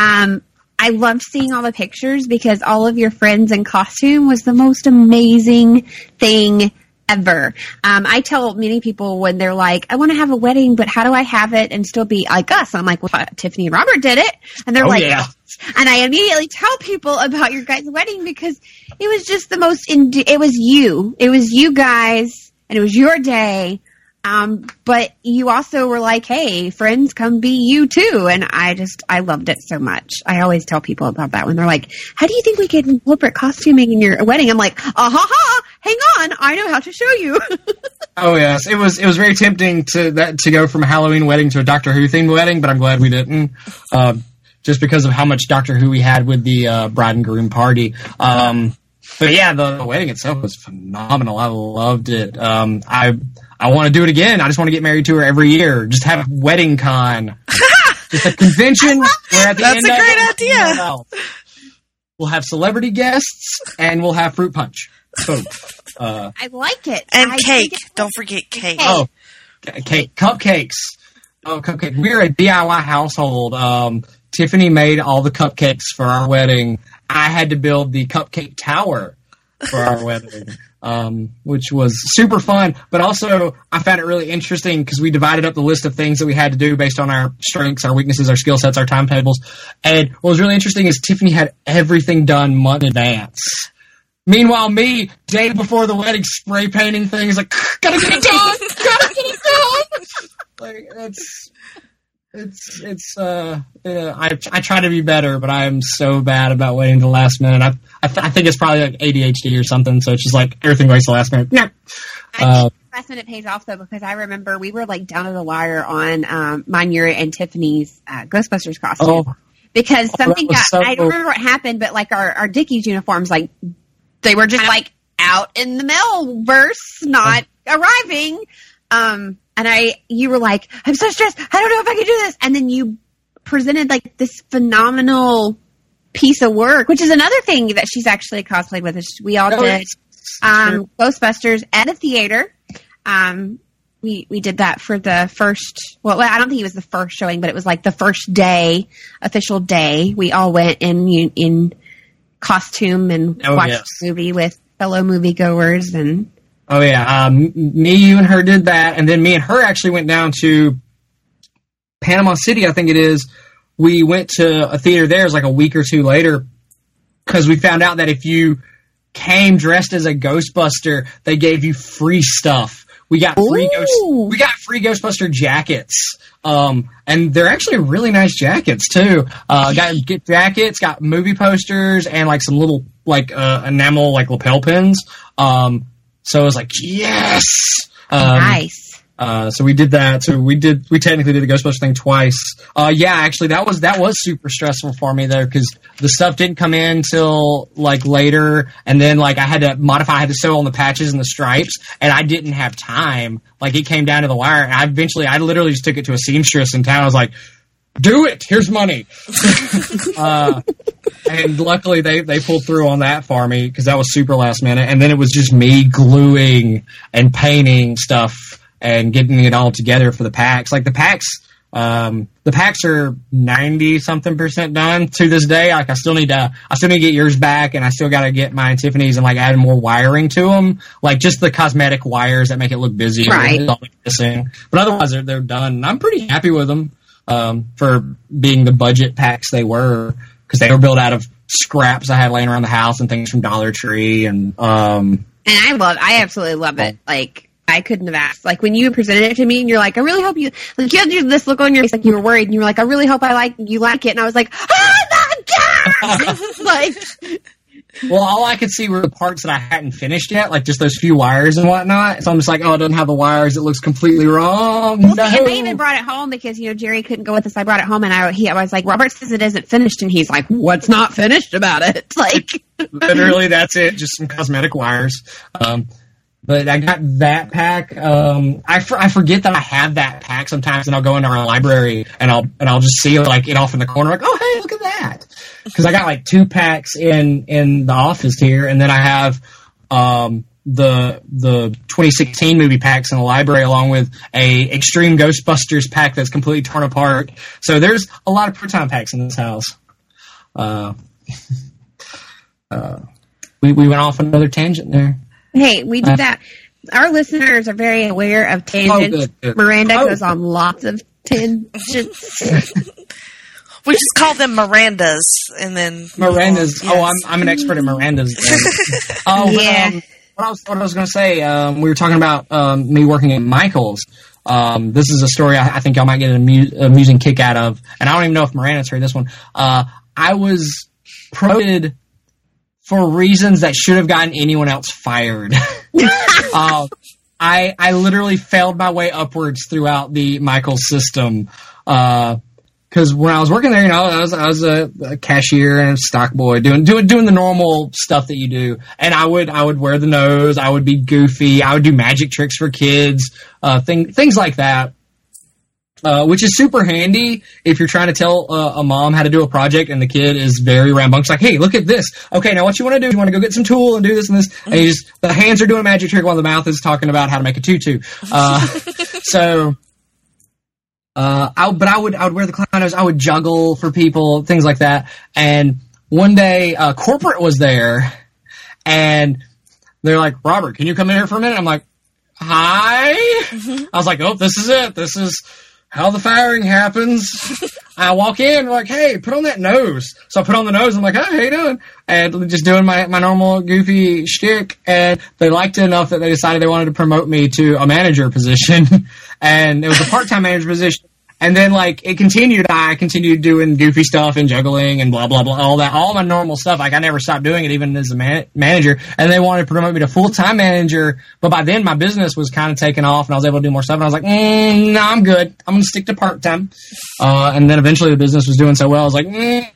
I loved seeing all the pictures because all of your friends in costume was the most amazing thing ever. I tell many people when they're like, I want to have a wedding, but how do I have it and still be like us? I'm like, well, Tiffany and Robert did it. And they're and I immediately tell people about your guys' wedding because it was just the most, it was you guys and it was your day. But you also were like, hey, friends, come be you too. And I loved it so much. I always tell people about that when they're like, how do you think we could incorporate costuming in your wedding? I'm like, hang on. I know how to show you. Oh yes. It was very tempting to go from a Halloween wedding to a Doctor Who themed wedding, but I'm glad we didn't. Just because of how much Doctor Who we had with the bride and groom party. But yeah, the wedding itself was phenomenal. I loved it. I want to do it again. I just want to get married to her every year. Just have wedding con. Just a convention where at the That's end a great idea. We'll have celebrity guests and we'll have fruit punch. So, I like it. And cake. Don't forget cake. Oh, cake. Cupcakes. Oh, cupcakes. We're a DIY household. Tiffany made all the cupcakes for our wedding. I had to build the cupcake tower for our wedding, which was super fun. But also, I found it really interesting because we divided up the list of things that we had to do based on our strengths, our weaknesses, our skill sets, our timetables. And what was really interesting is Tiffany had everything done months in advance. Meanwhile, me, day before the wedding, spray painting things like, gotta get it done! Gotta get it done! Like, I try to be better, but I am so bad about waiting to the last minute. I think it's probably like ADHD or something. So it's just like everything waits to the last minute. No. I think last minute pays off though, because I remember we were like down to the wire on mine, Yuri, and Tiffany's Ghostbusters costume. Oh. Because something I don't cool. remember what happened, but like our Dickies uniforms, like they were just like out in the mailverse, not arriving. And you were like, I'm so stressed. I don't know if I can do this. And then you presented like this phenomenal piece of work, which is another thing that she's actually cosplayed with us. We all did Ghostbusters at a theater. We did that for the first, well, I don't think it was the first showing, but it was like the first day, official day. We all went in costume and watched the movie with fellow moviegoers. And oh yeah, me, you, and her did that, and then me and her actually went down to Panama City, I think it is. We went to a theater there, it was like a week or two later, because we found out that if you came dressed as a Ghostbuster, they gave you free stuff. We got free Ghostbuster jackets, and they're actually really nice jackets too. Got gift jackets, got movie posters, and like some little like enamel like lapel pins. So it was like yes, nice. So we did that. So we technically did the Ghostbusters thing twice. Yeah, actually that was super stressful for me there, because the stuff didn't come in till like later, and then like I had to sew on the patches and the stripes, and I didn't have time. Like it came down to the wire, and I literally just took it to a seamstress in town. I was like, do it, here's money. And luckily they pulled through on that for me, because that was super last minute. And then it was just me gluing and painting stuff and getting it all together for the packs. Like the packs are 90-something% done to this day. Like I still need to get yours back, and I still got to get mine and Tiffany's and like add more wiring to them. Like just the cosmetic wires that make it look busy. Right. But otherwise they're done. And I'm pretty happy with them, for being the budget packs they were, because they were built out of scraps I had laying around the house and things from Dollar Tree. And I absolutely love it. Like, I couldn't have asked. Like, when you presented it to me, and you're like, I really hope you, like, you had this look on your face, like you were worried, and you were like, I really hope you like it. And I was like, oh my God! Like, well, all I could see were the parts that I hadn't finished yet, like just those few wires and whatnot. So I'm just like, oh, it doesn't have the wires. It looks completely wrong. Well, and I even brought it home because, Jerry couldn't go with us. I brought it home, and I was like, Robert says it isn't finished, and he's like, what's not finished about it? Like, literally, that's it. Just some cosmetic wires. But I got that pack. I forget that I have that pack sometimes, and I'll go into our library and I'll just see like it off in the corner, like, oh hey, look at that, because I got like 2 packs in the office here, and then I have the 2016 movie packs in the library, along with a Extreme Ghostbusters pack that's completely torn apart. So there's a lot of Proton packs in this house. We went off on another tangent there. Hey, we do that. Our listeners are very aware of tangents. Good. Miranda goes on lots of tangents. We just call them Mirandas, and then Mirandas. Yes. Oh, I'm an expert at Mirandas. Yeah. What I was going to say, we were talking about me working at Michael's. This is a story I think y'all might get an amusing kick out of, and I don't even know if Miranda's heard this one. I was promoted for reasons that should have gotten anyone else fired. I literally failed my way upwards throughout the Michael's system. Because when I was working there, I was a cashier and a stock boy doing the normal stuff that you do. And I would wear the nose. I would be goofy. I would do magic tricks for kids, things like that. Which is super handy if you're trying to tell a mom how to do a project and the kid is very rambunctious, like, hey, look at this. Okay, now what you want to do is you want to go get some tool and do this and this. And the hands are doing a magic trick while the mouth is talking about how to make a tutu. I would wear the clown nose. I would juggle for people, things like that. And one day, corporate was there, and they're like, Robert, can you come in here for a minute? I'm like, hi. I was like, oh, this is it. This is how the firing happens. I walk in, like, hey, put on that nose. So I put on the nose. I'm like, hey, how you doing? And just doing my normal goofy shtick. And they liked it enough that they decided they wanted to promote me to a manager position. And it was a part-time manager position. And then, like, it continued. I continued doing goofy stuff and juggling and blah, blah, blah, all that. All my normal stuff. Like, I never stopped doing it, even as a manager. And they wanted to promote me to full-time manager. But by then, my business was kind of taking off, and I was able to do more stuff. And I was like, no, I'm good. I'm going to stick to part-time. And then eventually the business was doing so well, I was like,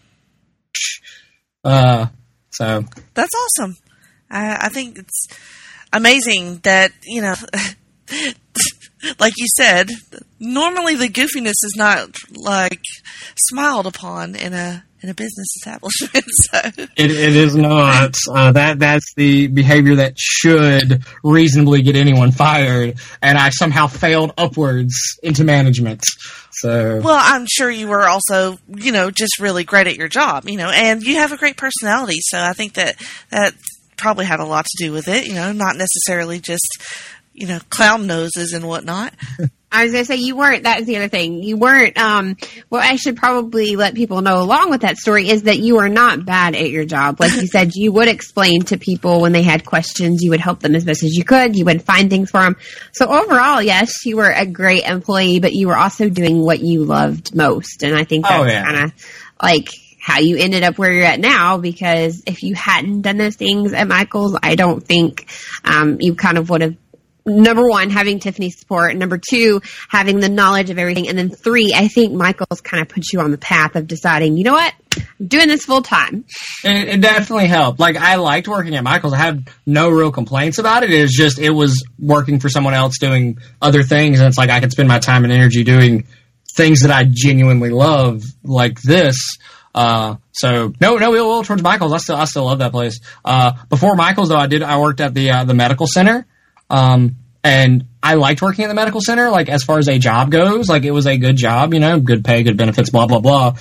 so. That's awesome. I think it's amazing that, you know, like you said, normally the goofiness is not like smiled upon in a business establishment. So. It is not. That's the behavior that should reasonably get anyone fired, and I somehow failed upwards into management. So. Well, I'm sure you were also, you know, just really great at your job, you know, and you have a great personality. So I think that probably had a lot to do with it, you know, not necessarily just, you know, clown noses and whatnot. I was going to say, you weren't, that was the other thing. You weren't, what I should probably let people know along with that story is that you are not bad at your job. Like you said, you would explain to people when they had questions. You would help them as best as you could. You would find things for them. So overall, yes, you were a great employee, but you were also doing what you loved most. And I think that's kind of like how you ended up where you're at now, because if you hadn't done those things at Michael's, I don't think you kind of would have, number one, having Tiffany's support, number two, having the knowledge of everything, and then three, I think Michael's kind of put you on the path of deciding, you know what, I'm doing this full time. It definitely helped. Like, I liked working at Michael's. I had no real complaints about it. It was working for someone else doing other things, and it's like I could spend my time and energy doing things that I genuinely love, like this. So no ill towards Michael's. I still love that place. Before Michael's though, I worked at the medical center. And I liked working at the medical center, like as far as a job goes, like it was a good job, you know, good pay, good benefits, blah, blah, blah.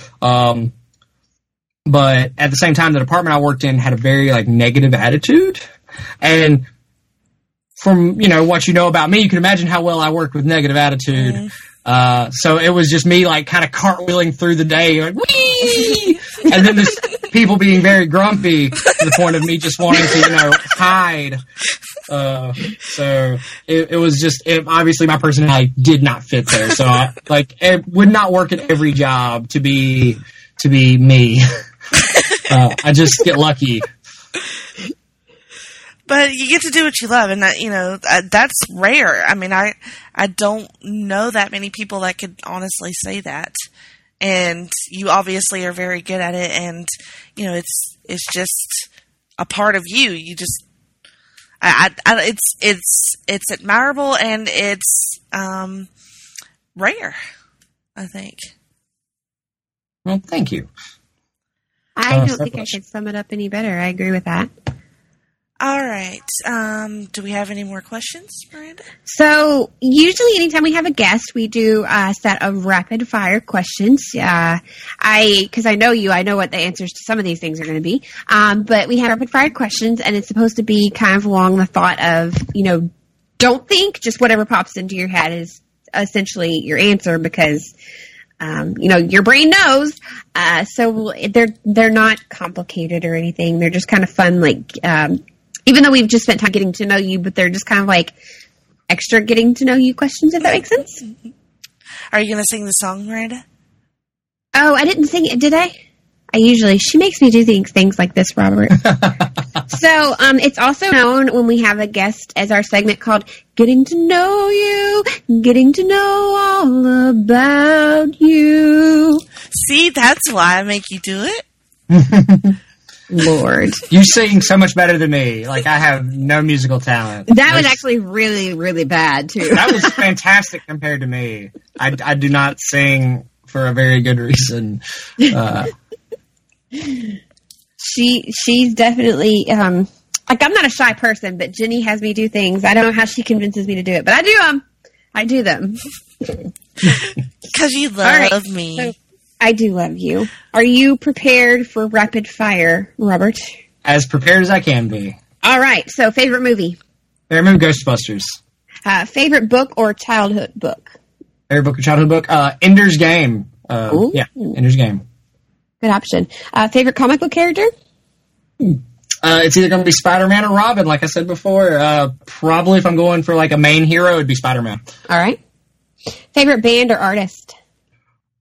But at the same time, the department I worked in had a very like negative attitude. And from, you know, what you know about me, you can imagine how well I worked with negative attitude. Mm-hmm. So it was just me like kind of cartwheeling through the day, like, whee! And then there's people being very grumpy to the point of me just wanting to, you know, hide. So it was just, obviously my personality did not fit there. So it would not work at every job to be me. I just get lucky. But you get to do what you love, and that, you know, that's rare. I mean, I don't know that many people that could honestly say that. And you obviously are very good at it, and you know, it's just a part of you. You just, it's admirable, and it's rare, I think. Well, thank you. I don't think I could sum it up any better. I agree with that. All right. Do we have any more questions, Miranda? So usually anytime we have a guest, we do a set of rapid fire questions. Because I know you, I know what the answers to some of these things are going to be. But we have rapid fire questions, and it's supposed to be kind of along the thought of, you know, don't think, just whatever pops into your head is essentially your answer, because you know, your brain knows. So they're not complicated or anything. They're just kind of fun, like, even though we've just spent time getting to know you, but they're just kind of like extra getting to know you questions, if that makes sense. Are you going to sing the song, Miranda? Oh, I didn't sing it, did I? She makes me do things like this, Robert. So, it's also known when we have a guest as our segment called Getting to Know You, Getting to Know All About You. See, that's why I make you do it. Lord. You sing so much better than me. Like, I have no musical talent. That was actually really, really bad, too. That was fantastic compared to me. I do not sing for a very good reason. She's definitely, like, I'm not a shy person, but Jenny has me do things. I don't know how she convinces me to do it, but I do them. I do them. Because you love me. So, I do love you. Are you prepared for rapid fire, Robert? As prepared as I can be. All right. So, favorite movie? Favorite movie, Ghostbusters. Favorite book or childhood book? Favorite book or childhood book? Ender's Game. Yeah, Ender's Game. Good option. Favorite comic book character? It's either going to be Spider-Man or Robin, like I said before. Probably if I'm going for like a main hero, it'd be Spider-Man. All right. Favorite band or artist?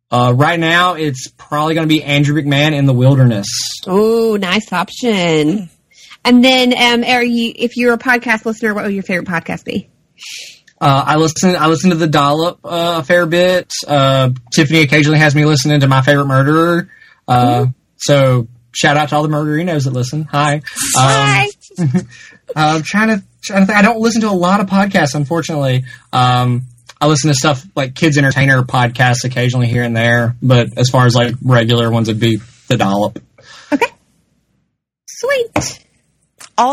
Right now, it's probably going to be Andrew McMahon in the Wilderness. Oh, nice option. And then, if you're a podcast listener, what would your favorite podcast be? I listen to the Dollop a fair bit. Tiffany occasionally has me listening to My Favorite Murderer. So shout out to all the murderinos that listen. Hi. Hi. I'm trying to think. I don't listen to a lot of podcasts, unfortunately. I listen to stuff like Kids Entertainer podcasts occasionally here and there, but as far as like regular ones, it'd be the Dollop. Okay. Sweet. Also,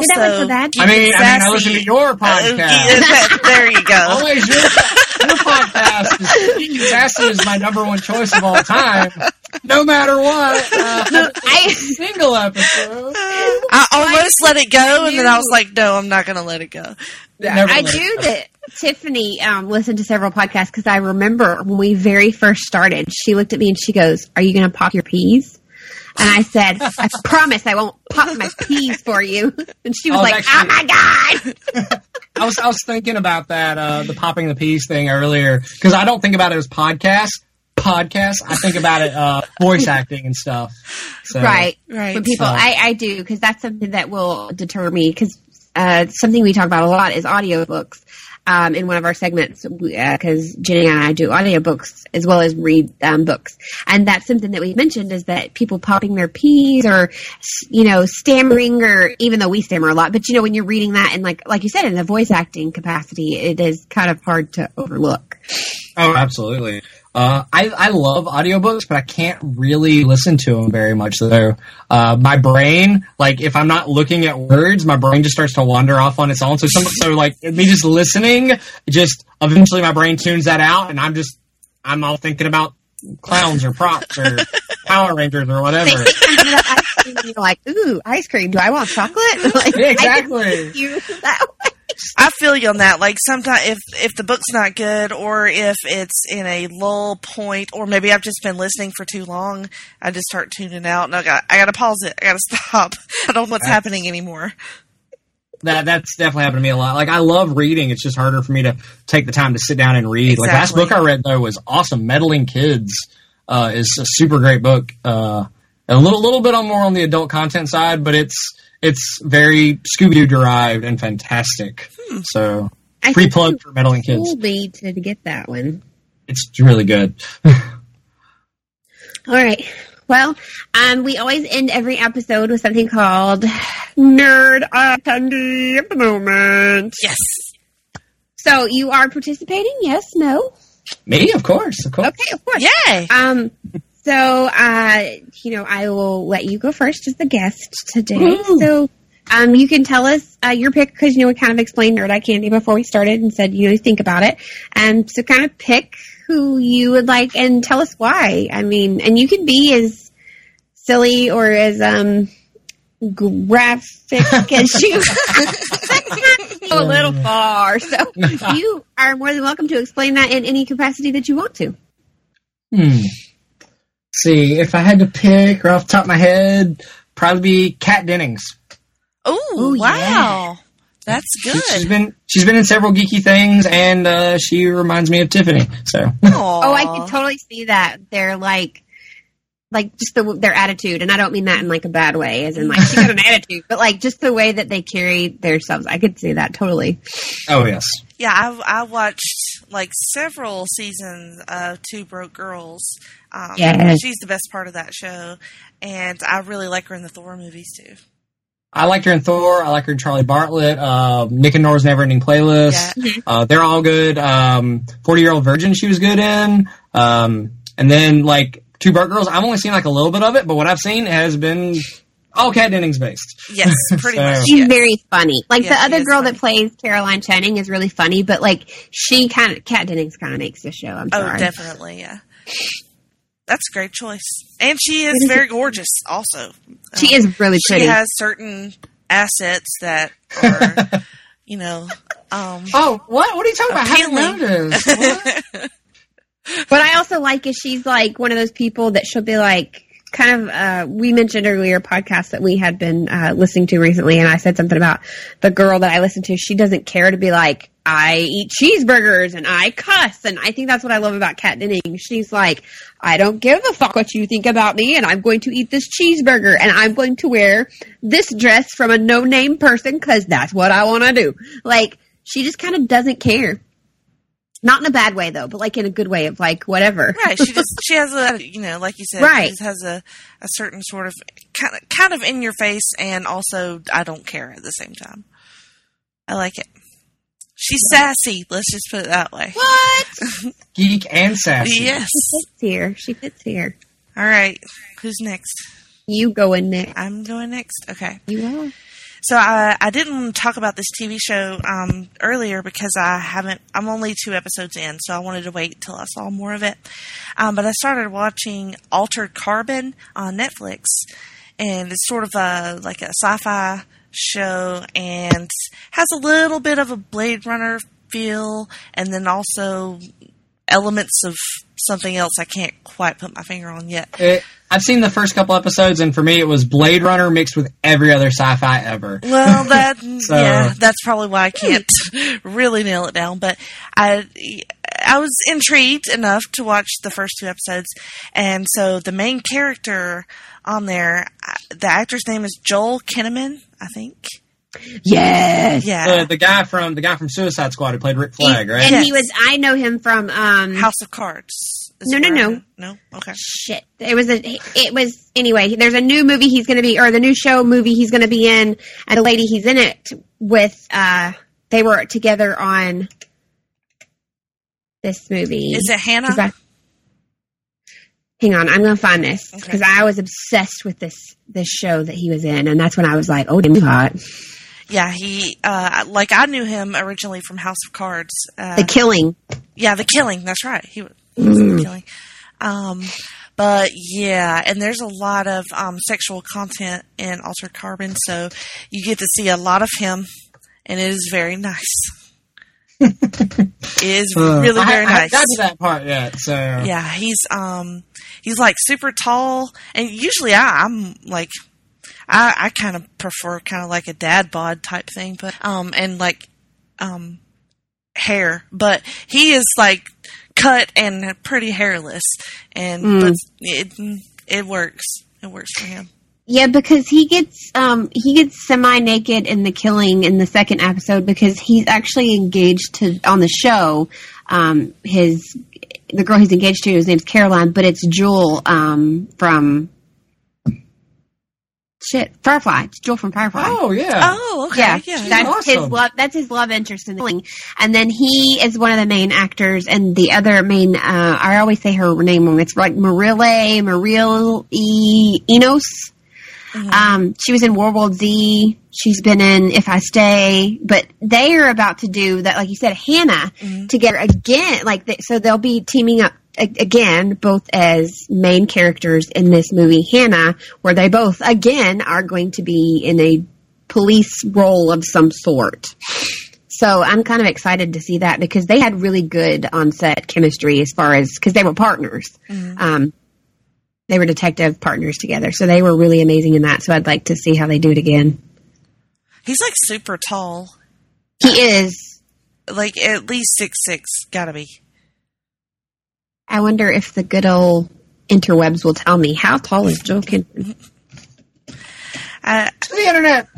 I listen to your podcast. There you go. Always your podcast. Sassy is my number one choice of all time. No matter what. Single episode. I almost let it go, and then I was like, no, I'm not going to let it go. I knew that Tiffany listened to several podcasts because I remember when we very first started, she looked at me and she goes, "Are you going to pop your peas?" And I said, "I promise I won't pop my peas for you." And she was like, "Oh my God." I was thinking about that, the popping the peas thing earlier, because I don't think about it as podcasts. I think about it voice acting and stuff. So, right. When people, I do, because that's something that will deter me, because something we talk about a lot is audiobooks. In one of our segments, because Jenny and I do audiobooks as well as read books. And that's something that we've mentioned, is that people popping their P's or, stammering, or even though we stammer a lot, but when you're reading that and like you said, in the voice acting capacity, it is kind of hard to overlook. Oh, absolutely. I love audiobooks, but I can't really listen to them very much. So, my brain, if I'm not looking at words, my brain just starts to wander off on its own. So me just listening, eventually my brain tunes that out, and I'm all thinking about clowns or props or Power Rangers or whatever. You're like, ooh, ice cream. Do I want chocolate? Yeah, exactly. I feel you on that. Sometimes if the book's not good, or if it's in a lull point, or maybe I've just been listening for too long, I just start tuning out, and I got to pause it. I got to stop. I don't know what's happening anymore. That's definitely happened to me a lot. I love reading. It's just harder for me to take the time to sit down and read. Exactly. Last book I read, though, was awesome. Meddling Kids is a super great book. A little bit more on the adult content side, but it's very Scooby-Doo derived and fantastic. So, free plug for Meddling Kids. Told me to get that one. It's really good. All right. Well, we always end every episode with something called Nerd Candy at the Moment. Yes. So you are participating? Yes? No? Me? Of course. Okay, of course. Yay! So, I will let you go first as the guest today. Ooh. So, you can tell us your pick, because, we kind of explained Nerd Eye Candy before we started and said, think about it. And so kind of pick who you would like and tell us why. I mean, and you can be as silly or as graphic as you go a little far. So you are more than welcome to explain that in any capacity that you want to. See, if I had to pick, or off the top of my head, probably be Kat Dennings. Oh, wow. Yeah. That's good. She's been in several geeky things, and she reminds me of Tiffany. So. Oh, I can totally see that. They're just their attitude, and I don't mean that in a bad way, as in she got an attitude, but just the way that they carry themselves. I could see that totally. Oh yes. Yeah, I watched several seasons of Two Broke Girls. Yes. She's the best part of that show, and I really like her in the Thor movies too. I liked her in Thor. I like her in Charlie Bartlett. Nick and Nora's Neverending Playlist. Yeah. They're all good. 40-Year-Old Virgin she was good in. And then Two Broke Girls, I've only seen a little bit of it, but what I've seen has been all Kat Dennings based. Yes, pretty much. She's very funny. The other girl that plays Caroline Channing is really funny, but Kat Dennings kind of makes the show. I'm sorry. Oh, definitely, yeah. That's a great choice. And she is very gorgeous also. She is really pretty. She has certain assets that are, Oh, what? What are you talking about? I haven't noticed. What I also like is she's one of those people that she'll be we mentioned earlier podcasts that we had been listening to recently, and I said something about the girl that I listened to. She doesn't care to be I eat cheeseburgers and I cuss. And I think that's what I love about Kat Denning. She's like, I don't give a fuck what you think about me, and I'm going to eat this cheeseburger, and I'm going to wear this dress from a no-name person because that's what I want to do. Like, she just kind of doesn't care. Not in a bad way, though, but like in a good way of like, whatever. Right. She has a, you know, like you said, right. She has a certain sort of kind of in your face, and also I don't care at the same time. I like it. She's sassy. Let's just put it that way. What? Geek and sassy. Yes. She fits here. All right. Who's next? You going next. I'm going next. Okay. You are. So I didn't talk about this TV show earlier because I'm only 2 episodes in, so I wanted to wait till I saw more of it. But I started watching Altered Carbon on Netflix, and it's sort of like a sci-fi show and has a little bit of a Blade Runner feel, and then also elements of something else I can't quite put my finger on yet. I've seen the first couple episodes, and for me, it was Blade Runner mixed with every other sci-fi ever. Well, yeah, that's probably why I can't really nail it down. But I was intrigued enough to watch the first 2 episodes, and so the main character on there, the actor's name is Joel Kinnaman, I think. Yes. Yeah. The guy from Suicide Squad who played Rick Flag, right? And I know him from House of Cards. No. No? Okay. Shit. It was anyway, there's a new movie he's going to be, or the new show movie he's going to be in, and the lady he's in it with, they were together on this movie. Is it Hannah? Hang on, I'm going to find this because I was obsessed with this show that he was in, and that's when I was like, oh, damn, hot. Yeah, he, I knew him originally from House of Cards. The Killing. Yeah, The Killing, that's right. He was The Killing. But yeah, and there's a lot of sexual content in Altered Carbon, so you get to see a lot of him, and it is very nice. It is really very nice. I haven't got to that part yet, so yeah, he's like super tall, and usually I'm like, I kind of prefer kind of like a dad bod type thing, but and like hair, but he is like cut and pretty hairless, and but it works. It works for him. Yeah, because he gets semi-naked in The Killing in the second episode because he's actually engaged to on the show. The girl he's engaged to, his name's Caroline, but it's Jewel from Firefly. It's Jewel from Firefly. Oh yeah. Oh okay. Yeah. That's awesome. His love. That's his love interest in The Killing. And then he is one of the main actors, and the other main. I always say her name wrong. It's like Marile Enos. Mm-hmm. She was in World War Z. She's been in If I Stay, but they are about to do that, like you said, Hannah together again. So they'll be teaming up again, both as main characters in this movie, Hannah, where they both again are going to be in a police role of some sort. So I'm kind of excited to see that because they had really good on-set chemistry as far as because they were partners. Mm-hmm. They were detective partners together, so they were really amazing in that. So I'd like to see how they do it again. He's like super tall. He is. Like at least 6'6", gotta be. I wonder if the good old interwebs will tell me how tall is Joel Kinnaman. To the internet.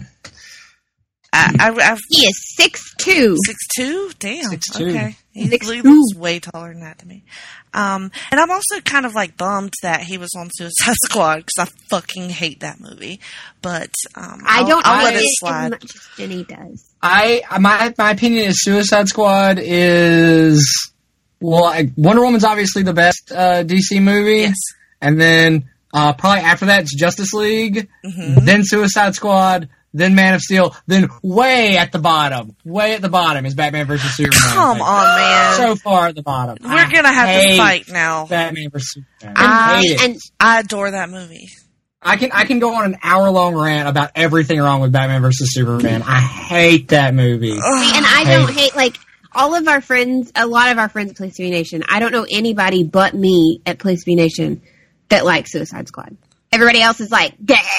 He is 6'2". 6'2"? Damn. 6'2". Okay. He looks way taller than that to me. And I'm also kind of like bummed that he was on Suicide Squad because I fucking hate that movie. But I don't I'll let hate it slide. as much as Jenny does. My opinion is Suicide Squad is Wonder Woman's obviously the best DC movie. Yes. And then probably after that it's Justice League, then Suicide Squad, then Man of Steel, then way at the bottom is Batman vs. Superman. Come on, man. So far at the bottom. We're going to have to fight now. Batman vs. Superman. I adore that movie. I can go on an hour-long rant about everything wrong with Batman vs. Superman. I hate that movie. And I don't hate, like, all of our friends, a lot of our friends at Place to Be Nation, I don't know anybody but me at Place to Be Nation that likes Suicide Squad. Everybody else is like,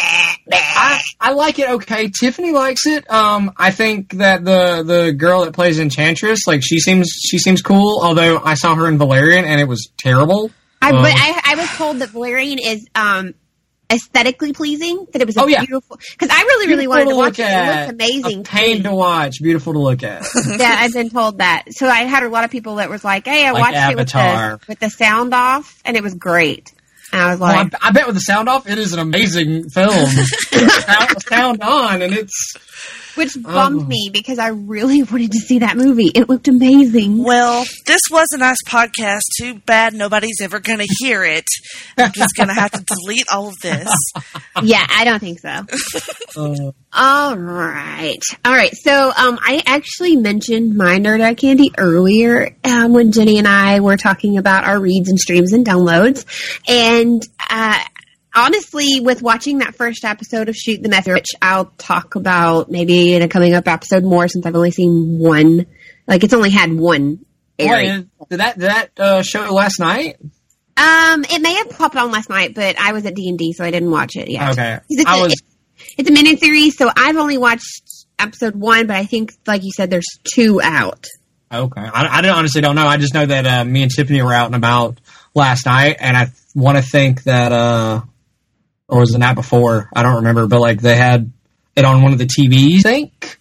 I like it okay. Tiffany likes it. I think that the girl that plays Enchantress, like she seems cool, although I saw her in Valerian and it was terrible. But I was told that Valerian is aesthetically pleasing, that it was beautiful, because I really wanted to watch it. It looked amazing. A pain to watch, beautiful to look at. Yeah, I've been told that. So I had a lot of people that was like, hey, I watched Avatar. it with the sound off, and it was great. And I was like, I bet with the sound off, it is an amazing film. sound on, and it's... Which bummed me, because I really wanted to see that movie. It looked amazing. Well, this was a nice podcast. Too bad nobody's ever going to hear it. I'm just going to have to delete all of this. Yeah, I don't think so. All right. So, I actually mentioned my Nerd Eye Candy earlier when Jenny and I were talking about our reads and streams and downloads. And, honestly, with watching that first episode of Shoot the Messenger, which I'll talk about maybe in a coming up episode more, since I've only seen one. Like, it's only had one airing. Did that show last night? It may have popped on last night, but I was at D&D, so I didn't watch it yet. Okay. It's a miniseries, so I've only watched episode 1, but I think, like you said, there's 2 out. Okay. I honestly don't know. I just know that me and Tiffany were out and about last night, and I want to think that... or was the night before? I don't remember, but like they had it on one of the TVs, I think.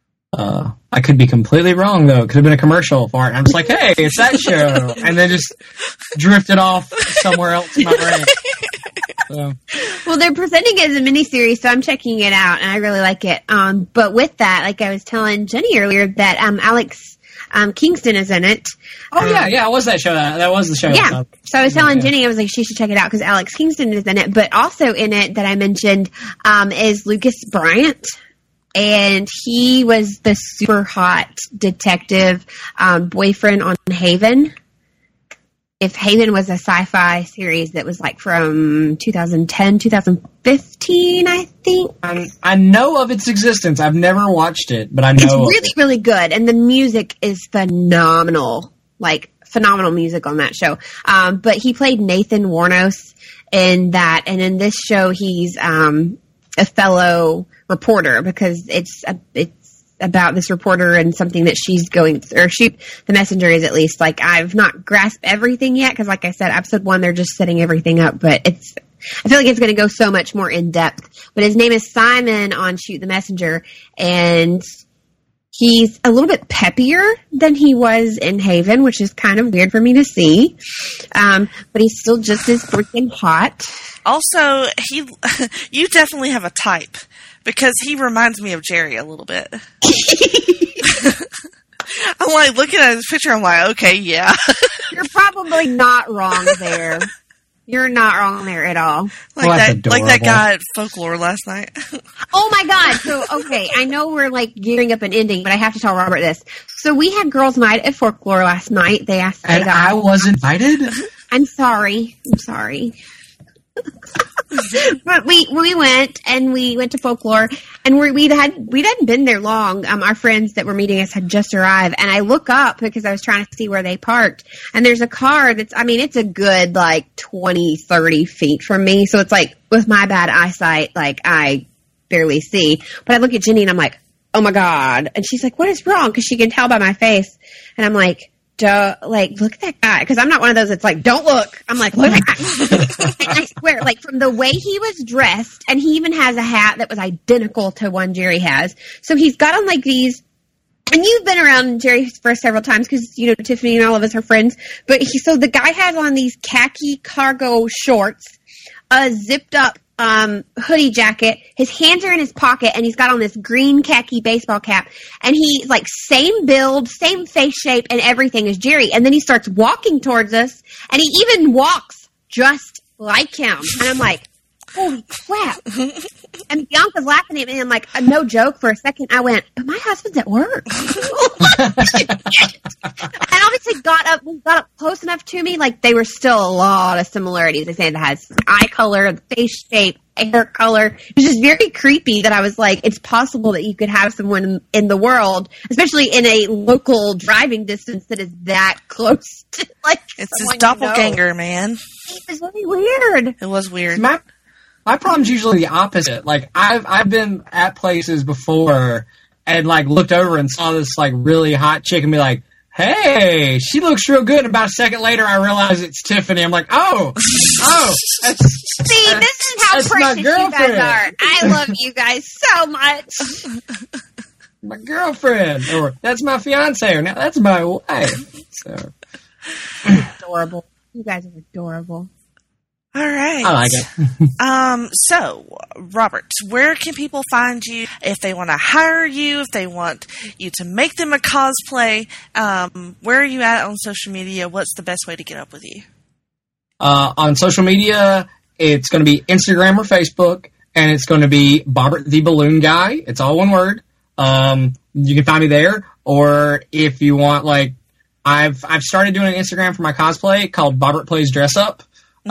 I could be completely wrong though. It could have been a commercial for it. And I'm just like, hey, it's that show. And then just drifted off somewhere else in my brain. So. Well, they're presenting it as a miniseries, so I'm checking it out, and I really like it. But with that, like I was telling Jenny earlier, that Alex Kingston is in it. Oh, yeah, it was that show. That was the show. Yeah. So I was telling Jenny, I was like, she should check it out, because Alex Kingston is in it. But also in it that I mentioned is Lucas Bryant. And he was the super hot detective boyfriend on Haven. If Haven was a sci-fi series that was like from 2010, 2015, I think. I know of its existence. I've never watched it, but I know it's really, really good. And the music is phenomenal. Like, phenomenal music on that show. But he played Nathan Warnos in that. And in this show, he's a fellow reporter, because it's about this reporter and something that she's going through. Or Shoot the Messenger is, at least. Like, I've not grasped everything yet, because like I said, episode 1, they're just setting everything up. But I feel like it's going to go so much more in depth. But his name is Simon on Shoot the Messenger, and he's a little bit peppier than he was in Haven, which is kind of weird for me to see. But he's still just as freaking hot. Also, you definitely have a type, because he reminds me of Jerry a little bit. I'm like, looking at his picture, I'm like, okay, yeah. You're probably not wrong there. You're not wrong there at all. Like that guy at Folklore last night. Oh my God. So, okay, I know we're like gearing up an ending, but I have to tell Robert this. So we had girls' night at Folklore last night. They asked, and I was invited? I'm sorry. But we went to Folklore, and we hadn't been there long. Our friends that were meeting us had just arrived, and I look up because I was trying to see where they parked, and there's a car it's a good like 20, 30 feet from me. So it's like, with my bad eyesight, like I barely see. But I look at Jenny and I'm like, oh my God. And she's like, what is wrong? Because she can tell by my face. And I'm like, duh, like, look at that guy. Because I'm not one of those that's like, don't look. I'm like, look at that. And I swear, like, from the way he was dressed, and he even has a hat that was identical to one Jerry has. So he's got on like these, and you've been around Jerry for several times, because, you know, Tiffany and all of us are friends. But so the guy has on these khaki cargo shorts, a zipped up hoodie jacket. His hands are in his pocket, and he's got on this green khaki baseball cap, and he's like same build, same face shape and everything as Jerry. And then he starts walking towards us, and he even walks just like him. And I'm like, holy crap. And Bianca's laughing at me, and I'm like, no joke, for a second I went, but my husband's at work. And obviously got up close enough to me, like they were still a lot of similarities. They say that has eye color, face shape, hair color. It's just very creepy that I was like, it's possible that you could have someone in the world, especially in a local driving distance, that is that close to, like, it's his doppelganger, man. It was really weird. It was weird. My problem's usually the opposite. Like, I've been at places before and, like, looked over and saw this, like, really hot chick and be like, hey, she looks real good. And about a second later, I realize it's Tiffany. I'm like, oh, See, this is how precious you guys are. I love you guys so much. My girlfriend, or that's my fiance, or now that's my wife. So adorable. You guys are adorable. All right. I like it. So, Robert, where can people find you if they want to hire you, if they want you to make them a cosplay? Where are you at on social media? What's the best way to get up with you? On social media, it's going to be Instagram or Facebook, and it's going to be Bobbert the Balloon Guy. It's all one word. You can find me there, or if you want, like, I've started doing an Instagram for my cosplay called Bobbert Plays Dress Up.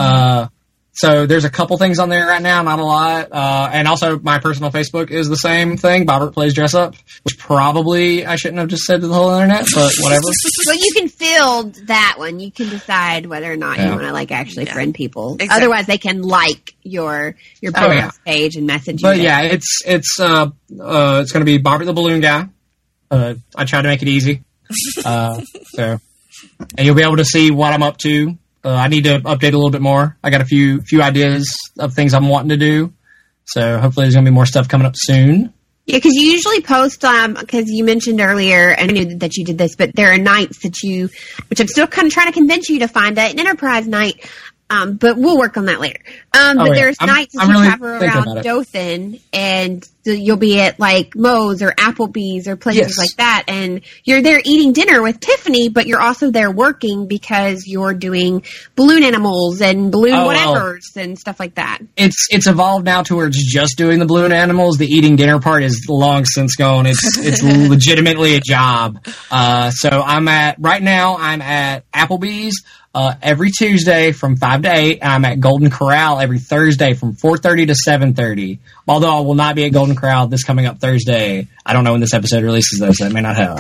So there's a couple things on there right now, not a lot. And also my personal Facebook is the same thing, Bobbert Plays Dress Up, which probably I shouldn't have just said to the whole internet, but whatever. Well, you can field that one. You can decide whether or not you want to, like, actually friend people. Exactly. Otherwise, they can like your page and message you. But yeah, it's going to be Bobbert the Balloon Guy. I try to make it easy. And you'll be able to see what I'm up to. I need to update a little bit more. I got a few ideas of things I'm wanting to do. So hopefully there's going to be more stuff coming up soon. Yeah, because you usually post, because you mentioned earlier, and I knew that you did this, but there are nights that which I'm still kind of trying to convince you to find an Enterprise night. But we'll work on that later. There's nights that you travel around Dothan, and you'll be at, like, Moe's or Applebee's or places like that, and you're there eating dinner with Tiffany, but you're also there working because you're doing balloon animals and balloon whatevers and stuff like that. It's evolved now to where it's just doing the balloon animals. The eating dinner part is long since gone. It's legitimately a job. So right now I'm at Applebee's. Every Tuesday from 5 to 8, and I'm at Golden Corral every Thursday from 4:30 to 7:30. Although I will not be at Golden Corral this coming up Thursday. I don't know when this episode releases, though, so it may not help.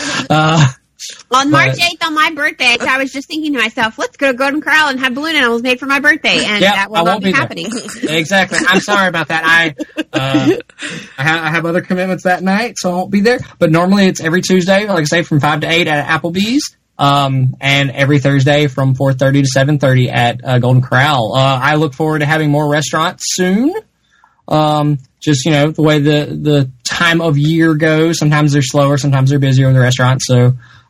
On March 8th, on my birthday, I was just thinking to myself, let's go to Golden Corral and have balloon animals made for my birthday, and that will not be happening. Exactly. I'm sorry about that. I have other commitments that night, so I won't be there. But normally it's every Tuesday, like I say, from 5 to 8 at Applebee's. And every Thursday from 4:30 to 7:30 at Golden Corral. I look forward to having more restaurants soon. Just, the way the time of year goes. Sometimes they're slower, sometimes they're busier with the restaurants. So,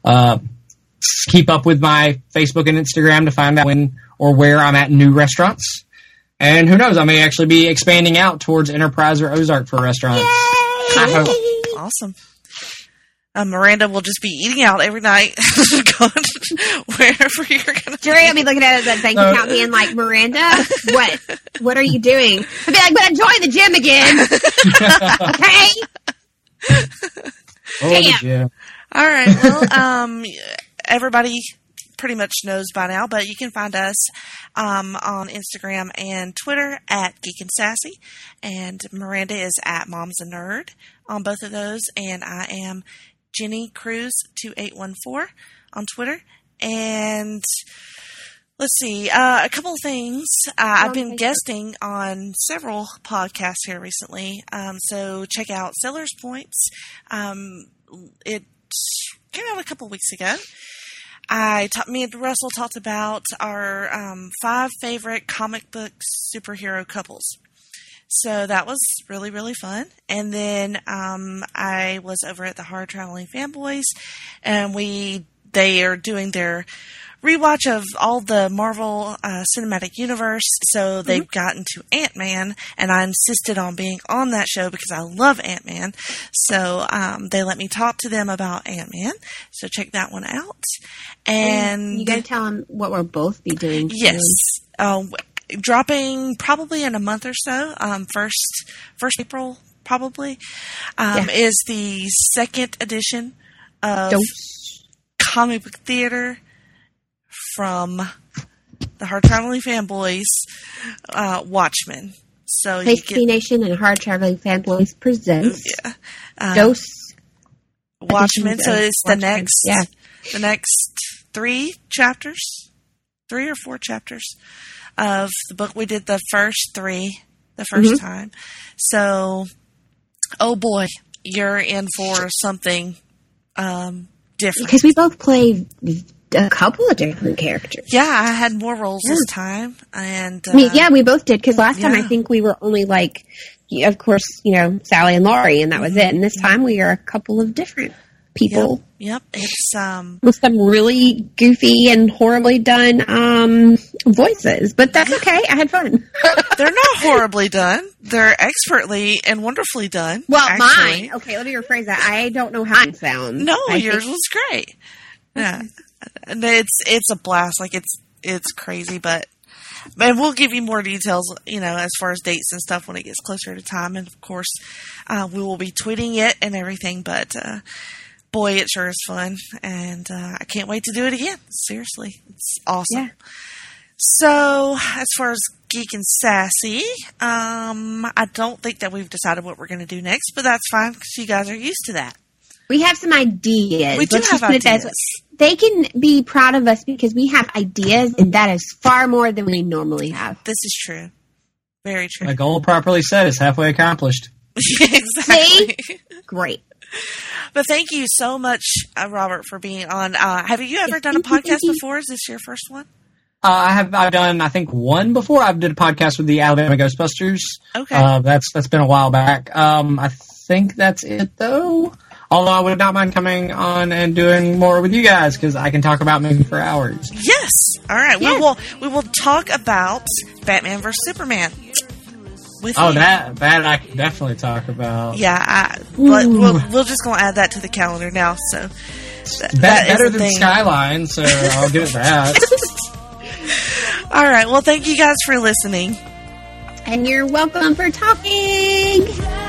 keep up with my Facebook and Instagram to find out when or where I'm at new restaurants. And who knows, I may actually be expanding out towards Enterprise or Ozark for restaurants. Yay! I hope. Awesome. Miranda will just be eating out every night, going wherever you're going to. Jerry will be looking at that bank account being like, Miranda, what are you doing? I'll be like, but I'm joining the gym again. Okay? Damn. All right. Well, everybody pretty much knows by now, but you can find us on Instagram and Twitter at Geek and Sassy, and Miranda is at Mom's a Nerd on both of those, and I am Jenny Cruz 2814 on Twitter. And let's see, a couple of things. I've been guesting on several podcasts here recently, so check out Seller's Points. It came out a couple of weeks ago. Me and Russell talked about our 5 favorite comic book superhero couples. So that was really, really fun. And then I was over at the Hard Traveling Fanboys, and they are doing their rewatch of all the Marvel Cinematic Universe. So they've gotten to Ant-Man, and I insisted on being on that show because I love Ant-Man. So they let me talk to them about Ant-Man. So check that one out. And you got to tell them what we'll both be doing. Yes. Dropping probably in a month or so. First April probably is the second edition of Comic Book Theater from the Hard Traveling Fanboys, Watchmen. So Place to Be Nation and Hard Traveling Fanboys presents Dose Watchmen. So it's the next 3 chapters, 3 or 4 chapters of the book. We did the first 3 the first time. So, oh boy, you're in for something different. Because we both played a couple of different characters. Yeah, I had more roles this time. And we both did. Because last time I think we were only like, of course, Sally and Laurie, and that was it. And this time we are a couple of different people. Yep. It's with some really goofy and horribly done voices, but that's okay. I had fun. They're not horribly done. They're expertly and wonderfully done. Well, actually. mine. Okay, let me rephrase that. I don't know how it sounds. No, yours was great. Yeah, and it's a blast. Like it's crazy, but we'll give you more details, as far as dates and stuff when it gets closer to time. And of course, we will be tweeting it and everything. But boy, it sure is fun, and I can't wait to do it again. Seriously, it's awesome. Yeah. So, as far as Geek and Sassy, I don't think that we've decided what we're going to do next, but that's fine because you guys are used to that. We have some ideas. We do have ideas. They can be proud of us because we have ideas, and that is far more than we normally have. This is true. Very true. A goal properly set is halfway accomplished. Exactly. See? Great. But thank you so much, Robert, for being on. Have you ever done a podcast before? Is this your first one? I've done, I think, one before. I did a podcast with the Alabama Ghostbusters. Okay. That's been a while back. I think that's it, though. Although I would not mind coming on and doing more with you guys because I can talk about movies for hours. Yes. All right. Yes. We will talk about Batman vs. Superman. That I can definitely talk about. Yeah, but we'll just gonna add that to the calendar now. So better than Skyline, so I'll give it that. All right. Well, thank you guys for listening, and you're welcome for talking.